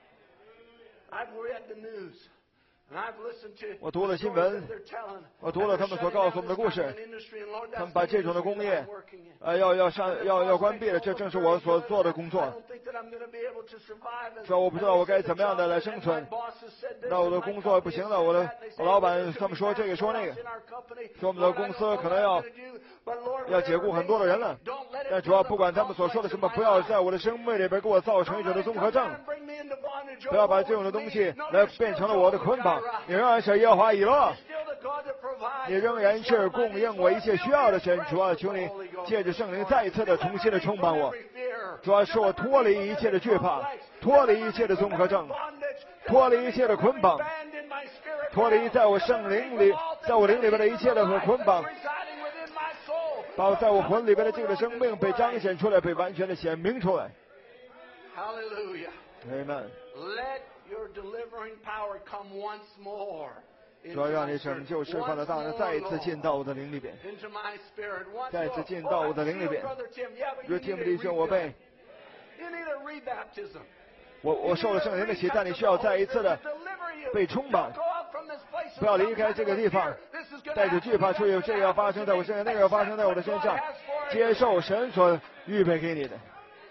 我读了新闻，我读了他们所告诉我们的故事，他们把这种的工业要关闭了，这正是我所做的工作。说我不知道我该怎么样的来生存，那我的工作不行了，我老板他们说这个说那个，说我们的公司可能要解雇很多的人了，但主要不管他们所说的什么，不要在我的生命里边给我造成一种的综合症，不要把这种的东西来变成了我的捆绑。你仍然是耶和华以勒，你仍然是供应我一切需要的神。主要求你借着圣灵再一次的重新的充满我，主要是我脱离一切的惧怕，脱离一切的综合症，脱离一切的捆绑，脱离在我圣灵里，在我灵里边的一切的捆绑，把在我魂里边的这个生命被彰显出来，被完全的显明出来。Amen。主要让你拯救释放的大能再一次进到我的灵里边，再次进到我的灵里边。如听不弟兄，我受了圣灵的洗，但你需要再一次的被充满，不要离开这个地方，带着惧怕，说有这个要发生在我身上，那个要发生在我的身上，接受神所预备给你的。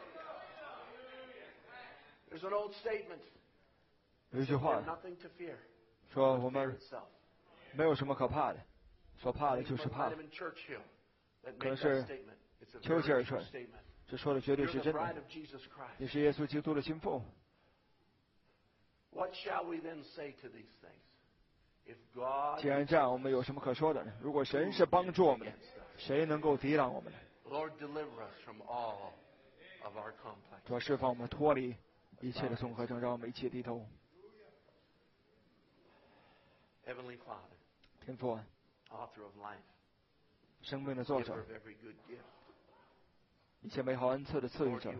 有一句话说我们没有什么可怕的，所怕的就是怕。可是丘吉尔说，这说的绝对是真的。你是耶稣基督的心腹。既然这样，我们有什么可说的呢？如果神是帮助我们的，谁能够抵挡我们呢？主要释放我们脱离一切的综合症，让我们一切低头。天父，生命的作者，一切美好恩赐的赐予者，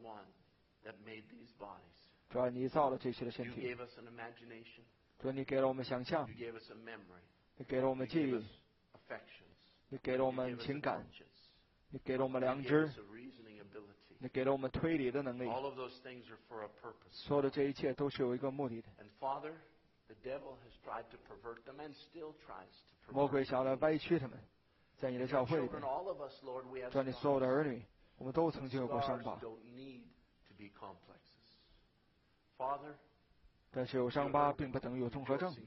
主要你造了这些的身体，主要你给了我们想象，你给了我们记忆，你给了我们情感，你给了我们良知，你给了我们推理的能力。所有的这一切都是有一个目的的。魔鬼想来歪曲他们，在你的教会里边，让你所有的儿女，我们都曾经有过伤疤，但是有伤疤并不等于有综合症。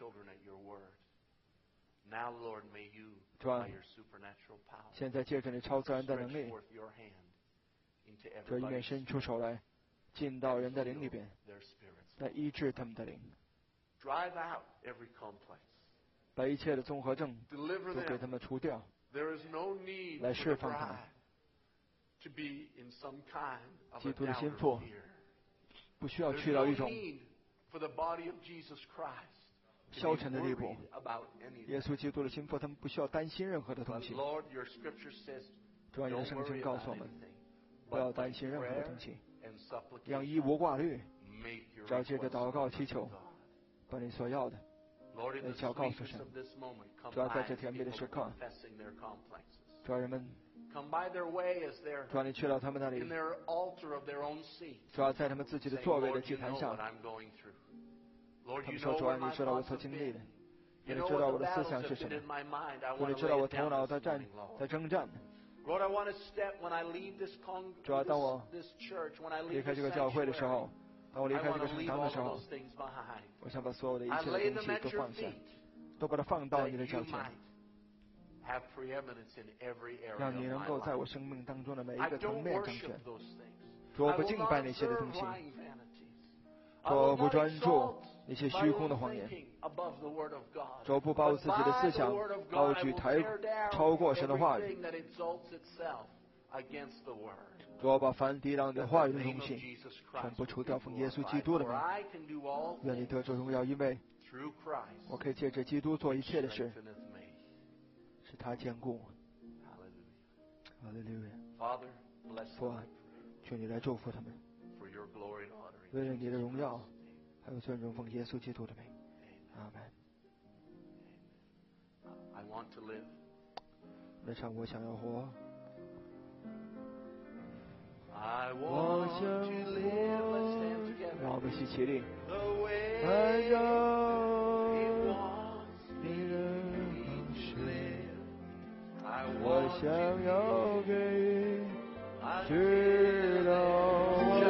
主啊，现在借着你超自然的能力，这一面伸出手来，进到人的灵里边，来医治他们的灵。 Drive out every complex. 把一切的综合症 Deliver 都给 them. 他们除掉， There is no need 来 for 释 the 放他们。 bride to be in some kind of 基 a 督的 doubt 心 or 腹 fear. 不需要 There's 去到 no 一种 need for the body of Jesus Christ to 消 be 沉的地步。 worried about anything. 耶稣基督的心腹，他们不需要担心任何的东 But 西。 Lord, your scripture says, 主要你的 don't 圣经 worry 告 about 诉我们， anything, 不要 but 担 by 心任何的 prayer 东西， and 让 supplication 一无挂虑， make your 只要借着 requests 祷告 known 祈 unto 求， God. 把你所要的 Lord, in the 要告诉 sweetness 神。 of this moment, come 主要在 by 这 as 甜蜜的 people 时刻， confessing their complexes. 主要人们， Come by their way as they're 主要你去到他们那里 in，their altar of their own seat. 主要在他们自己的 Saying, 座位的 Lord, 祭 you 坛 know 上 what，I'm going through. Lord, 他 you 们说 know 主啊， where 你 my 知道我 thoughts 所 have 经历的， been. 你 You know 知道 what 我 the 的思 battles 想是 have 什 been 么， in my mind. I 主 want 你 to 知道 lay 我 it 头 down 脑 this 在战 morning, Lord. 在征战。 Lord, I want to step when I leave this 主要当我 this church, when I 离 leave 开 this 这个教会的时 sanctuary. 候，当我离 I 开这 want 个 to 圣 leave 堂的 all 时 of 候 those，things behind. 我想把所有的一 I 切 lay 的 them 东西 at 都 your 放下， feet 都把它放到 that 你的 you 脚前， might have preeminence in every area 让你 of 能 my 够在 life. 我生命当中的每一 I 个层 don't 面彰 worship 显。 those things. 主，我 I 不 will 敬 not 拜那些的 observe 东西， lying vanities. 主， I 我 will 不 not 专注 exalt 那些 my 虚空 own 的谎言。 thinking above the word of God. 主，不把我 But 自己的 by 思 the 想 word of 高 God, I 举 will 抬 tear down 超过神的话语。 everything that exalts itself against the word. 主，我把凡抵挡你的 In 话 the 语的 name 东 of 西 Jesus 全 Christ 部 will 除 be 掉，奉耶稣基 glorified. 督的 For 名。 I can do all 愿你 things 得着荣耀，因为 through Christ 我可以借着基督做一切的事， strengtheneth me. 使他坚固我。 Hallelujah. 哈利路亚！ Father, bless 父 them 啊，求你来祝福他们， for your glory and honor. 为了你的荣耀，还有尊荣，奉耶稣基督的名。阿门。 I want to live. 那场我想要活， I want to live. Let's stand 让我 together. 们一起起立。 The way 按照 He wants 你的方式， live. I 我 want 想要给予， I 直到我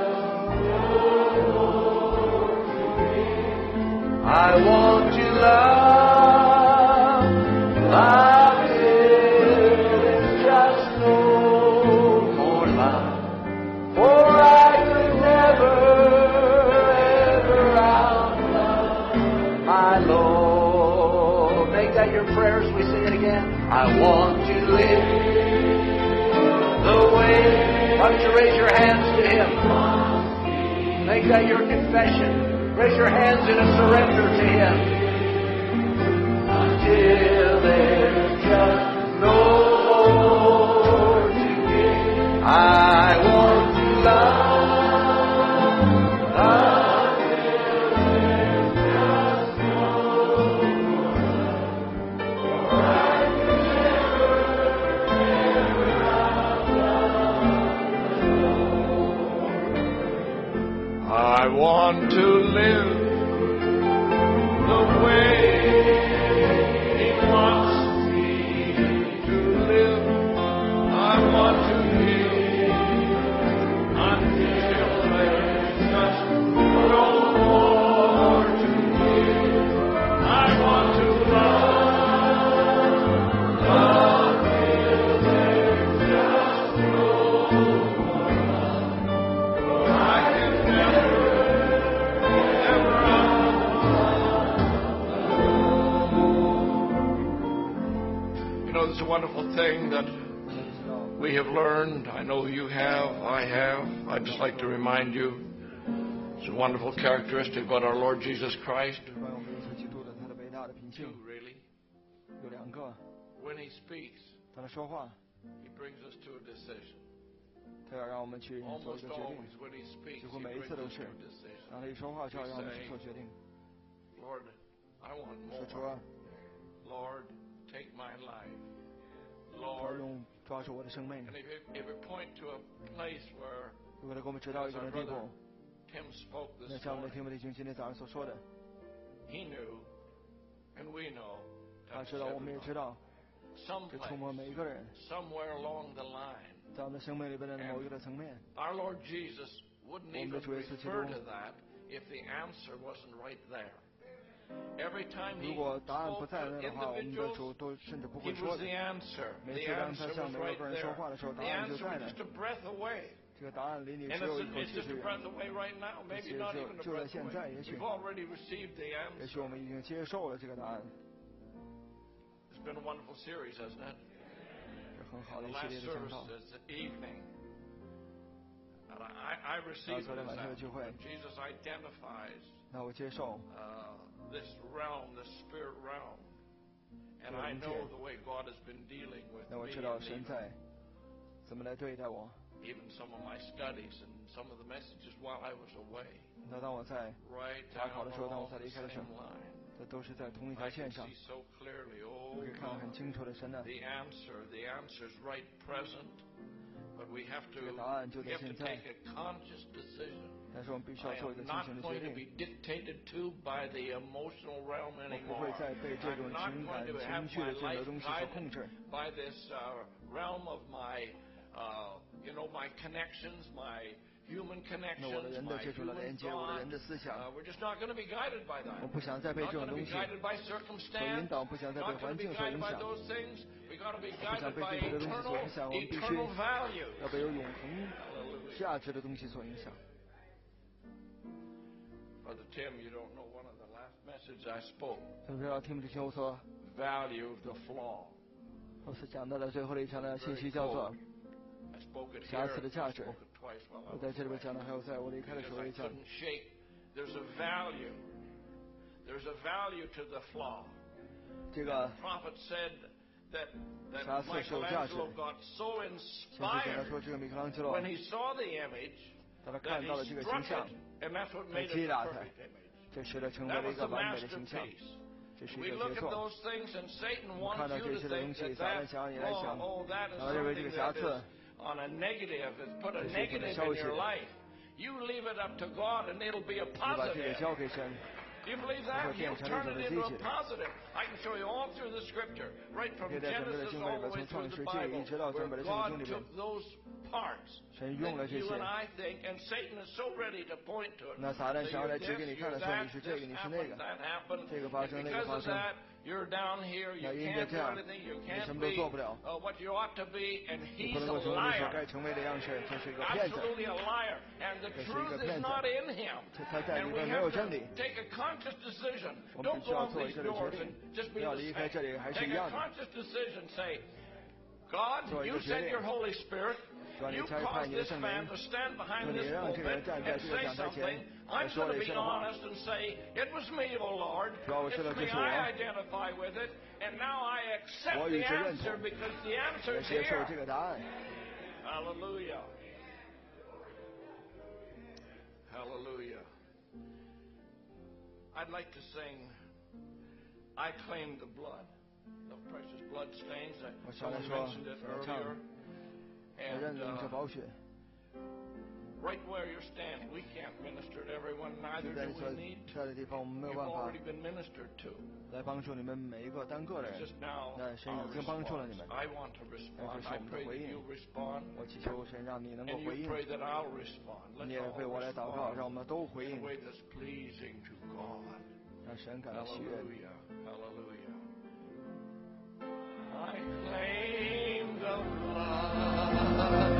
I want to love. Love is just no more life. For I could never, ever outlove my Lord. Make that your prayer as we sing it again. I want to live the way. Why don't you raise your hands to Him? Make that your confession. Raise your hands in a surrender to Him. Until there's just no more to give. I want to love. Until there's just no more. For I can never, ever outlove the Lord. I want to live the way He wants me to live. I want to live until there's just no more to give. I want to love until there's just no more love. For I can never, ever You know, it's a wonderful thing that we have learned. I know you have, I have. I'd just like to remind you, it's a wonderful characteristic about our Lord Jesus Christ. 关于我们耶稣基督的他的伟大的品 Two, 性 really. 有两个， When He speaks, 当他说话， He brings us to a decision. 他要让我们去做一 Almost 个决定。 always when He speaks, 几 He 乎每一 brings 次都 us 是 to a decision. 当他一说话，就要让我们去做决定。 Lord, I want 说主 more. 啊， Lord, take my life. 主 Lord, 用抓住我的生命。 and if it point to a place where 如果他给我们指导一 as 个 our 地 brother 步， Tim spoke 那 this 像我们的 morning, 提摩太兄今天早上所说的， he knew, and we know, 他 that 知道，我们也知道，这 someplace, 触摸每一个人， somewhere along the line, 在我们生命里边的某一个层面， our Lord Jesus wouldn't 我们的 even 主耶稣基督 refer to that if the answer wasn't right there. Every time 如 he 果答案不 spoke 在 to 那的话，我们的主 individuals, 都甚至不 he 会说 was 的 the。answer. 每 The 次当他 answer 向 was 每 right 个人说 there. 话的时候， The 答案就 answer 在 was 那 just a breath away. 这个答案离你 And 只有一 it's 口气 just 之 a 远。 breath away right now. Maybe not even a 就在 breath 现在， away. 也许 We've already received the 也许 answer. 我们已经接受了这个答案。 It's been a wonderful series, hasn't it? 这很好 The 的一系 last 列的讲 service 道。 is the evening. And I received 昨天晚上的 this 聚会 that Jesus identifies 那我接受 this realm, this spirit realm. And I know the way God has been dealing with 那我 me 知道 and 神在怎么来对待我。 even some of my studies and some of the messages while I was away. 那当我在 Right 查考 down 的时候，当我 along 在 the 离开的时候 same，line. 这都是在同一条 I 线 can 上 see。so clearly, 我 oh 可以看得很 God, 清楚的，神呢， the answer's right present. But we have 这个 to 答案就在现在。 take a conscious decision. 但是我们必须要 I 做一个 am 精 not 神的 going 决 to 定。 be dictated to by the emotional realm 我不 anymore. 会再被这种 I'm not 情 going 感、 to have 情绪 my 的这 life 个东西所控制。 guided by this realm of my, my connections, my human 那我的 connections, 人的 my 这种的连 human 接，我的人 thought. 的思想， We're just not going to be guided by that. 我不想再被 Not 这种 going to 东 be 西 guided by 所引 circumstance. 导，不想再被 Not going 环 to be 境所 guided 影 by 响， those things. We got to be 不想 guided 被 by 这些的东西所影响，我们必须 eternal value. 要被有永恒价值的东西所影响。 Brother Tim, you don't know one of the last messages I spoke. 知不知道听不听我说？ Value of the flaw. 我是讲到的最后的一场的信息叫做 I spoke it 瑕 here. 疵的 I 价值。 spoke it twice while I 我 was 在这里边 away. 讲的，还有在我离开的时 Because 候 I 也讲。 couldn't shake. There's a value. There's a value to the flaw. 这个 The prophet said that 瑕疵是有价值的。 Michelangelo got so 先是讲到 inspired 说，这个米开朗基罗 when he saw the image 当他 that 看到了 he 这个形 struck 象 it,，and that's what 被 made it 击 a 打他， perfect image. 这使得成为 That 了一 was 个 the 完美的形象。 masterpiece. 这是 We 一个 look 杰 at 作。 those things and Satan 我们看 wants 到 you 这 to 些的东 think 西， that 撒旦 that 想让你来想， that is 然后认为这 something 个瑕 that 疵 is on a negative, it's put a 这是一个 negative 消 in 息 your life. You leave it up to God and it'll be a 你把这个 positive. 交给神。 Do you believe that? You turn it into a positive. I can show you all through the scripture, right from 可以在整个的 Genesis 经 all 文里 the 边， way 从创 through 世 the 纪 Bible, 一直到整 where 个的圣经 God 里边 took，those parts 神用了 that 这 you 些 and。I think, and Satan is so ready to point to it. 那撒旦 Say, 想要 you're 来指给 this, 你看 you're 的说 that, 你是这个， this 你是那 happened, 个， that happened. 这个发 And 生，那个 because 发 of 生。 that, you're down here, you 那因 can't 着 do 这样， anything, you 你 can't 什么都 be 做不了。 what you ought to be, and 你 he's 不能够 a 成为你所 liar. 该成为的样式，这是一个骗子。 Absolutely a liar, and the 这是一 truth 个 is 骗子。 not in him. 他在里 And we 边没有 have 真理。 to take a conscious decision. 我们 Don't 必须 go 要 out 做一 these 个的决 doors 定 and just， 不 be 要 the 离开 same. 这里还是 Take 一 a 样的。 conscious decision. Say, God, 做一个 you 决 sent 定。 your Holy Spirit. 主啊，你 You 差派 caused 你的 this 圣 man 灵， to stand 主 behind 你 this 让这个 pulpit 人站在 and 这个 say 讲台前， something. 来 I'm 说 going 了 to 一 be 些的话。 honest and say, it was me, O Lord. 主啊，我知道 It's 这 me. 是 I 我。 identify with it. And now I accept 我 the 与之认 answer 同， because the answer 也 is 接受这 here. 个答案。 Hallelujah. Hallelujah. I'd like to sing, I claim the blood, the precious blood stains. 我想来 Someone 说， mentioned it 我唱， earlier. 我认领这 And 宝血。 right where you're standing, we can't minister to everyone, 就 neither 在 do 你所 we need 在的地方，我们没有 You've 办法 already been ministered to. 来帮助你们每一个单个的 It's 人。 just now 那神 our 已经帮助了你 response. 们。 I want to respond. I pray that you respond. 我祈求神让你能够 And 回 you 应， pray that I'll respond. 你 Let's 也 all 为我来祷告，让我 respond 们都回 in 应 a，way that's pleasing to God. 让神感到喜悦。 Hallelujah. Hallelujah. I claim the blood.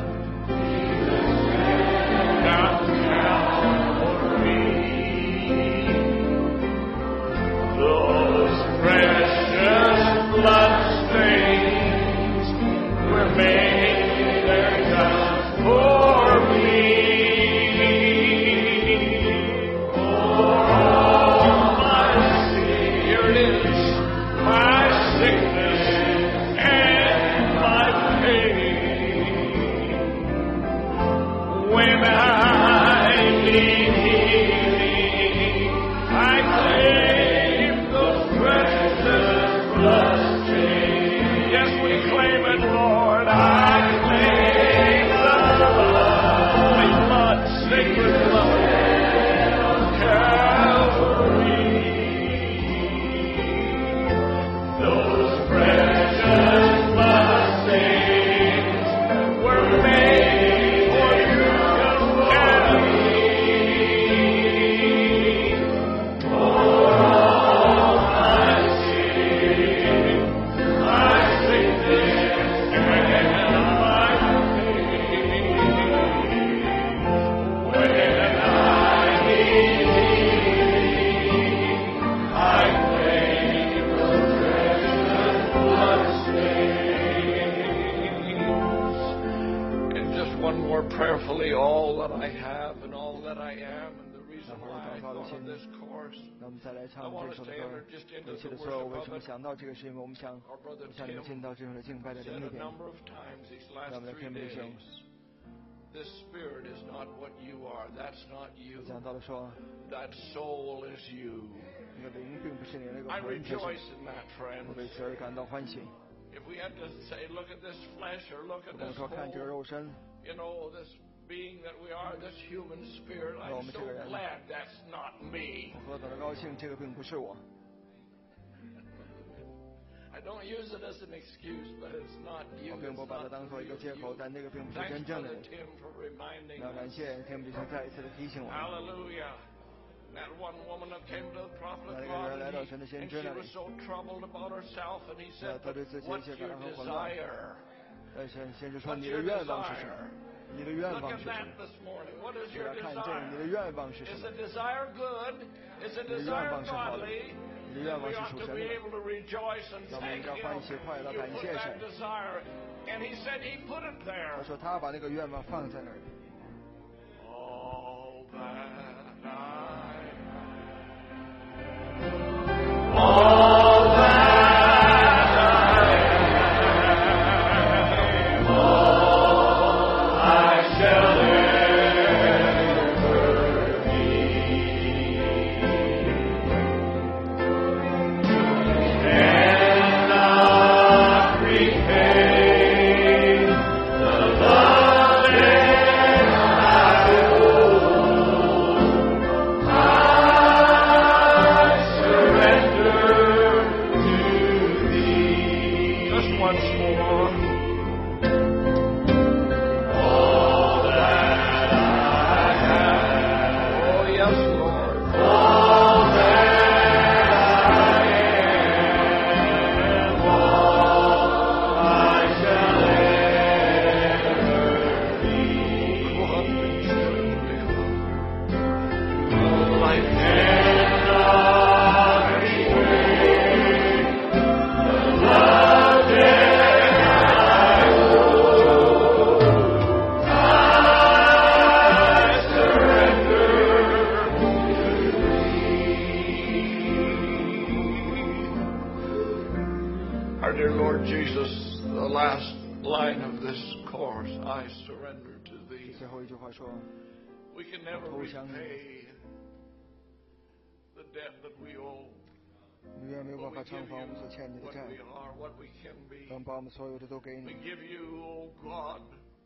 Not Calvary. Those precious bloodstains were made there just for me. Here it is, my sickness and really all that I have and all that I am and the reason why I thought of this course. 那我们再来 I 唱 want 这 to 首 stay 歌 under just into 一起 the 的时候， worship 为 of 什么 it. 想到这个是因为我们想 Our brother 向你们 Tim 进到这种的敬拜的 said 灵里 a 边。 number of times these 让 last 我们的 3 天父弟兄 days, this spirit is not what you are. That's not you. 讲到了说， That soul is you. 那个灵并不是你那个 I 魂，这是 rejoice in that, 我 friends. 为此而感到欢喜。 If we had to say, look at this flesh or look at 我们 this 说看这个 whole, 肉身， you know, this being that we are, this human spirit, 那我 I'm 们 so 这个人 glad that's not me. 我何等的高兴，这个并不是我。 I don't use it as an excuse, but it's not you. 我并不 It's 把它 not 当 the 做一个 real 借口， you. 但这个并不是 Thanks, 真正的 Brother 你。 Tim, for reminding 那感 us. 谢天父弟兄再一次的提醒我们。 Hallelujah. That one woman that came to the prophet of 那个 God, 人来到 and 神的先 she 知那里， was so troubled about herself, and he said, 他对自己 what's 一切感 your 到很混乱。 desire? 先知说 What's 你的 your 愿望是什么？ desire? 你的愿 Look 望 at 是什 that 么？ this morning. What is 给 your 他看见你的 desire? 愿望是什 Is 么 the？ desire good? Is the 你的愿 desire 望是好的， godly? 你的愿 We 望是 ought 属 to 神 be 的。 able to rejoice and 那我们应 thank 该 Him. 欢喜快乐 You 感 put 谢 that 神。 desire, and He said He put it 他 there. 说他把那个愿望放在那里。 All that I Just once more. Oh, yes, Lord. Our dear Lord Jesus, the last line of this course, I surrender to Thee. 最后一句话说， We can never 投降你。 repay the debt that we owe. 永远没有 But 办 we 法偿 give 还我们 you 所欠你的 what 债。 we are, what we can be. 咱把我们所有的都给 We 你。 give you, O God,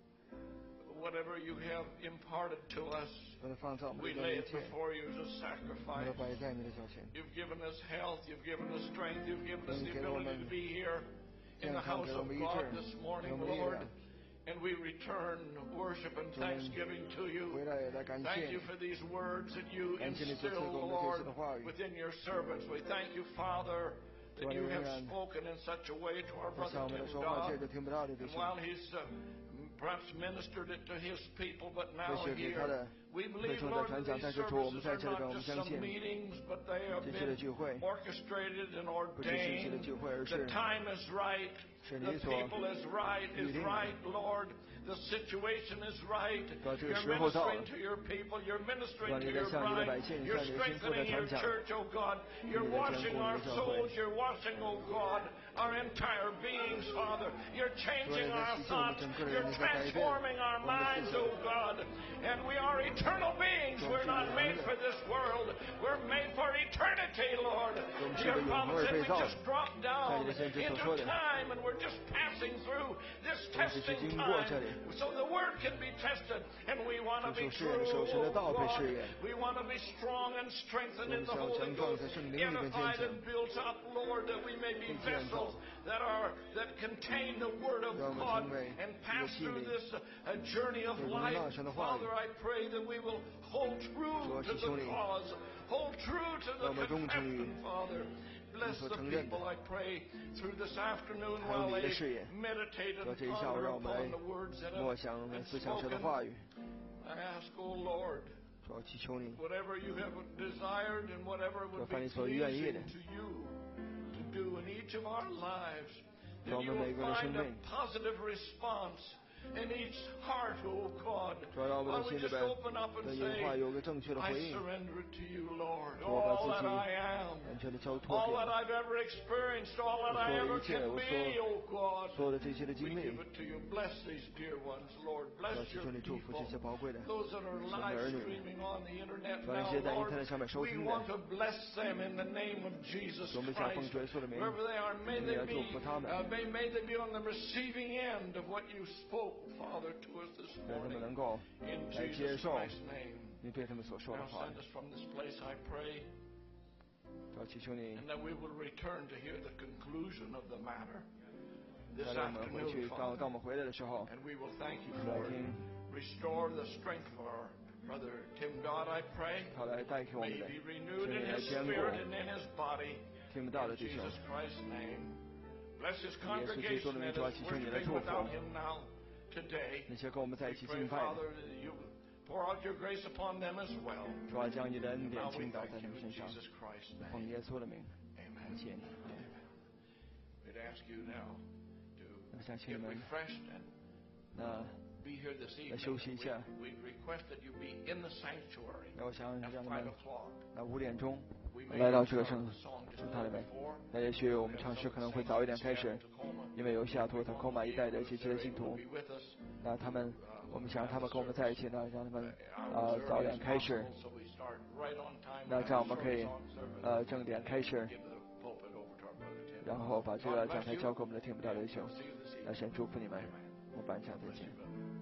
whatever you have imparted to us. 把它放在我们 We 的 lay 面 it 前， before you as a 把它 sacrifice. 摆在你的脚前。 You've given us health. You've given us strength. You've given us the ability to be here in the house of God this morning, Lord. And we return worship and thanksgiving to you. 回来来感 Thank 谢 you 你。 for these words that you 感谢你所赐 instill, 给我们这 Lord, 次的话语。 within your servants. We thank you, Father, that you have spoken in such a way to our 我 brother 向我们 Tim 的说话， Dodd. 这就听不到的弟 And 兄。 while he's perhaps ministered it to his people, but now 这是给他 here, 的 we 会 believe, 众 Lord, 在 that 传讲， these 但是主，我们 services 在 are 这里边，我 not 们 just 相 some 信， meetings, but they have 这些的 been 聚会 orchestrated and 不是信息的 ordained. 聚会，而 The 是 time is right. 是 The 你所 people is right, 预定的。 Lord. The situation is right. 把这个 You're 时候到了。 ministering to your people. You're ministering 让 to 你在 your 向你的 bride. 百姓， You're 向你的心腹在 strengthening your 传讲。 church, oh God. You're 你在 washing 眷顾 our 你的教 souls. 会。 You're washing, oh God, our entire beings, Father. You're 主， changing 你在 our 洗净我们 thoughts. 整个人， You're 你在改变 transforming our 我们的 minds, 思 oh 想。 God. And we are eternal beings. We're not made for this world. We're made for eternity, Lord. 我们是 Your 个永 Bible 恒而 said 被 we 造的。 just drop 像 down 你的先知所 into 说的， time and we're just passing through this 我们只是 testing 经过这 time 里。 so the word can be tested. And we want to 主 be 受试验的 true, 时候，神的 oh 道被 God. 试验。 We want to be strong and strengthened 我 in 们 the 想 Holy 强壮 Ghost, 在圣灵里面坚 edified 强。 and built up, Lord, that we may be vessels that contain the Word of 让我们 God 成为 and 一个 pass 器 through 皿。 this journey of 有荣 life. 耀神的话语。 Father, I pray that we will hold 主 true 啊， to 祈求 the 你 cause, hold true to 让 the 我们忠诚于 confession, Father. Bless 所 the 承认的。 people, I pray, through this afternoon 还有 while 你的 they 誓言。 meditate 主啊， and 这一下午 ponder 让我们来 upon the words that 默 have 想 been 思想神的 spoken. 话语。 I ask, O Lord, 主啊，祈求你， whatever you have desired and whatever would 凡 be 你所愿意的。 pleasing to you to do in each of our lives, 在 that 我 you 们每 will 个人的生 find a 命， positive response in each heart, oh God. 主要让我们 Why 的 don't 心 we 里 just 边 open up 对 and 你的话 say, 有个正确的 I 回应， surrender it to you, Lord. 主，我把 All 自 that 己 I am, 完全的交托 all 给 that 你， I've ever experienced, all that I 我所有 ever 的一切， can 我 be, oh God. 所有的这些的 We 经历 give，it to you. Bless these dear ones, Lord. 主要 Bless 祈 your 求你祝福这些 people. 宝贵的 Those that are 神的 live 儿女， streaming on the internet 主要那 now, 些在 Lord, internet 上面收 we 听的， want to bless them in the name of Jesus 我们想奉 Christ. 主耶稣的名， Wherever they are, may 你 they 要祝 be, 福他们， may they be on the receiving end of what you spoke, Father, to us this 让他们 morning. 能够 In 来接 Jesus 受 Christ's name. 你对他们所说的 Now 话， send us from this place, I pray, 主要祈求你 and that we will return to hear the conclusion of the matter this 带领我们回去， afternoon, 当我 Father. 们回来的时候， And we will thank you 来 for 听 it. Restore the strength of our brother Tim Dodd, I pray. 他来带给我 May 们 he 的 be 圣 renewed 灵 in 来 his 坚固 spirit and in his body. 听不到的 In 弟兄， Jesus Christ's name. Bless his 耶稣基督的 congregation 名， and 主要 as 祈求你的 worshiping 祝福， without him now today. 那些跟我们在 We 一起 pray, 敬拜的， Father, that you pour out your grace upon them as well. 主要将你的恩典 Now we 倾倒 thank 在他 you 们 in 身上， Jesus Christ's 奉 name. 耶稣的名， Amen. 感谢你。 We'd ask you now 那 to 想请 get 你们 refreshed and 那 be here this 来休息一 evening. 下。 We request that you be in the sanctuary 那我想 at 让你 5 们 o'clock. 那5点钟 We may 来到 have 这个 started 圣 the song just 圣 a 堂里 little 面。 before. 那也许我们唱诗可能会早一点开始，因为有西雅图特科马一带的这些信徒，那他们，我们想让他们跟我们在一起呢，让他们早点开始，那这样我们可以正点开始，然后把这个讲台交给我们的听不到的弟兄，那先祝福你们，我们晚上再见。